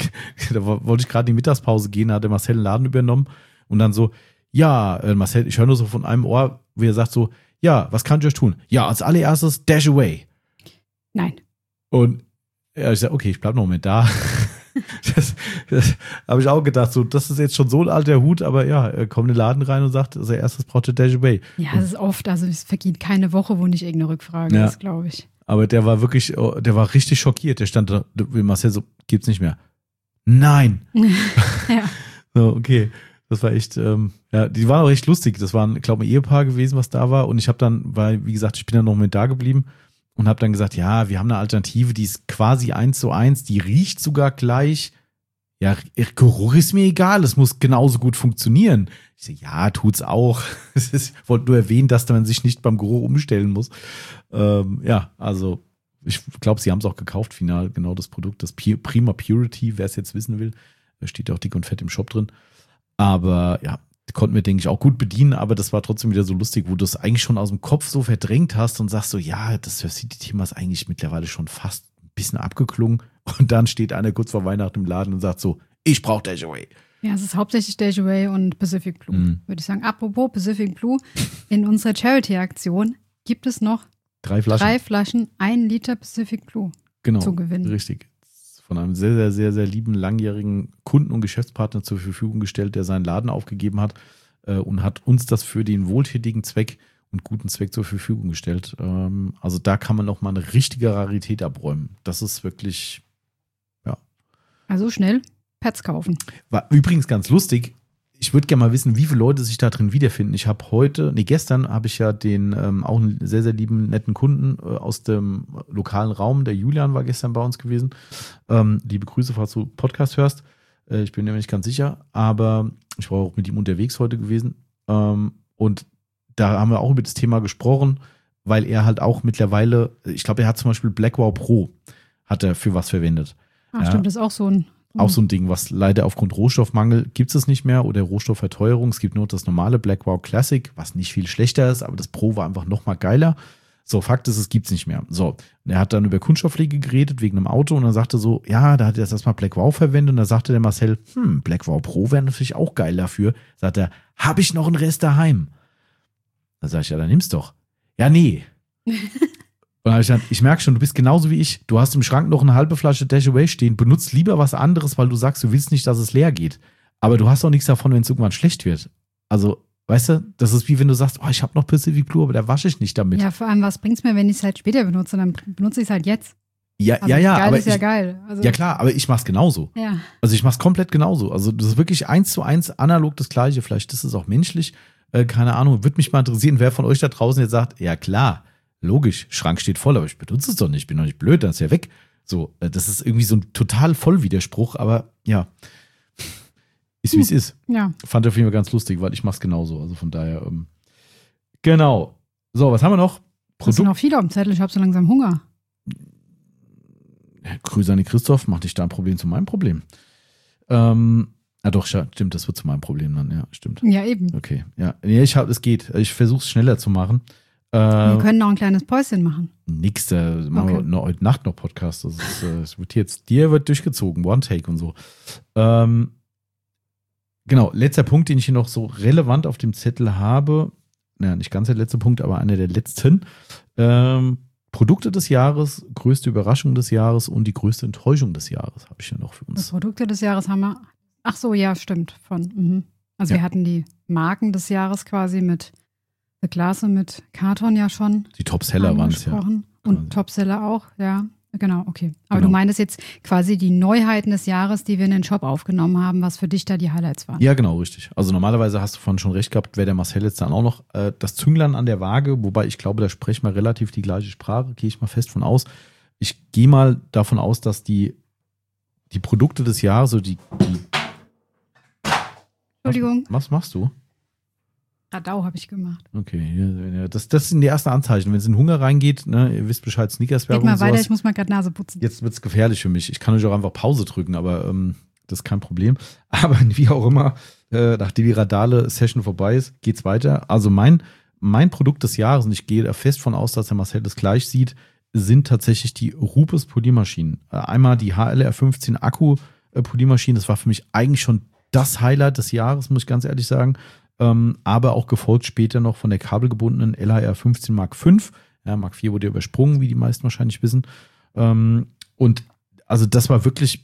Da wollte ich gerade in die Mittagspause gehen, da hat der Marcel den Laden übernommen und dann so, ja, äh, Marcel, ich höre nur so von einem Ohr, wie er sagt so, ja, was kann ich euch tun? Ja, als allererstes Dash Away. nein. Und ja, ich sage, okay, ich bleib noch einen Moment da. Das, das habe ich auch gedacht, so, das ist jetzt schon so ein alter Hut, aber ja, er kommt in den Laden rein und sagt, als erstes braucht er Dash Away. Ja, es ist oft, also es vergeht keine Woche, wo nicht irgendeine Rückfrage Ja. ist, glaube ich. Aber der war wirklich, oh, der war richtig schockiert. Der stand da, Marcel so, gibt's nicht mehr. Nein. Ja. So, okay. Das war echt, ähm, ja, die waren auch echt lustig. Das waren, glaube ich, ein Ehepaar gewesen, was da war. Und ich habe dann, weil, wie gesagt, ich bin dann noch mit da geblieben und habe dann gesagt, ja, wir haben eine Alternative, die ist quasi eins zu eins, die riecht sogar gleich. Ja, Geruch ist mir egal, es muss genauso gut funktionieren. Ich so, ja, tut's auch. Ich wollte nur erwähnen, dass man sich nicht beim Geruch umstellen muss. Ähm, ja, also ich glaube, sie haben es auch gekauft, final, genau das Produkt, das Prima Purity, wer es jetzt wissen will. Da steht ja auch dick und fett im Shop drin. Aber ja, konnten wir, denke ich, auch gut bedienen, aber das war trotzdem wieder so lustig, wo du es eigentlich schon aus dem Kopf so verdrängt hast und sagst so, ja, das Surf City-Thema ist eigentlich mittlerweile schon fast ein bisschen abgeklungen. Und dann steht einer kurz vor Weihnachten im Laden und sagt so, ich brauche Dash Away. Ja, es ist hauptsächlich Dash Away und Pacific Blue, Mhm. würde ich sagen. Apropos Pacific Blue, in unserer Charity-Aktion gibt es noch Drei Flaschen. drei Flaschen, ein Liter Pacific Blue genau, zu gewinnen. Richtig. Von einem sehr, sehr, sehr, sehr lieben, langjährigen Kunden und Geschäftspartner zur Verfügung gestellt, der seinen Laden aufgegeben hat äh, und hat uns das für den wohltätigen Zweck und guten Zweck zur Verfügung gestellt. Ähm, also da kann man noch mal eine richtige Rarität abräumen. Das ist wirklich, ja. Also schnell Pads kaufen. War übrigens ganz lustig. Ich würde gerne mal wissen, wie viele Leute sich da drin wiederfinden. Ich habe heute, nee, gestern habe ich ja den ähm, auch einen sehr, sehr lieben, netten Kunden äh, aus dem lokalen Raum. Der Julian war gestern bei uns gewesen. Ähm, liebe Grüße, falls du Podcast hörst. Äh, ich bin mir nicht ganz sicher, aber ich war auch mit ihm unterwegs heute gewesen. Ähm, und da haben wir auch über das Thema gesprochen, weil er halt auch mittlerweile, ich glaube, er hat zum Beispiel Blackwell Pro, hat er für was verwendet. Ach, ja. Stimmt, das ist auch so ein Auch so ein Ding, was leider aufgrund Rohstoffmangel gibt es nicht mehr oder Rohstoffverteuerung. Es gibt nur das normale Blackwell Classic, was nicht viel schlechter ist, aber das Pro war einfach noch mal geiler. So, Fakt ist, es gibt es nicht mehr. So, und er hat dann über Kunststoffpflege geredet wegen einem Auto und dann sagte so, ja, da hat er erstmal Blackwell verwendet und da sagte der Marcel, hm, Blackwell Pro wäre natürlich auch geil dafür. Sagt er, habe ich noch einen Rest daheim? Da sag ich, ja, dann nimm's doch. Ja, nee. Und ich, ich merke schon, du bist genauso wie ich. Du hast im Schrank noch eine halbe Flasche Dash Away stehen. Benutzt lieber was anderes, weil du sagst, du willst nicht, dass es leer geht. Aber du hast auch nichts davon, wenn es irgendwann schlecht wird. Also, weißt du, das ist wie wenn du sagst, oh, ich habe noch Pacific Blue, aber da wasche ich nicht damit. Ja, vor allem, was bringt es mir, wenn ich es halt später benutze? Dann benutze ich es halt jetzt. Ja, also, ja, ja. Geil aber ist ja ich, geil. Also, ja, klar, aber ich mach's genauso. Ja. Also, ich mach's komplett genauso. Also, das ist wirklich eins zu eins analog das Gleiche. Vielleicht ist es auch menschlich. Äh, keine Ahnung. Würde mich mal interessieren, wer von euch da draußen jetzt sagt, ja, klar. Logisch, Schrank steht voll, aber ich benutze es doch nicht, ich bin doch nicht blöd, dann ist ja weg. So, das ist irgendwie so ein total Vollwiderspruch, aber ja, ist wie es ist. Ja. Fand ich auf jeden Fall ganz lustig, weil ich mache es genauso, also von daher, ähm, genau. So, was haben wir noch? Produkt. Das sind noch viele auf dem Zettel, ich habe so langsam Hunger. Grüße an den Christoph, mach dich da ein Problem zu meinem Problem. Ähm, ah doch, stimmt, das wird zu meinem Problem dann, ja, stimmt. Ja, eben. Okay, ja, nee, ich hab, es geht, ich versuche es schneller zu machen. Wir können noch ein kleines Päuschen machen. Nix, da machen okay. wir noch, heute Nacht noch Podcast. Das, ist, das wird jetzt, dir wird durchgezogen, One Take und so. Ähm, genau, letzter Punkt, den ich hier noch so relevant auf dem Zettel habe, naja, nicht ganz der letzte Punkt, aber einer der letzten. Ähm, Produkte des Jahres, größte Überraschung des Jahres und die größte Enttäuschung des Jahres habe ich ja noch für uns. Das Produkte des Jahres haben wir, ach so, ja, stimmt. Von, mhm. Also ja. Wir hatten die Marken des Jahres quasi mit The Glass mit Karton ja schon. Die Topseller waren es ja. Und Topseller auch, ja. Genau, okay. Aber genau. Du meintest jetzt quasi die Neuheiten des Jahres, die wir in den Shop aufgenommen haben, was für dich da die Highlights waren. Ja, genau, richtig. Also normalerweise hast du vorhin schon recht gehabt, wäre der Marcel jetzt dann auch noch äh, das Zünglein an der Waage, wobei ich glaube, da sprechen wir relativ die gleiche Sprache, gehe ich mal fest von aus. Ich gehe mal davon aus, dass die, die Produkte des Jahres, so die, die Entschuldigung. Was, was machst du? Radau habe ich gemacht. Okay, ja, das, das sind die ersten Anzeichen. Wenn es in Hunger reingeht, ne, ihr wisst Bescheid, Snickers-Werbung. Geht mal weiter, ich muss mal gerade Nase putzen. Jetzt wird es gefährlich für mich. Ich kann euch auch einfach Pause drücken, aber ähm, das ist kein Problem. Aber wie auch immer, äh, nachdem die Radale-Session vorbei ist, geht's weiter. Also mein, mein Produkt des Jahres, und ich gehe da fest von aus, dass der Marcel das gleich sieht, sind tatsächlich die Rupes Poliermaschinen. Äh, einmal die H L R fünfzehn Akku-Poliermaschinen. Das war für mich eigentlich schon das Highlight des Jahres, muss ich ganz ehrlich sagen. Ähm, aber auch gefolgt später noch von der kabelgebundenen L H R fünfzehn Mark fünf. Ja, Mark vier wurde ja übersprungen, wie die meisten wahrscheinlich wissen. Ähm, und also das war wirklich,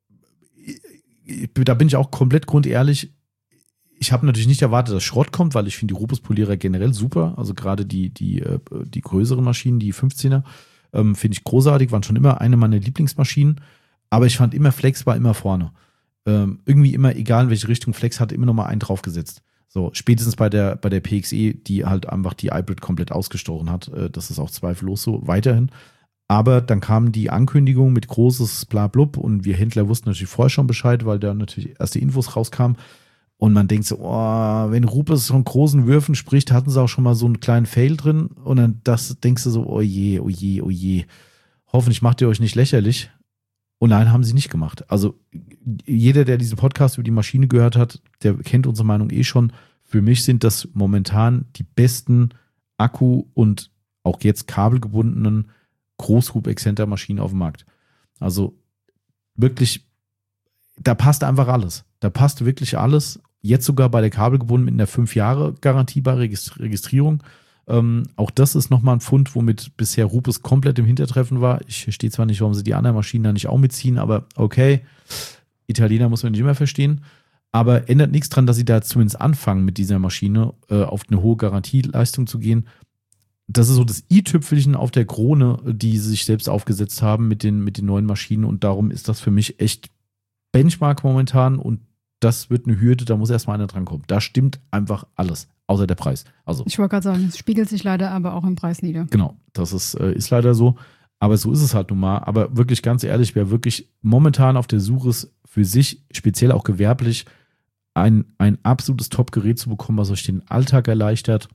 da bin ich auch komplett grundehrlich, ich habe natürlich nicht erwartet, dass Schrott kommt, weil ich finde die Rupes Polierer generell super. Also gerade die, die, die größeren Maschinen, die fünfzehner, ähm, finde ich großartig, waren schon immer eine meiner Lieblingsmaschinen. Aber ich fand immer, Flex war immer vorne. Ähm, irgendwie immer, egal in welche Richtung, Flex hatte immer noch mal einen draufgesetzt. So, spätestens bei der, bei der P X E, die halt einfach die Hybrid komplett ausgestochen hat. Das ist auch zweifellos so weiterhin. Aber dann kam die Ankündigung mit großes Blablub und wir Händler wussten natürlich vorher schon Bescheid, weil da natürlich erste Infos rauskamen. Und man denkt so, oh, wenn Rupes von großen Würfen spricht, hatten sie auch schon mal so einen kleinen Fail drin. Und dann das denkst du so, oh je, oh je, oh je. Hoffentlich macht ihr euch nicht lächerlich. Und nein, haben sie nicht gemacht. Also jeder, der diesen Podcast über die Maschine gehört hat, der kennt unsere Meinung eh schon. Für mich sind das momentan die besten Akku- und auch jetzt kabelgebundenen Großhub-Exzenter-Maschinen auf dem Markt. Also wirklich, da passt einfach alles. Da passt wirklich alles. Jetzt sogar bei der kabelgebundenen mit einer fünf Jahre Garantie bei Registrierung. Ähm, auch das ist nochmal ein Pfund, womit bisher Rupes komplett im Hintertreffen war. Ich verstehe zwar nicht, warum sie die anderen Maschinen da nicht auch mitziehen, aber okay, Italiener muss man nicht immer verstehen. Aber ändert nichts dran, dass sie da zumindest anfangen, mit dieser Maschine äh, auf eine hohe Garantieleistung zu gehen. Das ist so das i-Tüpfelchen auf der Krone, die sie sich selbst aufgesetzt haben mit den, mit den neuen Maschinen. Und darum ist das für mich echt Benchmark momentan. Und das wird eine Hürde, da muss erstmal einer drankommen. Da stimmt einfach alles, außer der Preis. Also, ich wollte gerade sagen, es spiegelt sich leider aber auch im Preis nieder. Genau, das ist, äh, ist leider so. Aber so ist es halt nun mal. Aber wirklich ganz ehrlich, wer wirklich momentan auf der Suche ist, für sich, speziell auch gewerblich, ein, ein absolutes Top-Gerät zu bekommen, was euch den Alltag erleichtert,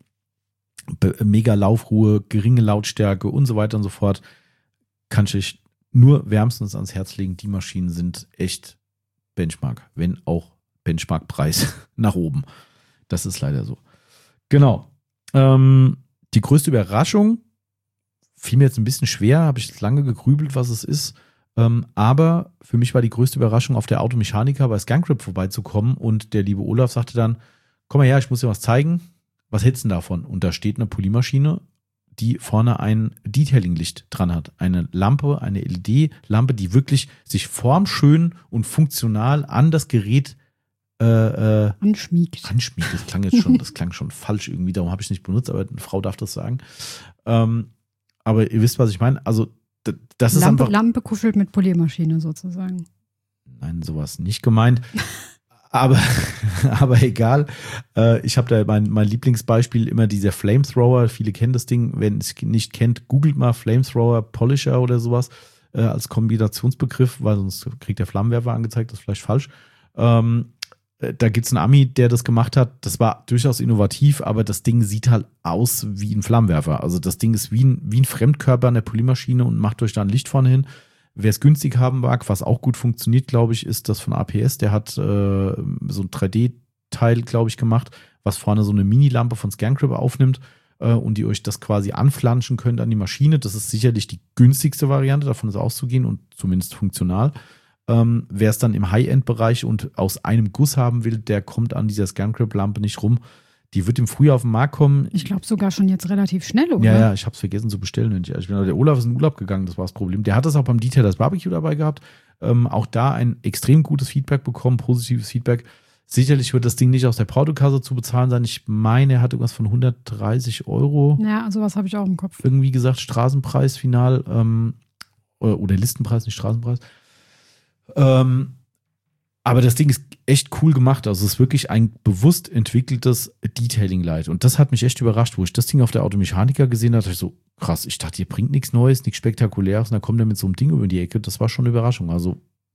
mega Laufruhe, geringe Lautstärke und so weiter und so fort, kann ich euch nur wärmstens ans Herz legen. Die Maschinen sind echt Benchmark, wenn auch Benchmark-Preis nach oben. Das ist leider so. Genau. Ähm, die größte Überraschung fiel mir jetzt ein bisschen schwer, habe ich jetzt lange gegrübelt, was es ist. Ähm, aber für mich war die größte Überraschung, auf der Automechanika bei ScanGrip vorbeizukommen. Und der liebe Olaf sagte dann, komm mal her, ich muss dir was zeigen. Was hältst du denn davon? Und da steht eine Polymaschine, die vorne ein Detailing-Licht dran hat. Eine Lampe, eine L E D-Lampe, die wirklich sich formschön und funktional an das Gerät äh, äh, anschmiegt. Anschmiegt, das klang jetzt schon, das klang schon falsch irgendwie, darum habe ich es nicht benutzt, aber eine Frau darf das sagen. Ähm, aber ihr wisst, was ich meine. Also das ist Lampe, einfach. Lampe kuschelt mit Poliermaschine sozusagen. Nein, sowas nicht gemeint. aber, aber egal. Äh, ich habe da mein, mein Lieblingsbeispiel immer dieser Flamethrower. Viele kennen das Ding. Wenn es nicht kennt, googelt mal Flamethrower Polisher oder sowas äh, als Kombinationsbegriff, weil sonst kriegt der Flammenwerfer angezeigt, das ist vielleicht falsch. Ähm, Da gibt es einen Ami, der das gemacht hat. Das war durchaus innovativ, aber das Ding sieht halt aus wie ein Flammenwerfer. Also das Ding ist wie ein, wie ein Fremdkörper an der Polymaschine und macht euch da ein Licht vorne hin. Wer es günstig haben mag, was auch gut funktioniert, glaube ich, ist das von A P S. Der hat äh, so ein drei D-Teil, glaube ich, gemacht, was vorne so eine Mini-Lampe von ScanGrip aufnimmt äh, und die euch das quasi anflanschen könnt an die Maschine. Das ist sicherlich die günstigste Variante, davon ist auszugehen und zumindest funktional. Ähm, wer es dann im High-End-Bereich und aus einem Guss haben will, der kommt an dieser ScanGrip-Lampe nicht rum. Die wird im Frühjahr auf den Markt kommen. Ich glaube sogar schon jetzt relativ schnell, oder? Ja, ja, ich habe es vergessen zu bestellen. Ich bin, der Olaf ist in Urlaub gegangen, das war das Problem. Der hat es auch beim Detailers Barbecue dabei gehabt. Ähm, auch da ein extrem gutes Feedback bekommen, positives Feedback. Sicherlich wird das Ding nicht aus der Portokasse zu bezahlen sein. Ich meine, er hat irgendwas von hundertdreißig Euro. Ja, sowas habe ich auch im Kopf. Irgendwie gesagt, Straßenpreis final ähm, oder Listenpreis, nicht Straßenpreis. Ähm, aber das Ding ist echt cool gemacht. Also es ist wirklich ein bewusst entwickeltes Detailing-Light. Und das hat mich echt überrascht, wo ich das Ding auf der Automechanika gesehen habe. Da dachte ich so, krass, ich dachte, ihr bringt nichts Neues, nichts Spektakuläres. Und dann kommt er mit so einem Ding über die Ecke. Das war schon eine Überraschung. Also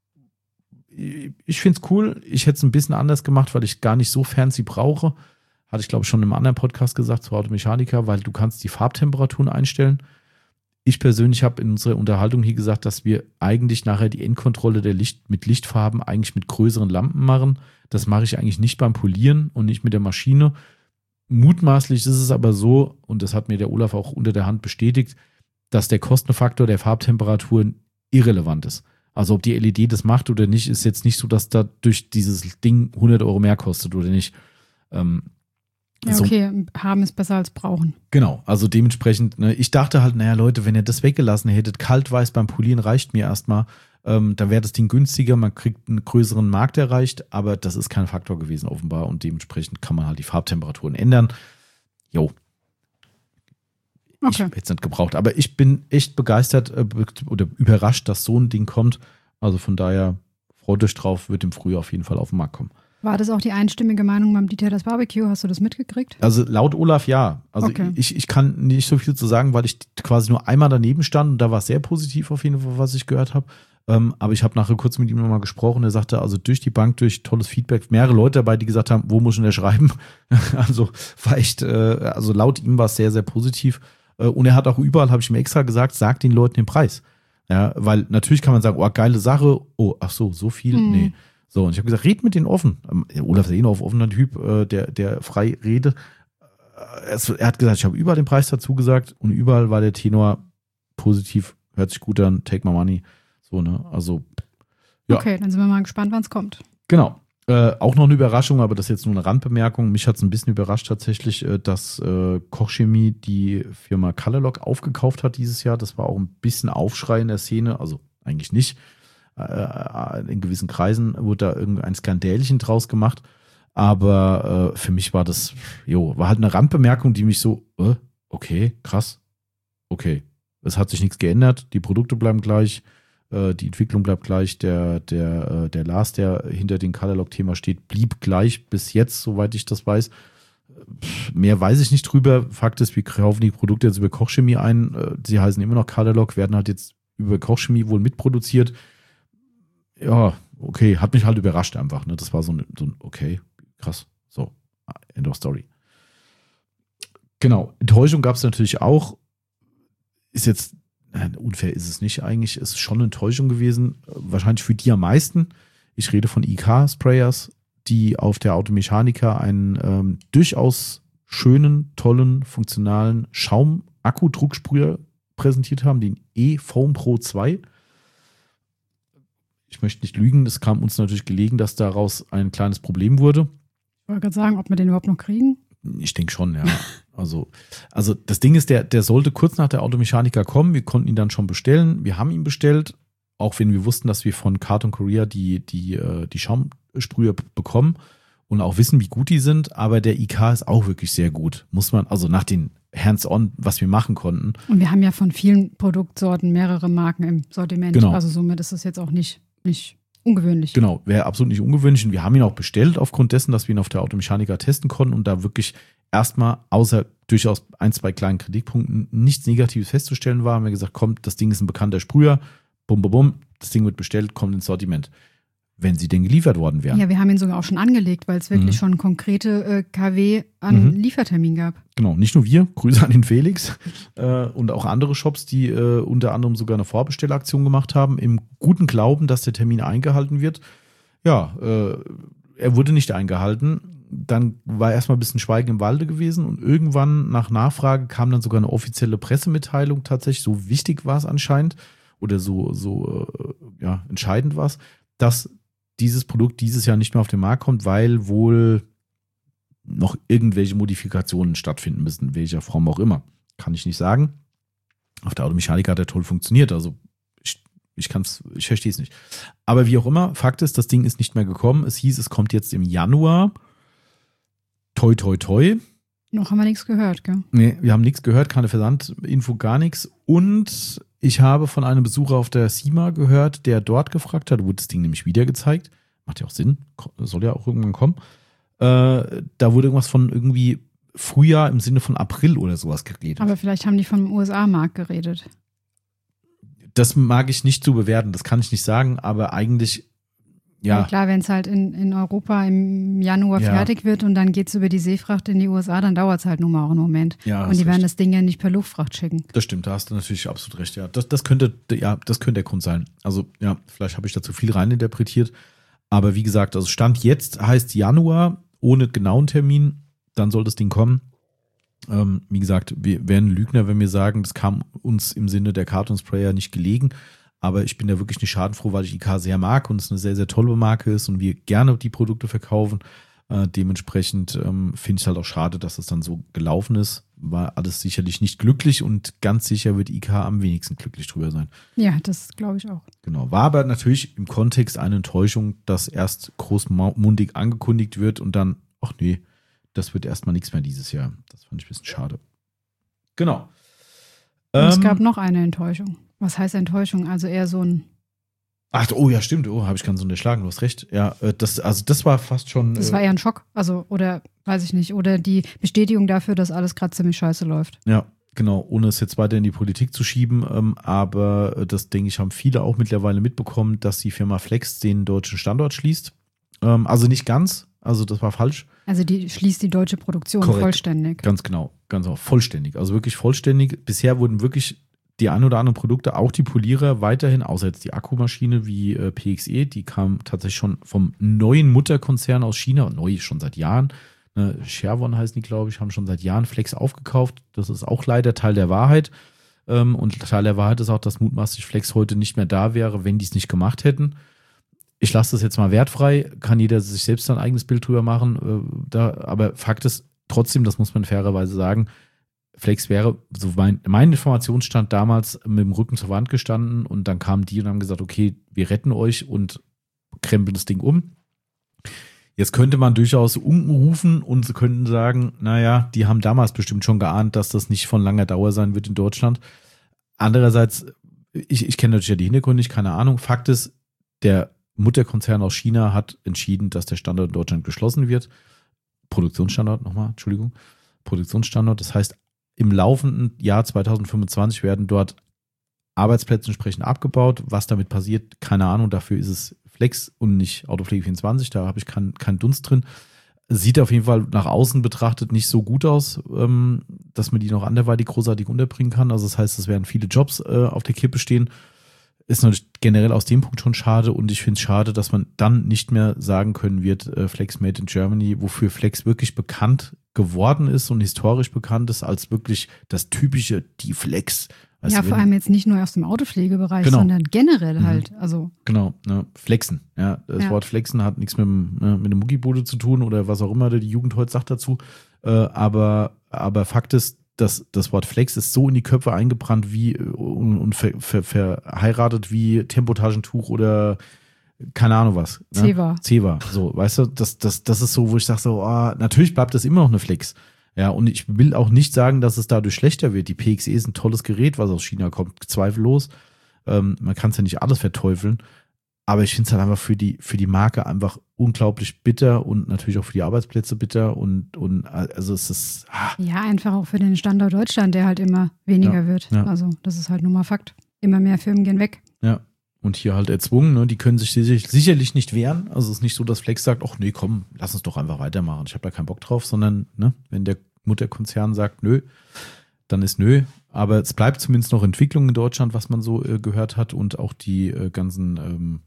ich finde es cool. Ich hätte es ein bisschen anders gemacht, weil ich gar nicht so fancy brauche. Hatte ich, glaube ich, schon in einem anderen Podcast gesagt zur Automechanika, weil du kannst die Farbtemperaturen einstellen. Ich persönlich habe in unserer Unterhaltung hier gesagt, dass wir eigentlich nachher die Endkontrolle der Licht mit Lichtfarben eigentlich mit größeren Lampen machen. Das mache ich eigentlich nicht beim Polieren und nicht mit der Maschine. Mutmaßlich ist es aber so, und das hat mir der Olaf auch unter der Hand bestätigt, dass der Kostenfaktor der Farbtemperaturen irrelevant ist. Also ob die L E D das macht oder nicht, ist jetzt nicht so, dass da durch dieses Ding hundert Euro mehr kostet oder nicht. Ähm, Ja, okay, so. Haben ist besser als brauchen. Genau, also dementsprechend, ne, ich dachte halt, naja Leute, wenn ihr das weggelassen hättet, kaltweiß beim Polieren reicht mir erstmal, ähm, dann wäre das Ding günstiger, man kriegt einen größeren Markt erreicht, aber das ist kein Faktor gewesen offenbar und dementsprechend kann man halt die Farbtemperaturen ändern. Jo. Okay. Ich hätte es nicht gebraucht, aber ich bin echt begeistert äh, oder überrascht, dass so ein Ding kommt. Also von daher freut euch drauf, wird im Frühjahr auf jeden Fall auf den Markt kommen. War das auch die einstimmige Meinung beim Detailers Barbecue? Hast du das mitgekriegt? Also laut Olaf ja. Also okay. ich, ich kann nicht so viel zu sagen, weil ich quasi nur einmal daneben stand und da war es sehr positiv auf jeden Fall, was ich gehört habe. Ähm, aber ich habe nachher kurz mit ihm nochmal gesprochen. Er sagte, also durch die Bank, durch tolles Feedback, mehrere Leute dabei, die gesagt haben, wo muss ich denn schreiben? Also war echt, äh, also laut ihm war es sehr, sehr positiv. Äh, und er hat auch überall, habe ich mir extra gesagt, sagt den Leuten den Preis. Ja, weil natürlich kann man sagen, oh, geile Sache. Oh, ach so, so viel? Mhm. Nee. So, und ich habe gesagt, red mit denen offen. Olaf ist eh noch auf offener Typ, äh, der, der frei redet. Äh, er hat gesagt, ich habe überall den Preis dazu gesagt und überall war der Tenor positiv, hört sich gut an, take my money. So, ne? Also, ja. Okay, dann sind wir mal gespannt, wann es kommt. Genau. Äh, auch noch eine Überraschung, aber das ist jetzt nur eine Randbemerkung. Mich hat es ein bisschen überrascht tatsächlich, äh, dass äh, Kochchemie die Firma Colorlock aufgekauft hat dieses Jahr. Das war auch ein bisschen Aufschrei in der Szene, also eigentlich nicht. äh, in gewissen Kreisen wurde da irgendein Skandälchen draus gemacht. Aber äh, für mich war das, jo, war halt eine Randbemerkung, die mich so, äh, okay, krass, okay. Es hat sich nichts geändert, die Produkte bleiben gleich, äh, die Entwicklung bleibt gleich, der, der, äh, der Lars, der hinter dem Colorlock-Thema steht, blieb gleich bis jetzt, soweit ich das weiß. Pff, mehr weiß ich nicht drüber. Fakt ist, wir kaufen die Produkte jetzt über Kochchemie ein. Äh, sie heißen immer noch Colorlock, werden halt jetzt über Kochchemie wohl mitproduziert. Ja, okay, hat mich halt überrascht einfach. Ne? Das war so ein, so ein okay, krass, so, end of story. Genau, Enttäuschung gab es natürlich auch. Ist jetzt, nein, unfair ist es nicht eigentlich, ist schon eine Enttäuschung gewesen, wahrscheinlich für die am meisten. Ich rede von I K-Sprayers, die auf der Automechanika einen ähm, durchaus schönen, tollen, funktionalen Schaum-Akkudrucksprüher präsentiert haben, den E-Foam Pro zwei. Ich möchte nicht lügen, es kam uns natürlich gelegen, dass daraus ein kleines Problem wurde. Ich wollte gerade sagen, ob wir den überhaupt noch kriegen. Ich denke schon, ja. Also, also das Ding ist, der, der sollte kurz nach der Automechanika kommen. Wir konnten ihn dann schon bestellen. Wir haben ihn bestellt, auch wenn wir wussten, dass wir von Carton Korea die, die, die Schaumsprüher bekommen und auch wissen, wie gut die sind. Aber der I K ist auch wirklich sehr gut. Muss man, also nach den Hands-on, was wir machen konnten. Und wir haben ja von vielen Produktsorten mehrere Marken im Sortiment. Genau. Also somit ist es jetzt auch nicht, nicht ungewöhnlich. Genau, wäre absolut nicht ungewöhnlich. Und wir haben ihn auch bestellt aufgrund dessen, dass wir ihn auf der Automechanika testen konnten und da wirklich erstmal, außer durchaus ein, zwei kleinen Kritikpunkten, nichts Negatives festzustellen war. Haben wir gesagt, komm, das Ding ist ein bekannter Sprüher, bum, bum, bum, das Ding wird bestellt, kommt ins Sortiment. Wenn sie denn geliefert worden wären. Ja, wir haben ihn sogar auch schon angelegt, weil es wirklich mhm. schon konkrete äh, K W an mhm. Liefertermin gab. Genau, nicht nur wir, Grüße an den Felix äh, und auch andere Shops, die äh, unter anderem sogar eine Vorbestellaktion gemacht haben, im guten Glauben, dass der Termin eingehalten wird. Ja, äh, er wurde nicht eingehalten. Dann war erstmal ein bisschen Schweigen im Walde gewesen und irgendwann nach Nachfrage kam dann sogar eine offizielle Pressemitteilung tatsächlich, so wichtig war es anscheinend oder so, so äh, ja, entscheidend war es, dass dieses Produkt dieses Jahr nicht mehr auf den Markt kommt, weil wohl noch irgendwelche Modifikationen stattfinden müssen, in welcher Form auch immer. Kann ich nicht sagen. Auf der Automechanika hat er toll funktioniert, also ich, ich kann's, ich verstehe es nicht. Aber wie auch immer, Fakt ist, das Ding ist nicht mehr gekommen. Es hieß, es kommt jetzt im Januar. Toi, toi, toi. Noch haben wir nichts gehört, gell? Nee, wir haben nichts gehört, keine Versandinfo, gar nichts. Und ich habe von einem Besucher auf der SEMA gehört, der dort gefragt hat, wurde das Ding nämlich wieder gezeigt. Macht ja auch Sinn, soll ja auch irgendwann kommen. Äh, da wurde irgendwas von irgendwie Frühjahr im Sinne von April oder sowas geredet. Aber vielleicht haben die vom U S A-Markt geredet. Das mag ich nicht zu bewerten, das kann ich nicht sagen, aber eigentlich, ja. Ja klar, wenn es halt in, in Europa im Januar ja. fertig wird und dann geht es über die Seefracht in die U S A, dann dauert es halt nur mal auch einen Moment. Ja, und die werden recht. Das Ding ja nicht per Luftfracht schicken. Das stimmt, da hast du natürlich absolut recht, ja. Das, das könnte, ja, das könnte der Grund sein. Also, ja, vielleicht habe ich da zu viel reininterpretiert. Aber wie gesagt, also Stand jetzt heißt Januar, ohne genauen Termin, dann soll das Ding kommen. Ähm, wie gesagt, wir wären Lügner, wenn wir sagen, das kam uns im Sinne der Carton Sprayer nicht gelegen. Aber ich bin da wirklich nicht schadenfroh, weil ich I K sehr mag und es eine sehr, sehr tolle Marke ist und wir gerne die Produkte verkaufen. Äh, dementsprechend ähm, finde ich es halt auch schade, dass es dann so gelaufen ist. War alles sicherlich nicht glücklich und ganz sicher wird I K am wenigsten glücklich drüber sein. Ja, das glaube ich auch. Genau, war aber natürlich im Kontext eine Enttäuschung, dass erst großmundig angekündigt wird und dann, ach nee, das wird erstmal nichts mehr dieses Jahr. Das fand ich ein bisschen schade. Genau. Und ähm, es gab noch eine Enttäuschung. Was heißt Enttäuschung? Also eher so ein... Ach, oh ja, stimmt. Oh, habe ich ganz unterschlagen. Du hast recht. Ja, das, also das war fast schon. Das war eher ein Schock. Also, oder weiß ich nicht. Oder die Bestätigung dafür, dass alles gerade ziemlich scheiße läuft. Ja, genau. Ohne es jetzt weiter in die Politik zu schieben. Ähm, aber das, denke ich, haben viele auch mittlerweile mitbekommen, dass die Firma Flex den deutschen Standort schließt. Ähm, also nicht ganz. Also das war falsch. Also die schließt die deutsche Produktion Korrekt. Vollständig. Ganz genau. Ganz genau. Vollständig. Also wirklich vollständig. Bisher wurden wirklich die ein oder anderen Produkte, auch die Polierer weiterhin, außer jetzt die Akkumaschine wie äh, P X E, die kam tatsächlich schon vom neuen Mutterkonzern aus China, neu schon seit Jahren, ne, Sherwon heißen die, glaube ich, haben schon seit Jahren Flex aufgekauft. Das ist auch leider Teil der Wahrheit. Ähm, und Teil der Wahrheit ist auch, dass mutmaßlich Flex heute nicht mehr da wäre, wenn die es nicht gemacht hätten. Ich lasse das jetzt mal wertfrei, kann jeder sich selbst ein eigenes Bild drüber machen. Äh, da, aber Fakt ist trotzdem, das muss man fairerweise sagen, Flex wäre, so mein, mein Informationsstand damals, mit dem Rücken zur Wand gestanden und dann kamen die und haben gesagt, okay, wir retten euch und krempeln das Ding um. Jetzt könnte man durchaus unten rufen und sie könnten sagen, naja, die haben damals bestimmt schon geahnt, dass das nicht von langer Dauer sein wird in Deutschland. Andererseits, ich, ich kenne natürlich ja die Hintergründe nicht, keine Ahnung. Fakt ist, der Mutterkonzern aus China hat entschieden, dass der Standort in Deutschland geschlossen wird. Produktionsstandort nochmal, Entschuldigung. Produktionsstandort. Das heißt, im laufenden Jahr zwanzig fünfundzwanzig werden dort Arbeitsplätze entsprechend abgebaut. Was damit passiert, keine Ahnung. Dafür ist es Flex und nicht Autopflege vierundzwanzig. Da habe ich keinen kein Dunst drin. Sieht auf jeden Fall nach außen betrachtet nicht so gut aus, ähm, dass man die noch anderweitig großartig unterbringen kann. Also das heißt, es werden viele Jobs äh, auf der Kippe stehen. Ist natürlich generell aus dem Punkt schon schade und ich finde es schade, dass man dann nicht mehr sagen können wird, äh, Flex Made in Germany, wofür Flex wirklich bekannt geworden ist und historisch bekannt ist, als wirklich das typische, die Flex. Ja, vor allem jetzt nicht nur aus dem Autopflegebereich, genau. sondern generell halt. Mhm. Also genau, ne, Flexen. Ja, das ja. Wort Flexen hat nichts mit, ne, mit einer Muckibude zu tun oder was auch immer die Jugend heute sagt dazu. Äh, aber, aber Fakt ist, dass das Wort Flex ist so in die Köpfe eingebrannt wie und, und ver, ver, verheiratet wie Tempotaschentuch oder keine Ahnung was. Ne? Zewa. Zewa. So, weißt du, das, das, das ist so, wo ich sage so, oh, natürlich bleibt das immer noch eine Flex. Ja, und ich will auch nicht sagen, dass es dadurch schlechter wird. Die P X E ist ein tolles Gerät, was aus China kommt, zweifellos. Ähm, man kann es ja nicht alles verteufeln. Aber ich finde es halt einfach für die, für die Marke einfach unglaublich bitter und natürlich auch für die Arbeitsplätze bitter. Und, und also es ist. Ah. Ja, einfach auch für den Standort Deutschland, der halt immer weniger ja, wird. Ja. Also das ist halt nun mal Fakt. Immer mehr Firmen gehen weg. Ja. Und hier halt erzwungen, ne? Die können sich sicherlich, sicherlich nicht wehren. Also es ist nicht so, dass Flex sagt, ach nee, komm, lass uns doch einfach weitermachen. Ich habe da keinen Bock drauf, sondern ne, wenn der Mutterkonzern sagt, nö, dann ist nö. Aber es bleibt zumindest noch Entwicklung in Deutschland, was man so äh, gehört hat und auch die äh, ganzen ähm,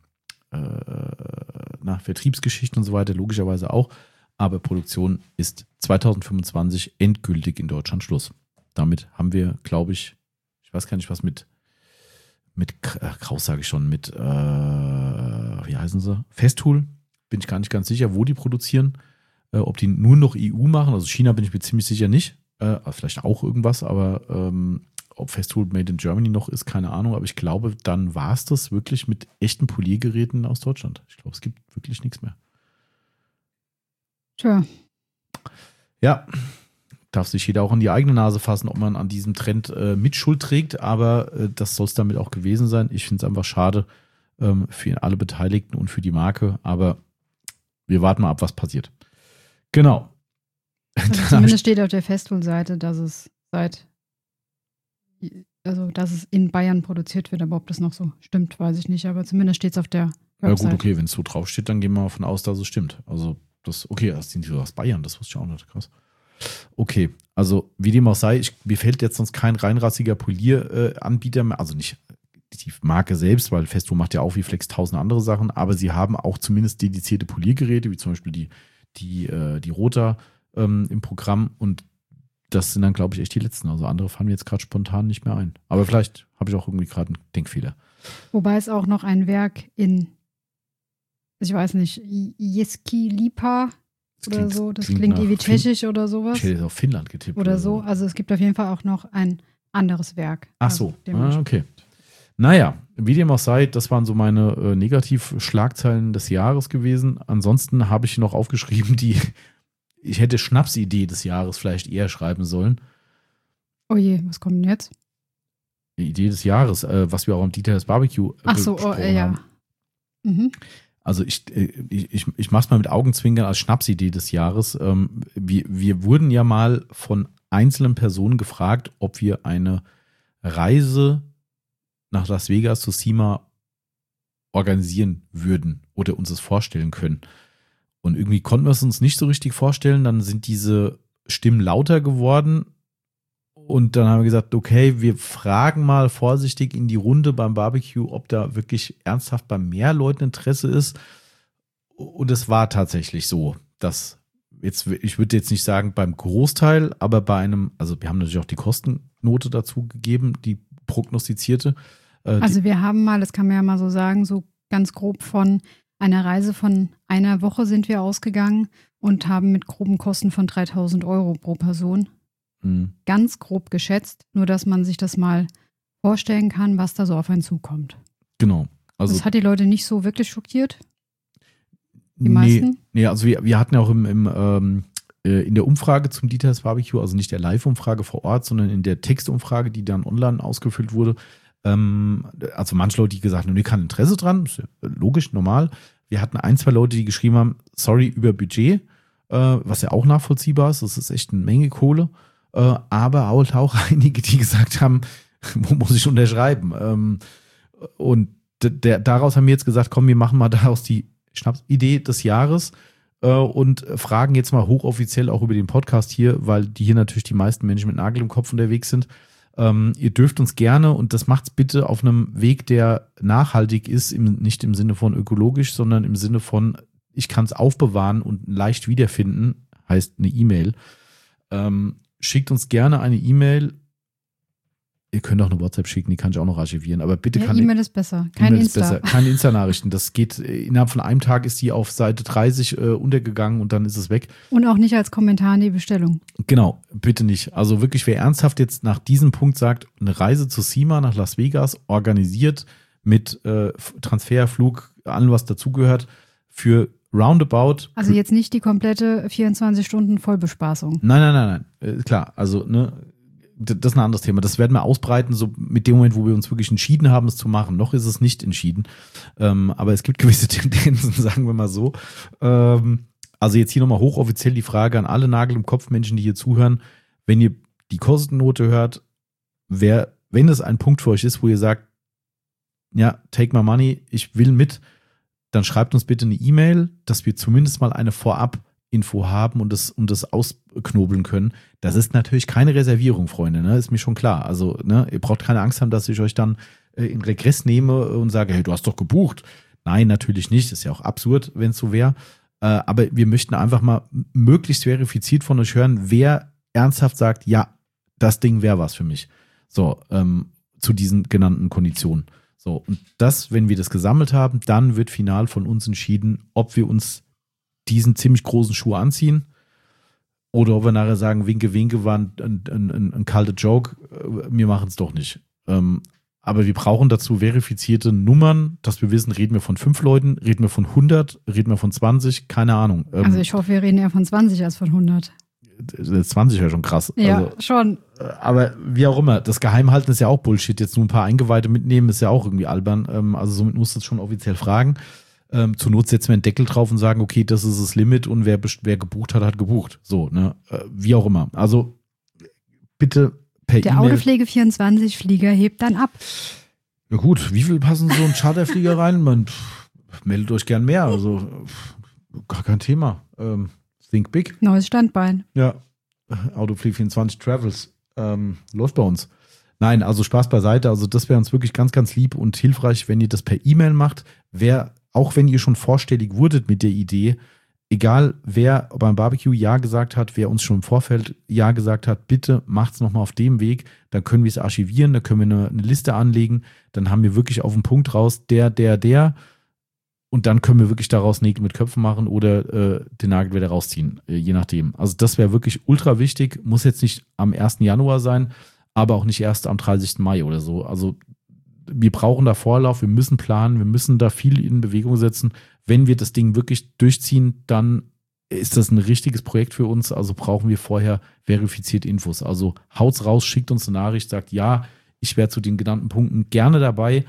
äh, na, Vertriebsgeschichten und so weiter, logischerweise auch. Aber Produktion ist zwanzig fünfundzwanzig endgültig in Deutschland Schluss. Damit haben wir, glaube ich, ich weiß gar nicht, was mit mit Kraus sage ich schon, mit, äh, wie heißen sie? Festool, bin ich gar nicht ganz sicher, wo die produzieren. Äh, ob die nur noch E U machen, also China bin ich mir ziemlich sicher nicht. Äh, vielleicht auch irgendwas, aber ähm, ob Festool Made in Germany noch ist, keine Ahnung. Aber ich glaube, dann war es das wirklich mit echten Poliergeräten aus Deutschland. Ich glaube, es gibt wirklich nichts mehr. Tja. Ja. Darf sich jeder auch an die eigene Nase fassen, ob man an diesem Trend äh, mit Schuld trägt, aber äh, das soll es damit auch gewesen sein. Ich finde es einfach schade ähm, für alle Beteiligten und für die Marke, aber wir warten mal ab, was passiert. Genau. Also zumindest steht auf der Festool-Seite, dass es seit, also dass es in Bayern produziert wird, aber ob das noch so stimmt, weiß ich nicht, aber zumindest steht es auf der Website. Ja gut, okay, wenn es so draufsteht, dann gehen wir davon aus, dass es stimmt. Also das, okay, das sind die aus Bayern, das wusste ich auch nicht, krass. Okay, also wie dem auch sei, ich, mir fällt jetzt sonst kein reinrassiger Polieranbieter mehr, also nicht die Marke selbst, weil Festool macht ja auch wie Flex tausend andere Sachen, aber sie haben auch zumindest dedizierte Poliergeräte, wie zum Beispiel die, die, äh, die Rota ähm, im Programm und das sind dann, glaube ich, echt die letzten. Also andere fallen mir jetzt gerade spontan nicht mehr ein. Aber vielleicht habe ich auch irgendwie gerade einen Denkfehler. Wobei es auch noch ein Werk in, ich weiß nicht, Jeskilipa oder klingt, so, das klingt, klingt wie tschechisch fin- oder sowas. Ich hätte jetzt auf Finnland getippt. Oder, oder so. Also es gibt auf jeden Fall auch noch ein anderes Werk. Ach so, also ah, okay. Naja, wie dem auch sei, das waren so meine äh, Negativ-Schlagzeilen des Jahres gewesen. Ansonsten habe ich noch aufgeschrieben, die ich hätte Schnapsidee des Jahres vielleicht eher schreiben sollen. Oh je, was kommt denn jetzt? Die Idee des Jahres, äh, was wir auch am Details Barbecue äh, Ach so, oh, äh, ja. Mhm. Also ich, ich, ich, ich mache es mal mit Augenzwinkern als Schnapsidee des Jahres. Ähm, wir, wir wurden ja mal von einzelnen Personen gefragt, ob wir eine Reise nach Las Vegas zu SEMA organisieren würden oder uns das vorstellen können. Und irgendwie konnten wir es uns nicht so richtig vorstellen. Dann sind diese Stimmen lauter geworden. Und dann haben wir gesagt, okay, wir fragen mal vorsichtig in die Runde beim Barbecue, ob da wirklich ernsthaft bei mehr Leuten Interesse ist. Und es war tatsächlich so, dass jetzt, ich würde jetzt nicht sagen beim Großteil, aber bei einem, also wir haben natürlich auch die Kostennote dazu gegeben, die prognostizierte. Äh, also wir haben mal, das kann man ja mal so sagen, so ganz grob von einer Reise von einer Woche sind wir ausgegangen und haben mit groben Kosten von dreitausend Euro pro Person Mhm. Ganz grob geschätzt, nur dass man sich das mal vorstellen kann, was da so auf einen zukommt. Genau. Also, das hat die Leute nicht so wirklich schockiert? Die nee, meisten? Nee, also wir, wir hatten ja auch im, im, ähm, äh, in der Umfrage zum Details Barbecue, also nicht der Live-Umfrage vor Ort, sondern in der Textumfrage, die dann online ausgefüllt wurde, ähm, also manche Leute, die gesagt haben, nee, kein Interesse dran, ist ja logisch, normal. Wir hatten ein, zwei Leute, die geschrieben haben, sorry, über Budget, äh, was ja auch nachvollziehbar ist, das ist echt eine Menge Kohle, äh, aber auch, auch einige, die gesagt haben, wo muss ich unterschreiben? Ähm, und der, daraus haben wir jetzt gesagt, komm, wir machen mal daraus die Schnapsidee des Jahres äh, und fragen jetzt mal hochoffiziell auch über den Podcast hier, weil die hier natürlich die meisten Menschen mit Nagel im Kopf unterwegs sind. Ähm, ihr dürft uns gerne, und das macht's bitte auf einem Weg, der nachhaltig ist, im, nicht im Sinne von ökologisch, sondern im Sinne von, ich kann es aufbewahren und leicht wiederfinden, heißt eine E-Mail. Ähm, schickt uns gerne eine E-Mail. Ihr könnt auch eine WhatsApp schicken, die kann ich auch noch archivieren, aber bitte Ja, kann E-Mail ist besser, kein E-Mail Insta. ist besser. Keine Insta-Nachrichten. Das geht, innerhalb von einem Tag ist die auf Seite dreißig äh, untergegangen und dann ist es weg. Und auch nicht als Kommentar in die Bestellung. Genau, bitte nicht. Also wirklich, wer ernsthaft jetzt nach diesem Punkt sagt, eine Reise zu SEMA nach Las Vegas, organisiert mit äh, Transfer, Flug, allem was dazugehört, für roundabout. Also jetzt nicht die komplette vierundzwanzig Stunden Vollbespaßung. Nein, nein, nein, nein. Äh, klar, also ne, das ist ein anderes Thema. Das werden wir ausbreiten, so mit dem Moment, wo wir uns wirklich entschieden haben, es zu machen. Noch ist es nicht entschieden. Ähm, aber es gibt gewisse Tendenzen, sagen wir mal so. Ähm, also jetzt hier nochmal hochoffiziell die Frage an alle Nagel im Kopf Menschen, die hier zuhören. Wenn ihr die Kostennote hört, wer, wenn es ein Punkt für euch ist, wo ihr sagt, ja, take my money, ich will mit, dann schreibt uns bitte eine E-Mail, dass wir zumindest mal eine Vorab Info haben und das, und das ausknobeln können. Das ist natürlich keine Reservierung, Freunde, ne? Ist mir schon klar. Also, ne, ihr braucht keine Angst haben, dass ich euch dann äh, in Regress nehme und sage, hey, du hast doch gebucht. Nein, natürlich nicht. Ist ja auch absurd, wenn es so wäre. Äh, aber wir möchten einfach mal möglichst verifiziert von euch hören, wer ernsthaft sagt, ja, das Ding wäre was für mich. So, ähm, zu diesen genannten Konditionen. So, und das, wenn wir das gesammelt haben, dann wird final von uns entschieden, ob wir uns diesen ziemlich großen Schuh anziehen oder ob wir nachher sagen, winke, winke, war ein, ein, ein, ein kalter Joke, wir machen es doch nicht. Ähm, aber wir brauchen dazu verifizierte Nummern, dass wir wissen, reden wir von fünf Leuten, reden wir von hundert, reden wir von zwanzig, keine Ahnung. Ähm, also ich hoffe, wir reden eher von zwanzig als von hundert. zwanzig wäre schon krass. Ja, also, schon. Aber wie auch immer, das Geheimhalten ist ja auch Bullshit. Jetzt nur ein paar Eingeweihte mitnehmen, ist ja auch irgendwie albern. Ähm, also somit musst du es schon offiziell fragen. Ähm, zur Not setzen wir einen Deckel drauf und sagen, okay, das ist das Limit und wer, wer gebucht hat, hat gebucht. So, ne? Äh, wie auch immer. Also bitte per Der E-Mail. Autopflege vierundzwanzig Flieger hebt dann ab. Ja gut, wie viel passen so ein Charterflieger rein? Man, pff, meldet euch gern mehr. Also pff, gar kein Thema. Ähm, think big. Neues Standbein. Ja, Autopflege vierundzwanzig Travels ähm, läuft bei uns. Nein, also Spaß beiseite. Also das wäre uns wirklich ganz, ganz lieb und hilfreich, wenn ihr das per E-Mail macht. Wer Auch wenn ihr schon vorstellig wurdet mit der Idee, egal wer beim Barbecue Ja gesagt hat, wer uns schon im Vorfeld Ja gesagt hat, bitte macht es nochmal auf dem Weg, dann können wir es archivieren, dann können wir eine, eine Liste anlegen, dann haben wir wirklich auf den Punkt raus, der, der, der, und dann können wir wirklich daraus Nägel mit Köpfen machen oder äh, den Nagel wieder rausziehen, äh, je nachdem. Also das wäre wirklich ultra wichtig, muss jetzt nicht am ersten Januar sein, aber auch nicht erst am dreißigsten Mai oder so. Also wir brauchen da Vorlauf, wir müssen planen, wir müssen da viel in Bewegung setzen. Wenn wir das Ding wirklich durchziehen, dann ist das ein richtiges Projekt für uns. Also brauchen wir vorher verifizierte Infos. Also haut's raus, schickt uns eine Nachricht, sagt, ja, ich wäre zu den genannten Punkten gerne dabei.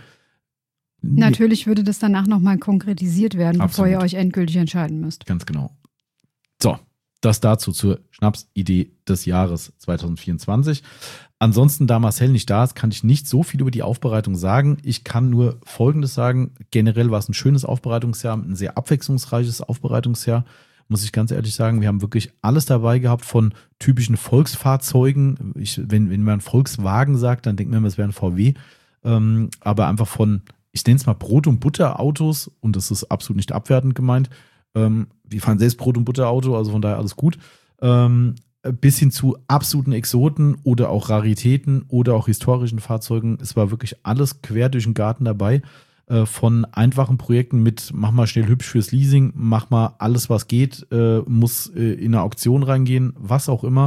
Natürlich würde das danach nochmal konkretisiert werden, Absolut. Bevor ihr euch endgültig entscheiden müsst. Ganz genau. So, das dazu zur Schnapsidee des Jahres zwanzig vierundzwanzig. Ansonsten, da Marcel nicht da ist, kann ich nicht so viel über die Aufbereitung sagen. Ich kann nur Folgendes sagen. Generell war es ein schönes Aufbereitungsjahr, ein sehr abwechslungsreiches Aufbereitungsjahr, muss ich ganz ehrlich sagen. Wir haben wirklich alles dabei gehabt von typischen Volksfahrzeugen. Ich, wenn, wenn man Volkswagen sagt, dann denkt man immer, es wäre ein V W. Ähm, aber einfach von, ich nenne es mal Brot- und Butterautos, und das ist absolut nicht abwertend gemeint. Ähm, wir fahren selbst Brot- und Butterauto, also von daher alles gut. Ähm, bis hin zu absoluten Exoten oder auch Raritäten oder auch historischen Fahrzeugen. Es war wirklich alles quer durch den Garten dabei. Äh, von einfachen Projekten mit mach mal schnell hübsch fürs Leasing, mach mal alles, was geht, äh, muss äh, in eine Auktion reingehen, was auch immer.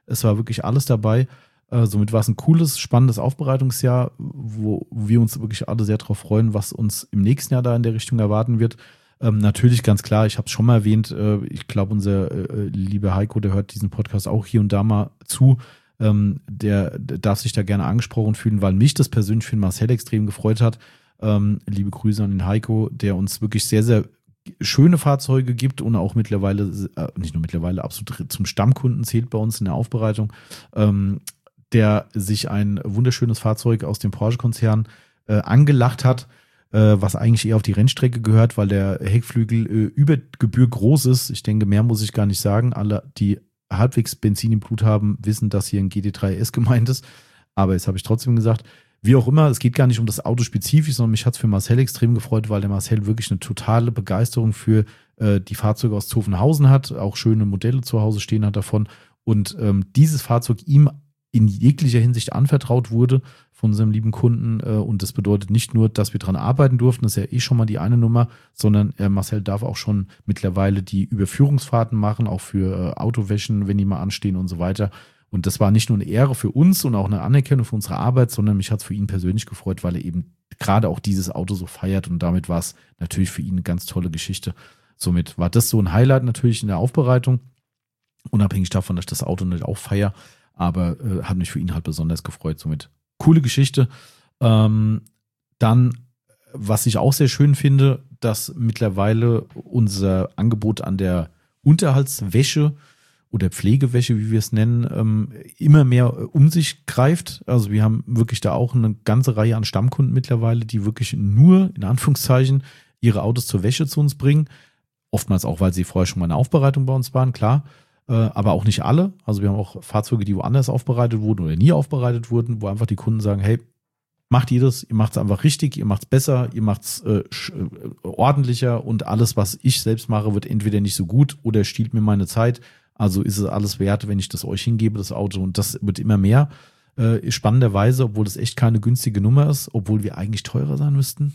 Es war wirklich alles dabei. Äh, somit war es ein cooles, spannendes Aufbereitungsjahr, wo wir uns wirklich alle sehr darauf freuen, was uns im nächsten Jahr da in der Richtung erwarten wird. Ähm, natürlich ganz klar, ich habe es schon mal erwähnt, äh, ich glaube, unser äh, lieber Heiko, der hört diesen Podcast auch hier und da mal zu, ähm, der, der darf sich da gerne angesprochen fühlen, weil mich das persönlich für den Marcel extrem gefreut hat. Ähm, liebe Grüße an den Heiko, der uns wirklich sehr, sehr schöne Fahrzeuge gibt und auch mittlerweile, äh, nicht nur mittlerweile, absolut zum Stammkunden zählt bei uns in der Aufbereitung, ähm, der sich ein wunderschönes Fahrzeug aus dem Porsche-Konzern äh, angelacht hat, äh, was eigentlich eher auf die Rennstrecke gehört, weil der Heckflügel äh, über Gebühr groß ist. Ich denke, mehr muss ich gar nicht sagen. Alle, die halbwegs Benzin im Blut haben, wissen, dass hier ein G T drei S gemeint ist. Aber jetzt habe ich trotzdem gesagt, wie auch immer, es geht gar nicht um das Auto spezifisch, sondern mich hat es für Marcel extrem gefreut, weil der Marcel wirklich eine totale Begeisterung für äh, die Fahrzeuge aus Zuffenhausen hat, auch schöne Modelle zu Hause stehen hat davon und ähm, dieses Fahrzeug ihm in jeglicher Hinsicht anvertraut wurde von unserem lieben Kunden. Äh, und das bedeutet nicht nur, dass wir dran arbeiten durften, das ist ja eh schon mal die eine Nummer, sondern äh, Marcel darf auch schon mittlerweile die Überführungsfahrten machen, auch für äh, Autowäschen, wenn die mal anstehen und so weiter. Und das war nicht nur eine Ehre für uns und auch eine Anerkennung für unsere Arbeit, sondern mich hat es für ihn persönlich gefreut, weil er eben gerade auch dieses Auto so feiert und damit war es natürlich für ihn eine ganz tolle Geschichte. Somit war das so ein Highlight natürlich in der Aufbereitung, unabhängig davon, dass ich das Auto nicht auch feiere, aber äh, hat mich für ihn halt besonders gefreut. Somit coole Geschichte. Ähm, dann, was ich auch sehr schön finde, dass mittlerweile unser Angebot an der Unterhaltswäsche oder Pflegewäsche, wie wir es nennen, ähm, immer mehr um sich greift. Also wir haben wirklich da auch eine ganze Reihe an Stammkunden mittlerweile, die wirklich nur, in Anführungszeichen, ihre Autos zur Wäsche zu uns bringen. Oftmals auch, weil sie vorher schon mal eine Aufbereitung bei uns waren, klar. Äh, aber auch nicht alle. Also wir haben auch Fahrzeuge, die woanders aufbereitet wurden oder nie aufbereitet wurden, wo einfach die Kunden sagen, hey, macht ihr das, ihr macht es einfach richtig, ihr macht es besser, ihr macht es äh, ordentlicher und alles, was ich selbst mache, wird entweder nicht so gut oder stiehlt mir meine Zeit. Also ist es alles wert, wenn ich das euch hingebe, das Auto. Und das wird immer mehr. Äh, spannenderweise, obwohl das echt keine günstige Nummer ist, obwohl wir eigentlich teurer sein müssten.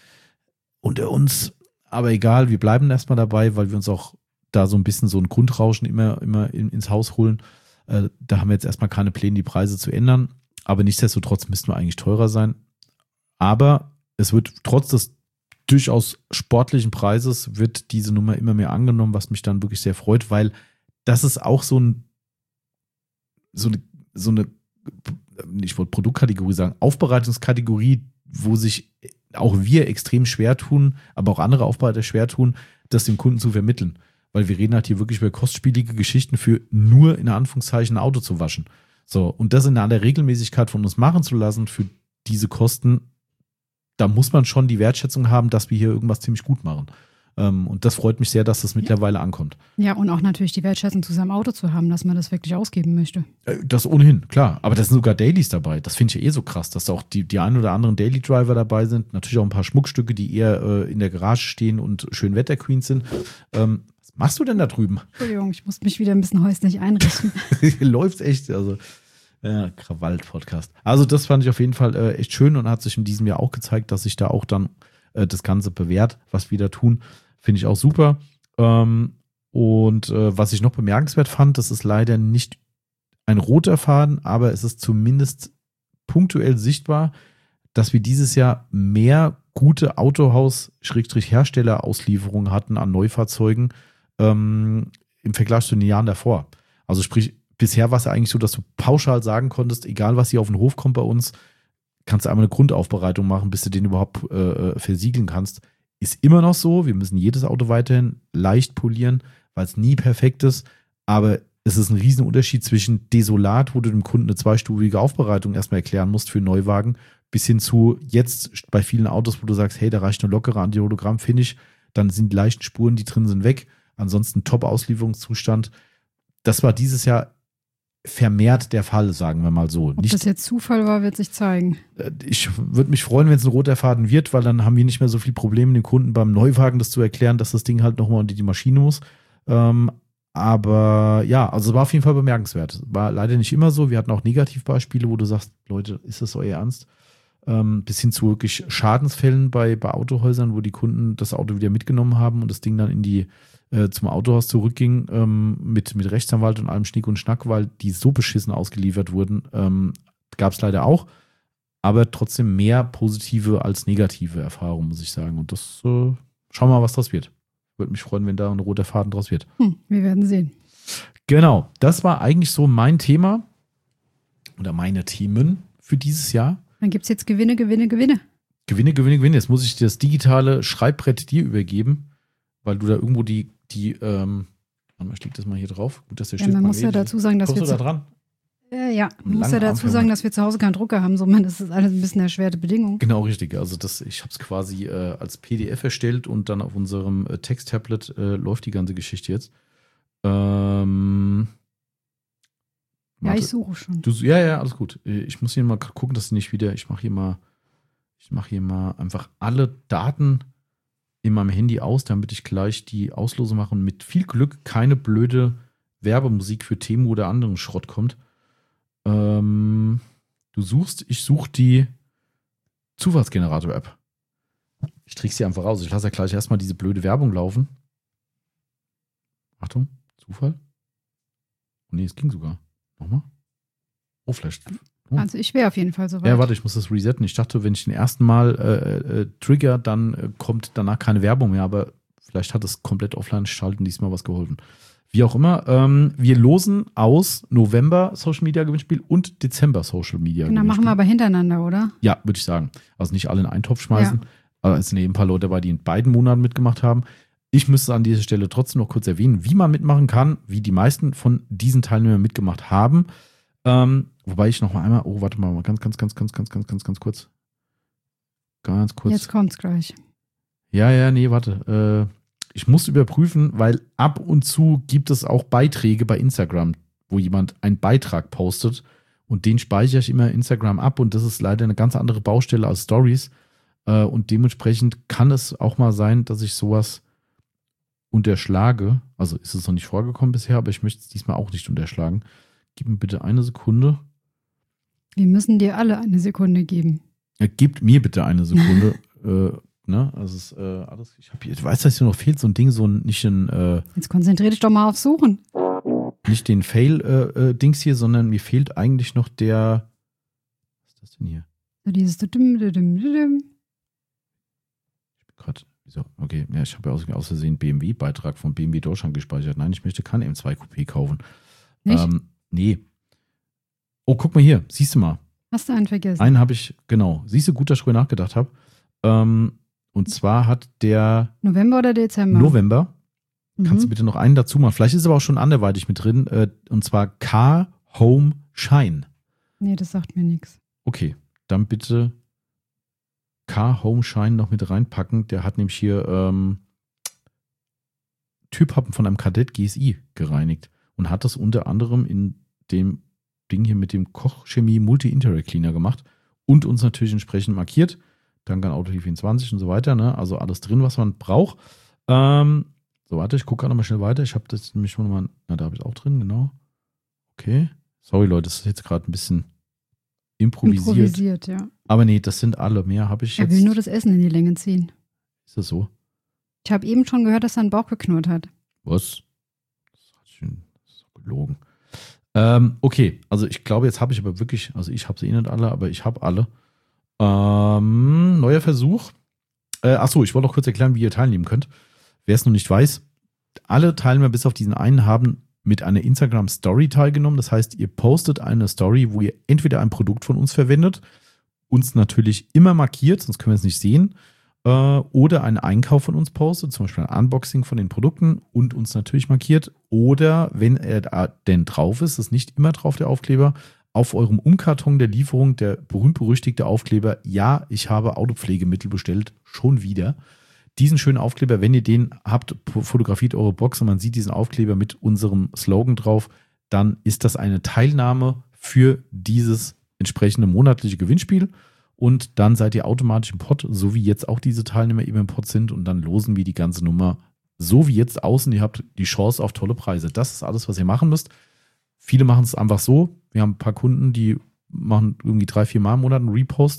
Unter uns. Aber egal, wir bleiben erstmal dabei, weil wir uns auch da so ein bisschen so ein Grundrauschen immer, immer in, ins Haus holen. Äh, da haben wir jetzt erstmal keine Pläne, die Preise zu ändern. Aber nichtsdestotrotz müssten wir eigentlich teurer sein. Aber es wird trotz des durchaus sportlichen Preises, wird diese Nummer immer mehr angenommen, was mich dann wirklich sehr freut, weil das ist auch so ein, so eine, so eine, ich wollte Produktkategorie sagen, Aufbereitungskategorie, wo sich auch wir extrem schwer tun, aber auch andere Aufbereiter schwer tun, das dem Kunden zu vermitteln. Weil wir reden halt hier wirklich über kostspielige Geschichten für nur in Anführungszeichen ein Auto zu waschen. So, und das in einer Regelmäßigkeit von uns machen zu lassen für diese Kosten, da muss man schon die Wertschätzung haben, dass wir hier irgendwas ziemlich gut machen. Und das freut mich sehr, dass das mittlerweile ankommt. Ja, und auch natürlich die Wertschätzung zu seinem Auto zu haben, dass man das wirklich ausgeben möchte. Das ohnehin, klar. Aber da sind sogar Dailies dabei. Das finde ich ja eh so krass, dass da auch die, die ein oder anderen Daily Driver dabei sind. Natürlich auch ein paar Schmuckstücke, die eher äh, in der Garage stehen und schön Wetterqueens sind. Ähm, was machst du denn da drüben? Entschuldigung, ich muss mich wieder ein bisschen häuslich einrichten. Läuft's echt, also ja, Krawall-Podcast. Also das fand ich auf jeden Fall äh, echt schön und hat sich in diesem Jahr auch gezeigt, dass sich da auch dann äh, das Ganze bewährt, was wir da tun. Finde ich auch super. Ähm, und äh, was ich noch bemerkenswert fand, das ist leider nicht ein roter Faden, aber es ist zumindest punktuell sichtbar, dass wir dieses Jahr mehr gute Autohaus-Hersteller-Auslieferungen hatten an Neufahrzeugen ähm, im Vergleich zu den Jahren davor. Also sprich, bisher war es ja eigentlich so, dass du pauschal sagen konntest, egal was hier auf den Hof kommt bei uns, kannst du einmal eine Grundaufbereitung machen, bis du den überhaupt äh, versiegeln kannst. Ist immer noch so. Wir müssen jedes Auto weiterhin leicht polieren, weil es nie perfekt ist. Aber es ist ein Riesenunterschied zwischen Desolat, wo du dem Kunden eine zweistufige Aufbereitung erstmal erklären musst für einen Neuwagen, bis hin zu jetzt bei vielen Autos, wo du sagst, hey, da reicht eine lockere Anti-Hologramm-Finish, dann sind die leichten Spuren, die drin sind, weg. Ansonsten Top-Auslieferungszustand. Das war dieses Jahr vermehrt der Fall, sagen wir mal so. Ob nicht, das jetzt Zufall war, wird sich zeigen. Ich würde mich freuen, wenn es ein roter Faden wird, weil dann haben wir nicht mehr so viel Probleme, dem Kunden beim Neuwagen das zu erklären, dass das Ding halt nochmal unter die Maschine muss. Ähm, aber ja, also es war auf jeden Fall bemerkenswert. War leider nicht immer so. Wir hatten auch Negativbeispiele, wo du sagst, Leute, ist das euer Ernst? ähm, bis hin zu wirklich Schadensfällen bei, bei Autohäusern, wo die Kunden das Auto wieder mitgenommen haben und das Ding dann in die äh, zum Autohaus zurückging ähm, mit, mit Rechtsanwalt und allem Schnick und Schnack, weil die so beschissen ausgeliefert wurden. Ähm, gab es leider auch, aber trotzdem mehr positive als negative Erfahrungen, muss ich sagen. Und das, äh, schauen wir mal, was das wird. Würde mich freuen, wenn da ein roter Faden draus wird. Hm, wir werden sehen. Genau, das war eigentlich so mein Thema oder meine Themen für dieses Jahr. Dann gibt es jetzt Gewinne, Gewinne, Gewinne. Gewinne, Gewinne, Gewinne. Jetzt muss ich das digitale Schreibbrett dir übergeben, weil du da irgendwo die, die ähm, ich leg das mal hier drauf. Gut, dass der Ja, Stift man muss ja dazu sagen, dass wir du da zu, dran? äh, ja, man Einen muss ja langen dazu Arm sagen, für- dass wir zu Hause keinen Drucker haben. Somit ist das alles ein bisschen erschwerte Bedingung. Genau, richtig. Also das, ich habe es quasi äh, als P D F erstellt und dann auf unserem äh, Text-Tablet äh, läuft die ganze Geschichte jetzt. Ähm, Ja, warte. ich suche schon. Du, ja, ja, alles gut. Ich muss hier mal gucken, dass ich nicht wieder, ich mache hier mal, ich mache hier mal einfach alle Daten in meinem Handy aus, damit ich gleich die Auslose mache und mit viel Glück keine blöde Werbemusik für Temu oder anderen Schrott kommt. Ähm, du suchst, ich suche die Zufallsgenerator-App. Ich trick's sie einfach raus. Ich lasse ja gleich erstmal diese blöde Werbung laufen. Achtung, Zufall. Oh nee, es ging sogar. Nochmal. Oh, vielleicht. Oh. Also ich wäre auf jeden Fall soweit. Ja, warte, ich muss das resetten. Ich dachte, wenn ich den ersten Mal äh, äh, trigger, dann äh, kommt danach keine Werbung mehr, aber vielleicht hat es komplett offline schalten diesmal was geholfen. Wie auch immer, ähm, wir losen aus November Social Media Gewinnspiel und Dezember Social Media Genau, Gewinnspiel. machen wir aber hintereinander, oder? Ja, würde ich sagen. Also nicht alle in einen Topf schmeißen. Aber es sind eben ein paar Leute dabei, die in beiden Monaten mitgemacht haben. Ich müsste an dieser Stelle trotzdem noch kurz erwähnen, wie man mitmachen kann, wie die meisten von diesen Teilnehmern mitgemacht haben. Ähm, wobei ich noch mal einmal, oh, warte mal, ganz, ganz, ganz, ganz, ganz, ganz, ganz, ganz kurz. Ganz kurz. Jetzt kommt's gleich. Ja, ja, nee, warte. Äh, ich muss überprüfen, weil ab und zu gibt es auch Beiträge bei Instagram, wo jemand einen Beitrag postet und den speichere ich immer in Instagram ab und das ist leider eine ganz andere Baustelle als Stories. Äh, und dementsprechend kann es auch mal sein, dass ich sowas unterschlage. Also ist es noch nicht vorgekommen bisher, aber ich möchte es diesmal auch nicht unterschlagen. Gib mir bitte eine Sekunde. Wir müssen dir alle eine Sekunde geben. Ja, gebt mir bitte eine Sekunde. äh, ne? Also es, äh, alles, ich habe hier, ich weiß, dass hier noch fehlt so ein Ding, so ein, nicht ein, äh, Jetzt konzentrier dich doch mal auf Suchen. nicht den Fail-Dings äh, hier, sondern mir fehlt eigentlich noch der, was ist das denn hier? So dieses Düdüm, Düdüm, Düdüm. Ich bin gerade, wieso? Okay, ja, ich habe ja aus, aus Versehen B M W-Beitrag von B M W Deutschland gespeichert. Nein, ich möchte kein M zwei Coupé kaufen. Nicht? Ähm, nee. Oh, guck mal hier, siehst du mal. Hast du einen vergessen? Einen habe ich, genau. Siehst du, gut, dass ich drüber nachgedacht habe. Ähm, und zwar hat der November oder Dezember? November, Mhm. kannst du bitte noch einen dazu machen? Vielleicht ist aber auch schon anderweitig mit drin. Äh, und zwar Car Home Shine. Nee, das sagt mir nichts. Okay, dann bitte Car Home Shine noch mit reinpacken. Der hat nämlich hier ähm, Türpappen von einem Kadett G S I gereinigt und hat das unter anderem in dem Ding hier mit dem Kochchemie Multi-Interact Cleaner gemacht und uns natürlich entsprechend markiert. Dank an Auto vierundzwanzig und so weiter. Ne? Also alles drin, was man braucht. Ähm, so, warte, ich gucke gerade mal schnell weiter. Ich habe das nämlich schon mal, na, da habe ich auch drin, genau. Okay. Sorry, Leute, das ist jetzt gerade ein bisschen improvisiert. Improvisiert, ja. Aber nee, das sind alle. Mehr habe ich Er jetzt. will nur das Essen in die Länge ziehen. Ist das so? Ich habe eben schon gehört, dass sein Bauch geknurrt hat. Was? Das ist schön- das ist doch gelogen. Ähm, okay, also ich glaube, jetzt habe ich aber wirklich, also ich habe sie eh nicht alle, aber ich habe alle. Ähm, neuer Versuch. Äh, achso, ich wollte noch kurz erklären, wie ihr teilnehmen könnt. Wer es noch nicht weiß, alle Teilnehmer bis auf diesen einen haben mit einer Instagram-Story teilgenommen. Das heißt, ihr postet eine Story, wo ihr entweder ein Produkt von uns verwendet, uns natürlich immer markiert, sonst können wir es nicht sehen, äh, oder einen Einkauf von uns postet, zum Beispiel ein Unboxing von den Produkten und uns natürlich markiert. Oder, wenn er da denn drauf ist, ist nicht immer drauf der Aufkleber, auf eurem Umkarton der Lieferung der berühmt-berüchtigte Aufkleber, ja, ich habe Autopflegemittel bestellt, schon wieder. Diesen schönen Aufkleber, wenn ihr den habt, fotografiert eure Box und man sieht diesen Aufkleber mit unserem Slogan drauf, dann ist das eine Teilnahme für dieses entsprechende monatliche Gewinnspiel und dann seid ihr automatisch im Pot, so wie jetzt auch diese Teilnehmer eben im Pot sind und dann losen wir die ganze Nummer so wie jetzt aus und ihr habt die Chance auf tolle Preise. Das ist alles, was ihr machen müsst. Viele machen es einfach so. Wir haben ein paar Kunden, die machen irgendwie drei, vier Mal im Monat einen Repost.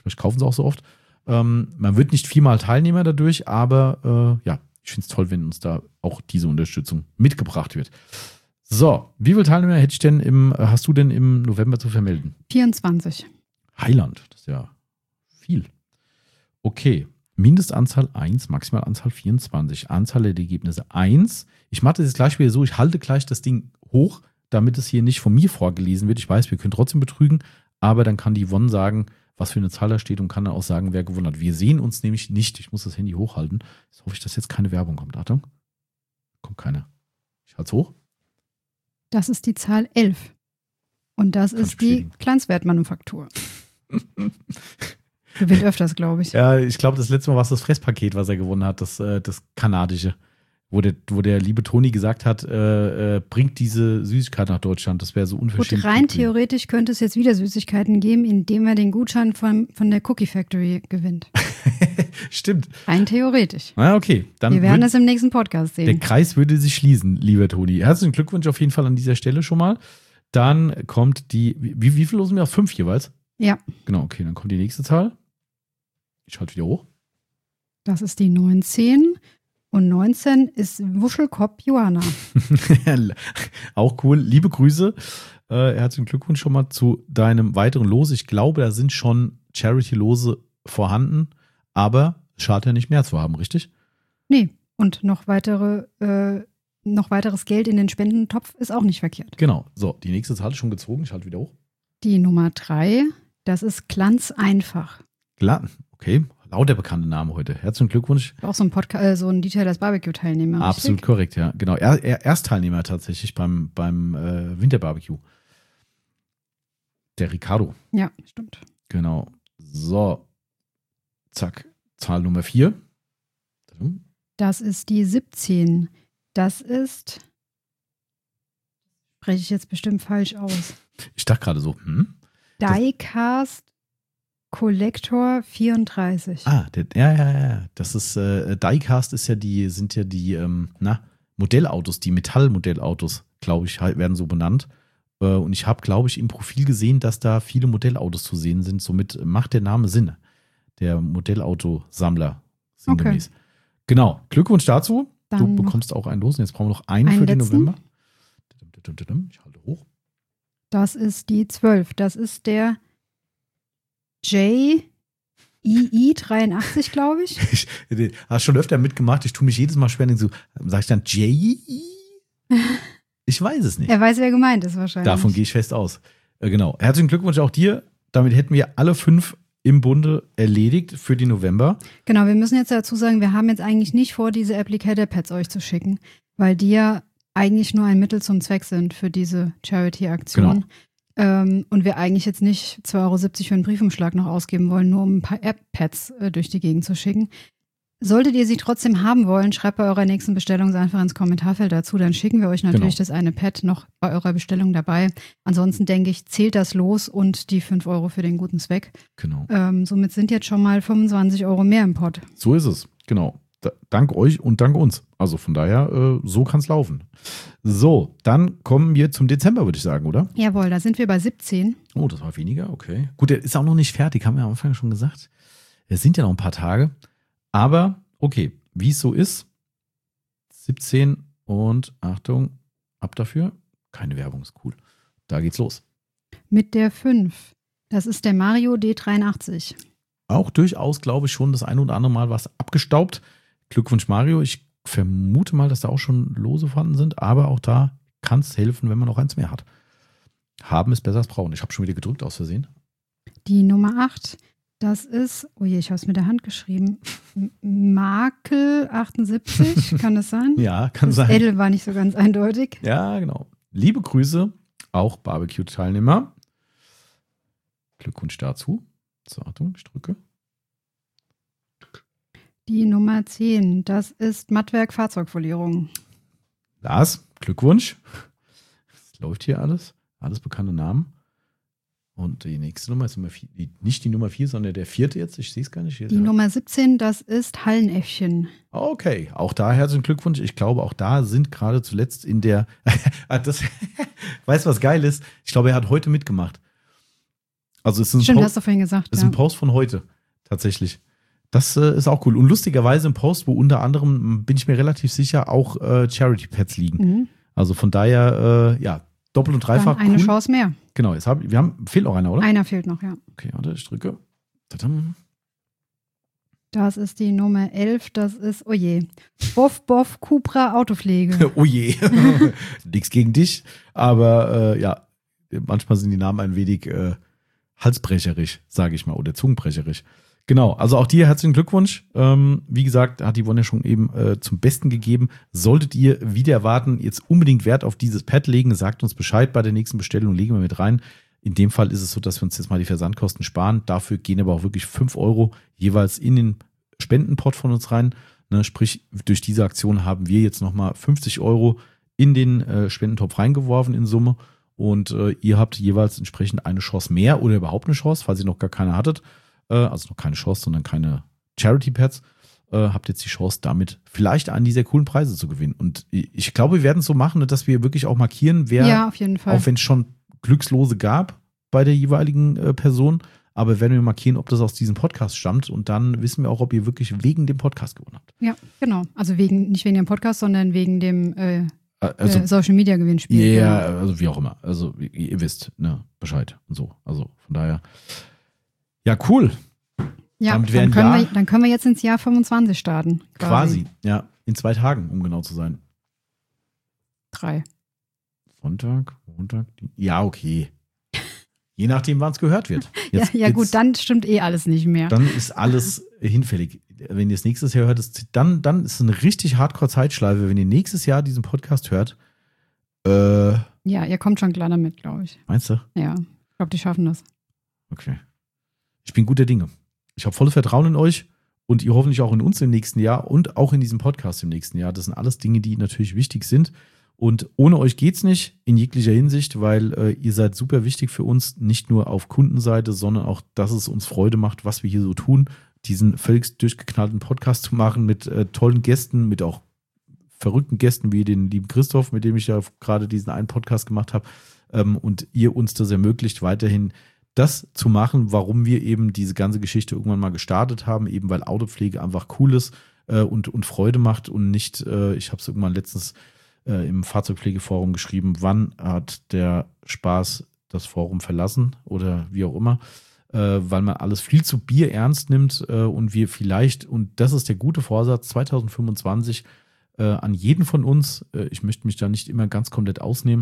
Vielleicht kaufen sie auch so oft. Ähm, man wird nicht viermal Teilnehmer dadurch, aber äh, ja, ich finde es toll, wenn uns da auch diese Unterstützung mitgebracht wird. So, wie viele Teilnehmer hätte ich denn im, hast du denn im November zu vermelden? vierundzwanzig. Heiland, das ist ja viel. Okay, Mindestanzahl eins, Maximalanzahl vierundzwanzig. Anzahl der Ergebnisse eins. Ich mache das jetzt gleich wieder so, ich halte gleich das Ding hoch, damit es hier nicht von mir vorgelesen wird. Ich weiß, wir können trotzdem betrügen, aber dann kann die Yvonne sagen, was für eine Zahl da steht und kann dann auch sagen, wer gewonnen hat. Wir sehen uns nämlich nicht. Ich muss das Handy hochhalten. Jetzt hoffe ich, dass jetzt keine Werbung kommt. Achtung. Kommt keine. Ich halte es hoch. Das ist die Zahl elf. Und das Kann ich ist die bestätigen. Glanzwertmanufaktur. Gewinnt öfters, glaube ich. Ja, ich glaube, das letzte Mal war es das Fresspaket, was er gewonnen hat, das, äh, das kanadische. Wo der, wo der liebe Toni gesagt hat, äh, äh, bringt diese Süßigkeit nach Deutschland. Das wäre so unverschämt. Gut, rein theoretisch könnte es jetzt wieder Süßigkeiten geben, indem er den Gutschein von, von der Cookie Factory gewinnt. Stimmt. Rein theoretisch. Na, okay. Dann Wir werden würd- das im nächsten Podcast sehen. Der Kreis würde sich schließen, lieber Toni. Herzlichen Glückwunsch auf jeden Fall an dieser Stelle schon mal. Dann kommt die, wie, wie viel losen wir? Auf fünf jeweils? Ja, Genau, okay, dann kommt die nächste Zahl. Ich schalte wieder hoch. das ist die neunzehn. Und neunzehn ist Wuschelkopf Johanna. Auch cool. Liebe Grüße. Äh, herzlichen Glückwunsch schon mal zu deinem weiteren Los. Ich glaube, da sind schon Charity-Lose vorhanden, aber es schadet ja nicht mehr zu haben, richtig? Nee, und noch weitere, äh, noch weiteres Geld in den Spendentopf ist auch nicht verkehrt. Genau. So, die nächste Zahl ist schon gezogen. Ich halte wieder hoch. Die Nummer drei, das ist Glanz einfach. Klar, okay. Lauter bekannte Name heute. Herzlichen Glückwunsch. Auch so ein Podcast, äh, so ein Detailers Barbecue-Teilnehmer. Absolut richtig? korrekt, ja. Genau. Er, er, Erstteilnehmer tatsächlich beim, beim äh, Winterbarbecue. Der Ricardo. Ja, stimmt. Genau. So. Zack. Zahl Nummer vier. Das ist die siebzehn. Das ist, spreche ich jetzt bestimmt falsch aus, Ich dachte gerade so, hm? Diecast Collector vierunddreißig. Ah, der, ja, ja, ja. Das ist, äh, Diecast ist ja die, sind ja die, ähm, na, Modellautos, die Metallmodellautos, glaube ich, halt, werden so benannt. Äh, und ich habe, glaube ich, im Profil gesehen, dass da viele Modellautos zu sehen sind. Somit macht der Name Sinn. Der Modellautosammler, sinngemäß. Okay. Genau. Glückwunsch dazu. Dann Du noch bekommst auch einen los. Und jetzt brauchen wir noch einen, einen für den letzten. November. Ich halte hoch. Das ist die zwölf. Das ist der J I I dreiundachtzig, glaube ich. Ich hast schon öfter mitgemacht. Ich tue mich jedes Mal schwer. So, sag ich dann J? Ich weiß es nicht. Er weiß, wer gemeint ist wahrscheinlich. Davon gehe ich fest aus. Äh, genau. Herzlichen Glückwunsch auch dir. Damit hätten wir alle fünf im Bunde erledigt für die November. Genau, wir müssen jetzt dazu sagen, wir haben jetzt eigentlich nicht vor, diese Applicator-Pads euch zu schicken, weil die ja eigentlich nur ein Mittel zum Zweck sind für diese Charity-Aktion. Genau. Ähm, und wir eigentlich jetzt nicht zwei Euro siebzig für einen Briefumschlag noch ausgeben wollen, nur um ein paar App-Pads äh, durch die Gegend zu schicken. Solltet ihr sie trotzdem haben wollen, schreibt bei eurer nächsten Bestellung einfach ins Kommentarfeld dazu. Dann schicken wir euch natürlich Genau. das eine Pad noch bei eurer Bestellung dabei. Ansonsten denke ich, zählt das los und die fünf Euro für den guten Zweck. Genau. Ähm, somit sind jetzt schon mal fünfundzwanzig Euro mehr im Pott. So ist es. Genau. Da, dank euch und dank uns. Also von daher, äh, so kann es laufen. So, dann kommen wir zum Dezember, würde ich sagen, oder? Jawohl, da sind wir bei siebzehn. Oh, das war weniger, okay. Gut, der ist auch noch nicht fertig, haben wir am Anfang schon gesagt. Es sind ja noch ein paar Tage. Aber, okay, wie es so ist, siebzehn und Achtung, ab dafür. Keine Werbung, ist cool. Da geht's los. Mit der fünf. Das ist der Mario D dreiundachtzig. Auch durchaus, glaube ich, schon das ein oder andere Mal was abgestaubt. Glückwunsch, Mario. Ich vermute mal, dass da auch schon Lose vorhanden sind, aber auch da kann es helfen, wenn man noch eins mehr hat. Haben ist besser als brauchen. Ich habe schon wieder gedrückt aus Versehen. Die Nummer acht. Das ist, oh je, ich habe es mit der Hand geschrieben. M- Makel achtundsiebzig, kann das sein? Ja, kann Das sein. L war nicht so ganz eindeutig. Ja, genau. Liebe Grüße, auch Barbecue-Teilnehmer. Glückwunsch dazu. So, Achtung, ich drücke. Die Nummer zehn. Das ist Mattwerk Fahrzeugfolierung. Lars, Glückwunsch. Es läuft hier alles. Alles bekannte Namen. Und die nächste Nummer ist Nummer vier, die, nicht die Nummer vier, sondern der vierte jetzt. Ich sehe es gar nicht. Hier Die ist Nummer siebzehn, das ist Hallenäffchen. Okay, auch da herzlichen Glückwunsch. Ich glaube, auch da sind gerade zuletzt in der. das, weißt du, was geil ist? Ich glaube, er hat heute mitgemacht. Also es ist ein Stimmt, Post, hast du vorhin gesagt. ist ja. ein Post von heute, tatsächlich. Das äh, ist auch cool. Und lustigerweise ein Post, wo unter anderem, bin ich mir relativ sicher, auch äh, Charity-Pads liegen. Mhm. Also von daher, äh, ja, doppelt und dreifach Dann eine cool. Chance mehr. Genau, jetzt hab, wir haben, fehlt auch einer, oder? Einer fehlt noch, ja. Okay, warte, ich drücke. Tadam. Das ist die Nummer elf, das ist, oh je, Boff, Boff, Cupra, Autopflege. Oh je, nichts gegen dich, aber äh, ja, manchmal sind die Namen ein wenig äh, halsbrecherisch, sage ich mal, oder zungenbrecherisch. Genau, also auch dir herzlichen Glückwunsch. Ähm, wie gesagt, hat die Yvonne ja schon eben äh, zum Besten gegeben. Solltet ihr wieder erwarten, jetzt unbedingt Wert auf dieses Pad legen, sagt uns Bescheid bei der nächsten Bestellung, legen wir mit rein. In dem Fall ist es so, dass wir uns jetzt mal die Versandkosten sparen. Dafür gehen aber auch wirklich fünf Euro jeweils in den Spendenpot von uns rein. Ne, sprich, durch diese Aktion haben wir jetzt nochmal fünfzig Euro in den äh, Spendentopf reingeworfen in Summe. Und äh, ihr habt jeweils entsprechend eine Chance mehr oder überhaupt eine Chance, falls ihr noch gar keine hattet. Äh, also noch keine Chance, sondern keine Charity-Pads. Äh, habt jetzt die Chance, damit vielleicht einen dieser coolen Preise zu gewinnen. Und ich glaube, wir werden es so machen, dass wir wirklich auch markieren, wer, Ja, auf jeden Fall. auch wenn es schon Glückslose gab bei der jeweiligen äh, Person, aber werden wir markieren, ob das aus diesem Podcast stammt und dann wissen wir auch, ob ihr wirklich wegen dem Podcast gewonnen habt. Ja, genau. Also wegen, nicht wegen dem Podcast, sondern wegen dem äh, Also, äh, Social Media Gewinnspiel. ja, genau. also wie auch immer. Also ihr, ihr wisst, ne, Bescheid und so. Also von daher. Ja, cool. Ja, Damit dann wären können, Jahr- wir, dann können wir jetzt ins Jahr fünfundzwanzig starten. Quasi. Ja, in zwei Tagen, um genau zu sein. Drei. Sonntag, Montag, die- ja, okay. Je nachdem, wann es gehört wird. Ja, Jetzt- ja jetzt- gut, dann stimmt eh alles nicht mehr. Dann ist alles hinfällig. Wenn ihr es nächstes Jahr hört, ist, dann, dann ist es eine richtig Hardcore-Zeitschleife. Wenn ihr nächstes Jahr diesen Podcast hört, äh, Ja, ihr kommt schon klar damit, glaube ich. meinst du? Ja, ich glaube, die schaffen das. Okay. Ich bin guter Dinge. Ich habe volles Vertrauen in euch und ihr hoffentlich auch in uns im nächsten Jahr und auch in diesem Podcast im nächsten Jahr. Das sind alles Dinge, die natürlich wichtig sind. Und ohne euch geht's nicht in jeglicher Hinsicht, weil äh, ihr seid super wichtig für uns, nicht nur auf Kundenseite, sondern auch, dass es uns Freude macht, was wir hier so tun, diesen völlig durchgeknallten Podcast zu machen mit äh, tollen Gästen, mit auch verrückten Gästen wie den lieben Christoph, mit dem ich ja gerade diesen einen Podcast gemacht habe, ähm, und ihr uns das ermöglicht, weiterhin das zu machen, warum wir eben diese ganze Geschichte irgendwann mal gestartet haben, eben weil Autopflege einfach cool ist äh, und, und Freude macht und nicht, äh, ich habe es irgendwann letztens äh, im Fahrzeugpflegeforum geschrieben, wann hat der Spaß das Forum verlassen oder wie auch immer, äh, weil man alles viel zu bierernst nimmt äh, und wir vielleicht, und das ist der gute Vorsatz, zwanzig fünfundzwanzig äh, an jeden von uns, äh, ich möchte mich da nicht immer ganz komplett ausnehmen,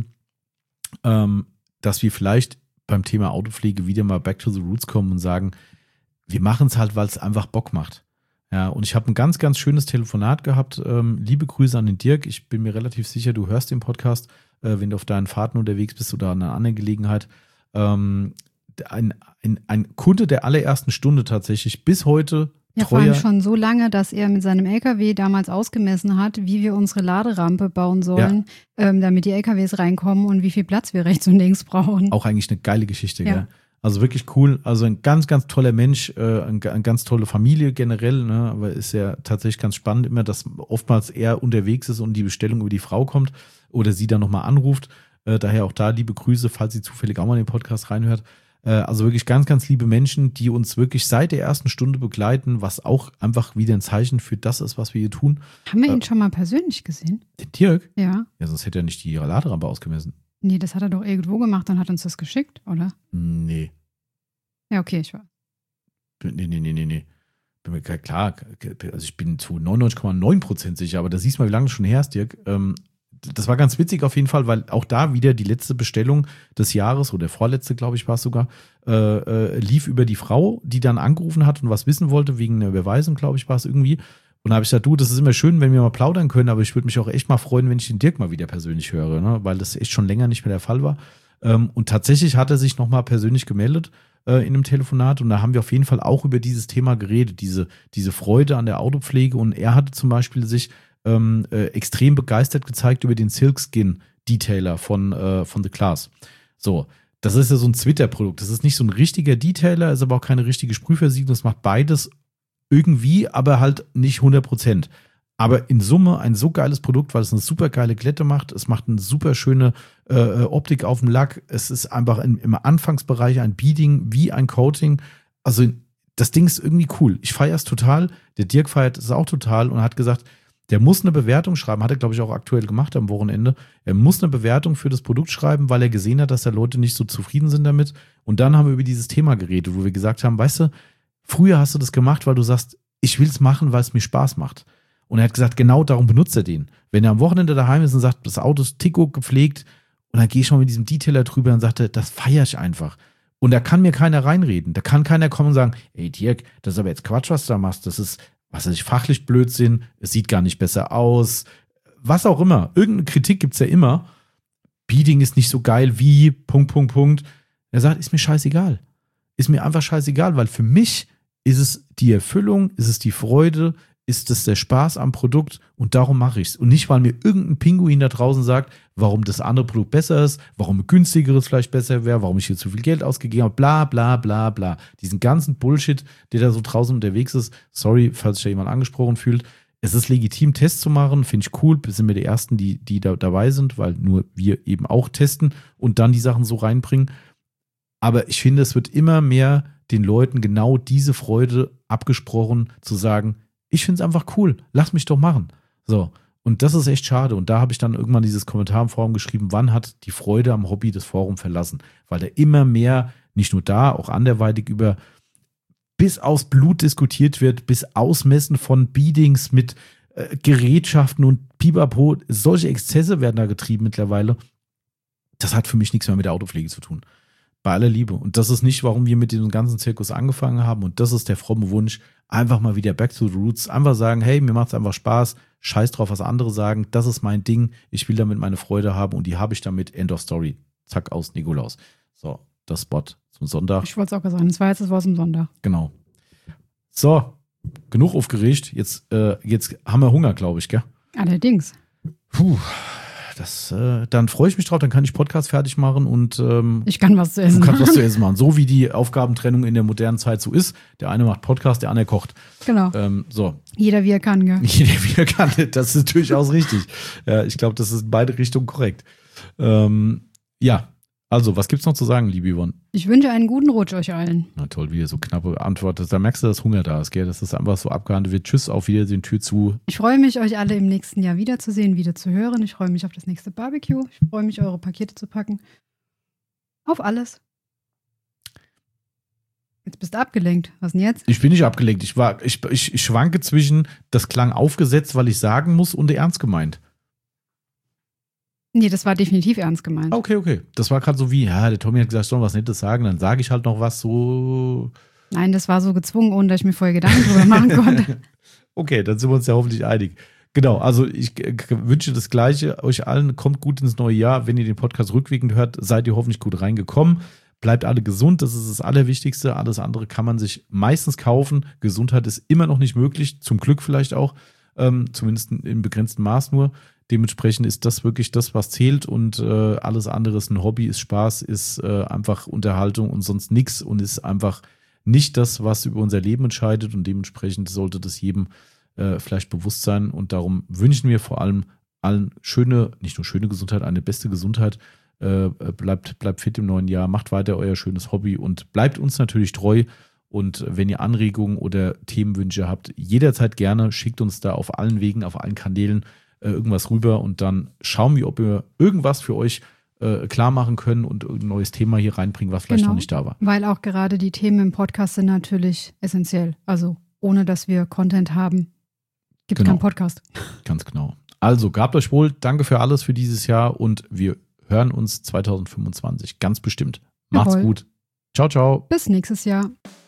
ähm, dass wir vielleicht beim Thema Autopflege wieder mal back to the roots kommen und sagen, wir machen es halt, weil es einfach Bock macht. Ja, und ich habe ein ganz, ganz schönes Telefonat gehabt. Ähm, liebe Grüße an den Dirk. Ich bin mir relativ sicher, du hörst den Podcast, äh, wenn du auf deinen Fahrten unterwegs bist oder an einer anderen Gelegenheit. Ähm, ein, ein, ein Kunde der allerersten Stunde tatsächlich bis heute Ja, vor allem treuer. schon so lange, dass er mit seinem L K W damals ausgemessen hat, wie wir unsere Laderampe bauen sollen, ähm, damit die L K Ws reinkommen und wie viel Platz wir rechts und links brauchen. Auch eigentlich eine geile Geschichte, Ja. gell? Also wirklich cool. Also ein ganz, ganz toller Mensch, äh, ein, eine ganz tolle Familie generell, ne? Aber ist ja tatsächlich ganz spannend immer, dass oftmals er unterwegs ist und die Bestellung über die Frau kommt oder sie dann nochmal anruft. Äh, daher auch da liebe Grüße, falls sie zufällig auch mal in den Podcast reinhört. Äh, also wirklich ganz, ganz liebe Menschen, die uns wirklich seit der ersten Stunde begleiten, was auch einfach wieder ein Zeichen für das ist, was wir hier tun. Haben wir ihn Äh, schon mal persönlich gesehen? Den Dirk? Ja. Ja, sonst hätte er nicht die Laderampe ausgemessen. Nee, das hat er doch irgendwo gemacht und hat uns das geschickt, oder? Nee. Ja, okay, ich war. Nee, nee, nee, nee, nee. Bin mir klar, klar, also ich bin zu neunundneunzig Komma neun Prozent sicher, aber da siehst du mal, wie lange das schon her ist, Dirk. Ähm, das war ganz witzig auf jeden Fall, weil auch da wieder die letzte Bestellung des Jahres oder der vorletzte, glaube ich, war es sogar, äh, äh, lief über die Frau, die dann angerufen hat und was wissen wollte, wegen einer Überweisung, glaube ich, war es irgendwie. Und da habe ich gesagt, du, das ist immer schön, wenn wir mal plaudern können, aber ich würde mich auch echt mal freuen, wenn ich den Dirk mal wieder persönlich höre, ne? Weil das echt schon länger nicht mehr der Fall war. Ähm, und tatsächlich hat er sich nochmal persönlich gemeldet äh, in einem Telefonat und da haben wir auf jeden Fall auch über dieses Thema geredet, diese, diese Freude an der Autopflege, und er hatte zum Beispiel sich ähm, äh, extrem begeistert gezeigt über den Silkskin Detailer von, äh, von The Class. So, das ist ja so ein Twitter-Produkt, das ist nicht so ein richtiger Detailer, ist aber auch keine richtige Sprühversiegelung, das macht beides irgendwie, aber halt nicht hundert Prozent. Aber in Summe ein so geiles Produkt, weil es eine super geile Glätte macht. Es macht eine super schöne äh, Optik auf dem Lack. Es ist einfach in, im Anfangsbereich ein Beading wie ein Coating. Also das Ding ist irgendwie cool. Ich feiere es total. Der Dirk feiert es auch total und hat gesagt, der muss eine Bewertung schreiben. Hat er, glaube ich, auch aktuell gemacht am Wochenende. Er muss eine Bewertung für das Produkt schreiben, weil er gesehen hat, dass da Leute nicht so zufrieden sind damit. Und dann haben wir über dieses Thema geredet, wo wir gesagt haben, weißt du, früher hast du das gemacht, weil du sagst, ich will es machen, weil es mir Spaß macht. Und er hat gesagt, genau darum benutzt er den. Wenn er am Wochenende daheim ist und sagt, das Auto ist Tico gepflegt, und dann gehe ich schon mit diesem Detailer drüber und sagte, das feiere ich einfach. Und da kann mir keiner reinreden. Da kann keiner kommen und sagen, ey Dirk, das ist aber jetzt Quatsch, was du da machst. Das ist, was weiß ich, fachlich Blödsinn. Es sieht gar nicht besser aus. Was auch immer. Irgendeine Kritik gibt es ja immer. Beading ist nicht so geil wie, Punkt, Punkt, Punkt. Er sagt, ist mir scheißegal. Ist mir einfach scheißegal, weil für mich ist es die Erfüllung, ist es die Freude, ist es der Spaß am Produkt und darum mache ich es. Und nicht, weil mir irgendein Pinguin da draußen sagt, warum das andere Produkt besser ist, warum ein günstigeres vielleicht besser wäre, warum ich hier zu viel Geld ausgegeben habe, bla bla bla bla. Diesen ganzen Bullshit, der da so draußen unterwegs ist, sorry, falls sich da jemand angesprochen fühlt, es ist legitim, Tests zu machen, finde ich cool, sind wir die Ersten, die, die da dabei sind, weil nur wir eben auch testen und dann die Sachen so reinbringen. Aber ich finde, es wird immer mehr den Leuten genau diese Freude abgesprochen, zu sagen, ich finde es einfach cool, lass mich doch machen. So, und das ist echt schade. Und da habe ich dann irgendwann dieses Kommentar im Forum geschrieben, wann hat die Freude am Hobby das Forum verlassen? Weil da immer mehr, nicht nur da, auch anderweitig über bis aufs Blut diskutiert wird, bis Ausmessen von Beadings mit äh, Gerätschaften und Pipapo. Solche Exzesse werden da getrieben mittlerweile. Das hat für mich nichts mehr mit der Autopflege zu tun. Bei aller Liebe. Und das ist nicht, warum wir mit diesem ganzen Zirkus angefangen haben. Und das ist der fromme Wunsch. Einfach mal wieder back to the roots. Einfach sagen, hey, mir macht es einfach Spaß. Scheiß drauf, was andere sagen. Das ist mein Ding. Ich will damit meine Freude haben. Und die habe ich damit. End of Story. Zack, aus Nikolaus. So, das Spot zum Sonntag. Ich wollte es auch gesagt haben. Das war jetzt das Wort zum Sonntag. Genau. So, genug aufgeregt. Jetzt, äh, jetzt haben wir Hunger, glaube ich, gell? Allerdings. Puh. Das, äh, dann freue ich mich drauf, dann kann ich Podcast fertig machen und ähm, ich kann was zu essen du kannst machen. was zu essen machen. So wie die Aufgabentrennung in der modernen Zeit so ist. Der eine macht Podcast, der andere kocht. Genau. Ähm, so. Jeder wie er kann, gell? Jeder wie er kann. Das ist durchaus richtig. Ja, ich glaube, das ist in beide Richtungen korrekt. Ähm, ja, also, was gibt's noch zu sagen, liebe Yvonne? Ich wünsche einen guten Rutsch euch allen. Na toll, wie ihr so knappe Antwort. Da merkst du, dass Hunger da ist, gell? Das ist einfach so abgehandelt wird. Tschüss, auf Wiedersehen, Tür zu. Ich freue mich, euch alle im nächsten Jahr wiederzusehen, wieder zu hören. Ich freue mich auf das nächste Barbecue. Ich freue mich, eure Pakete zu packen. Auf alles. Jetzt bist du abgelenkt. Was denn jetzt? Ich bin nicht abgelenkt. Ich, war, ich, ich, ich schwanke zwischen, das klang aufgesetzt, weil ich sagen muss, und ernst gemeint. Nee, das war definitiv ernst gemeint. Okay, okay. Das war gerade so wie, ja, der Tommy hat gesagt, ich soll was Nettes sagen, dann sage ich halt noch was so. Nein, das war so gezwungen, ohne dass ich mir vorher Gedanken drüber machen konnte. Okay, dann sind wir uns ja hoffentlich einig. Genau, also ich äh, wünsche das Gleiche euch allen. Kommt gut ins neue Jahr. Wenn ihr den Podcast rückwirkend hört, seid ihr hoffentlich gut reingekommen. Bleibt alle gesund, das ist das Allerwichtigste. Alles andere kann man sich meistens kaufen. Gesundheit ist immer noch nicht möglich, zum Glück vielleicht auch, ähm, zumindest in begrenztem Maß nur. Dementsprechend ist das wirklich das, was zählt und äh, alles andere ist ein Hobby, ist Spaß, ist äh, einfach Unterhaltung und sonst nichts und ist einfach nicht das, was über unser Leben entscheidet und dementsprechend sollte das jedem äh, vielleicht bewusst sein und darum wünschen wir vor allem allen schöne, nicht nur schöne Gesundheit, eine beste Gesundheit. Äh, bleibt, bleibt fit im neuen Jahr, macht weiter euer schönes Hobby und bleibt uns natürlich treu. Und wenn ihr Anregungen oder Themenwünsche habt, jederzeit gerne, schickt uns da auf allen Wegen, auf allen Kanälen äh, irgendwas rüber und dann schauen wir, ob wir irgendwas für euch äh, klar machen können und ein neues Thema hier reinbringen, was vielleicht genau, noch nicht da war. Weil auch gerade die Themen im Podcast sind natürlich essentiell. Also ohne, dass wir Content haben, gibt es Genau. keinen Podcast. Ganz genau. Also, gehabt euch wohl. Danke für alles für dieses Jahr und wir hören uns zwanzig fünfundzwanzig. Ganz bestimmt. Macht's Jawohl. gut. Ciao, ciao. Bis nächstes Jahr.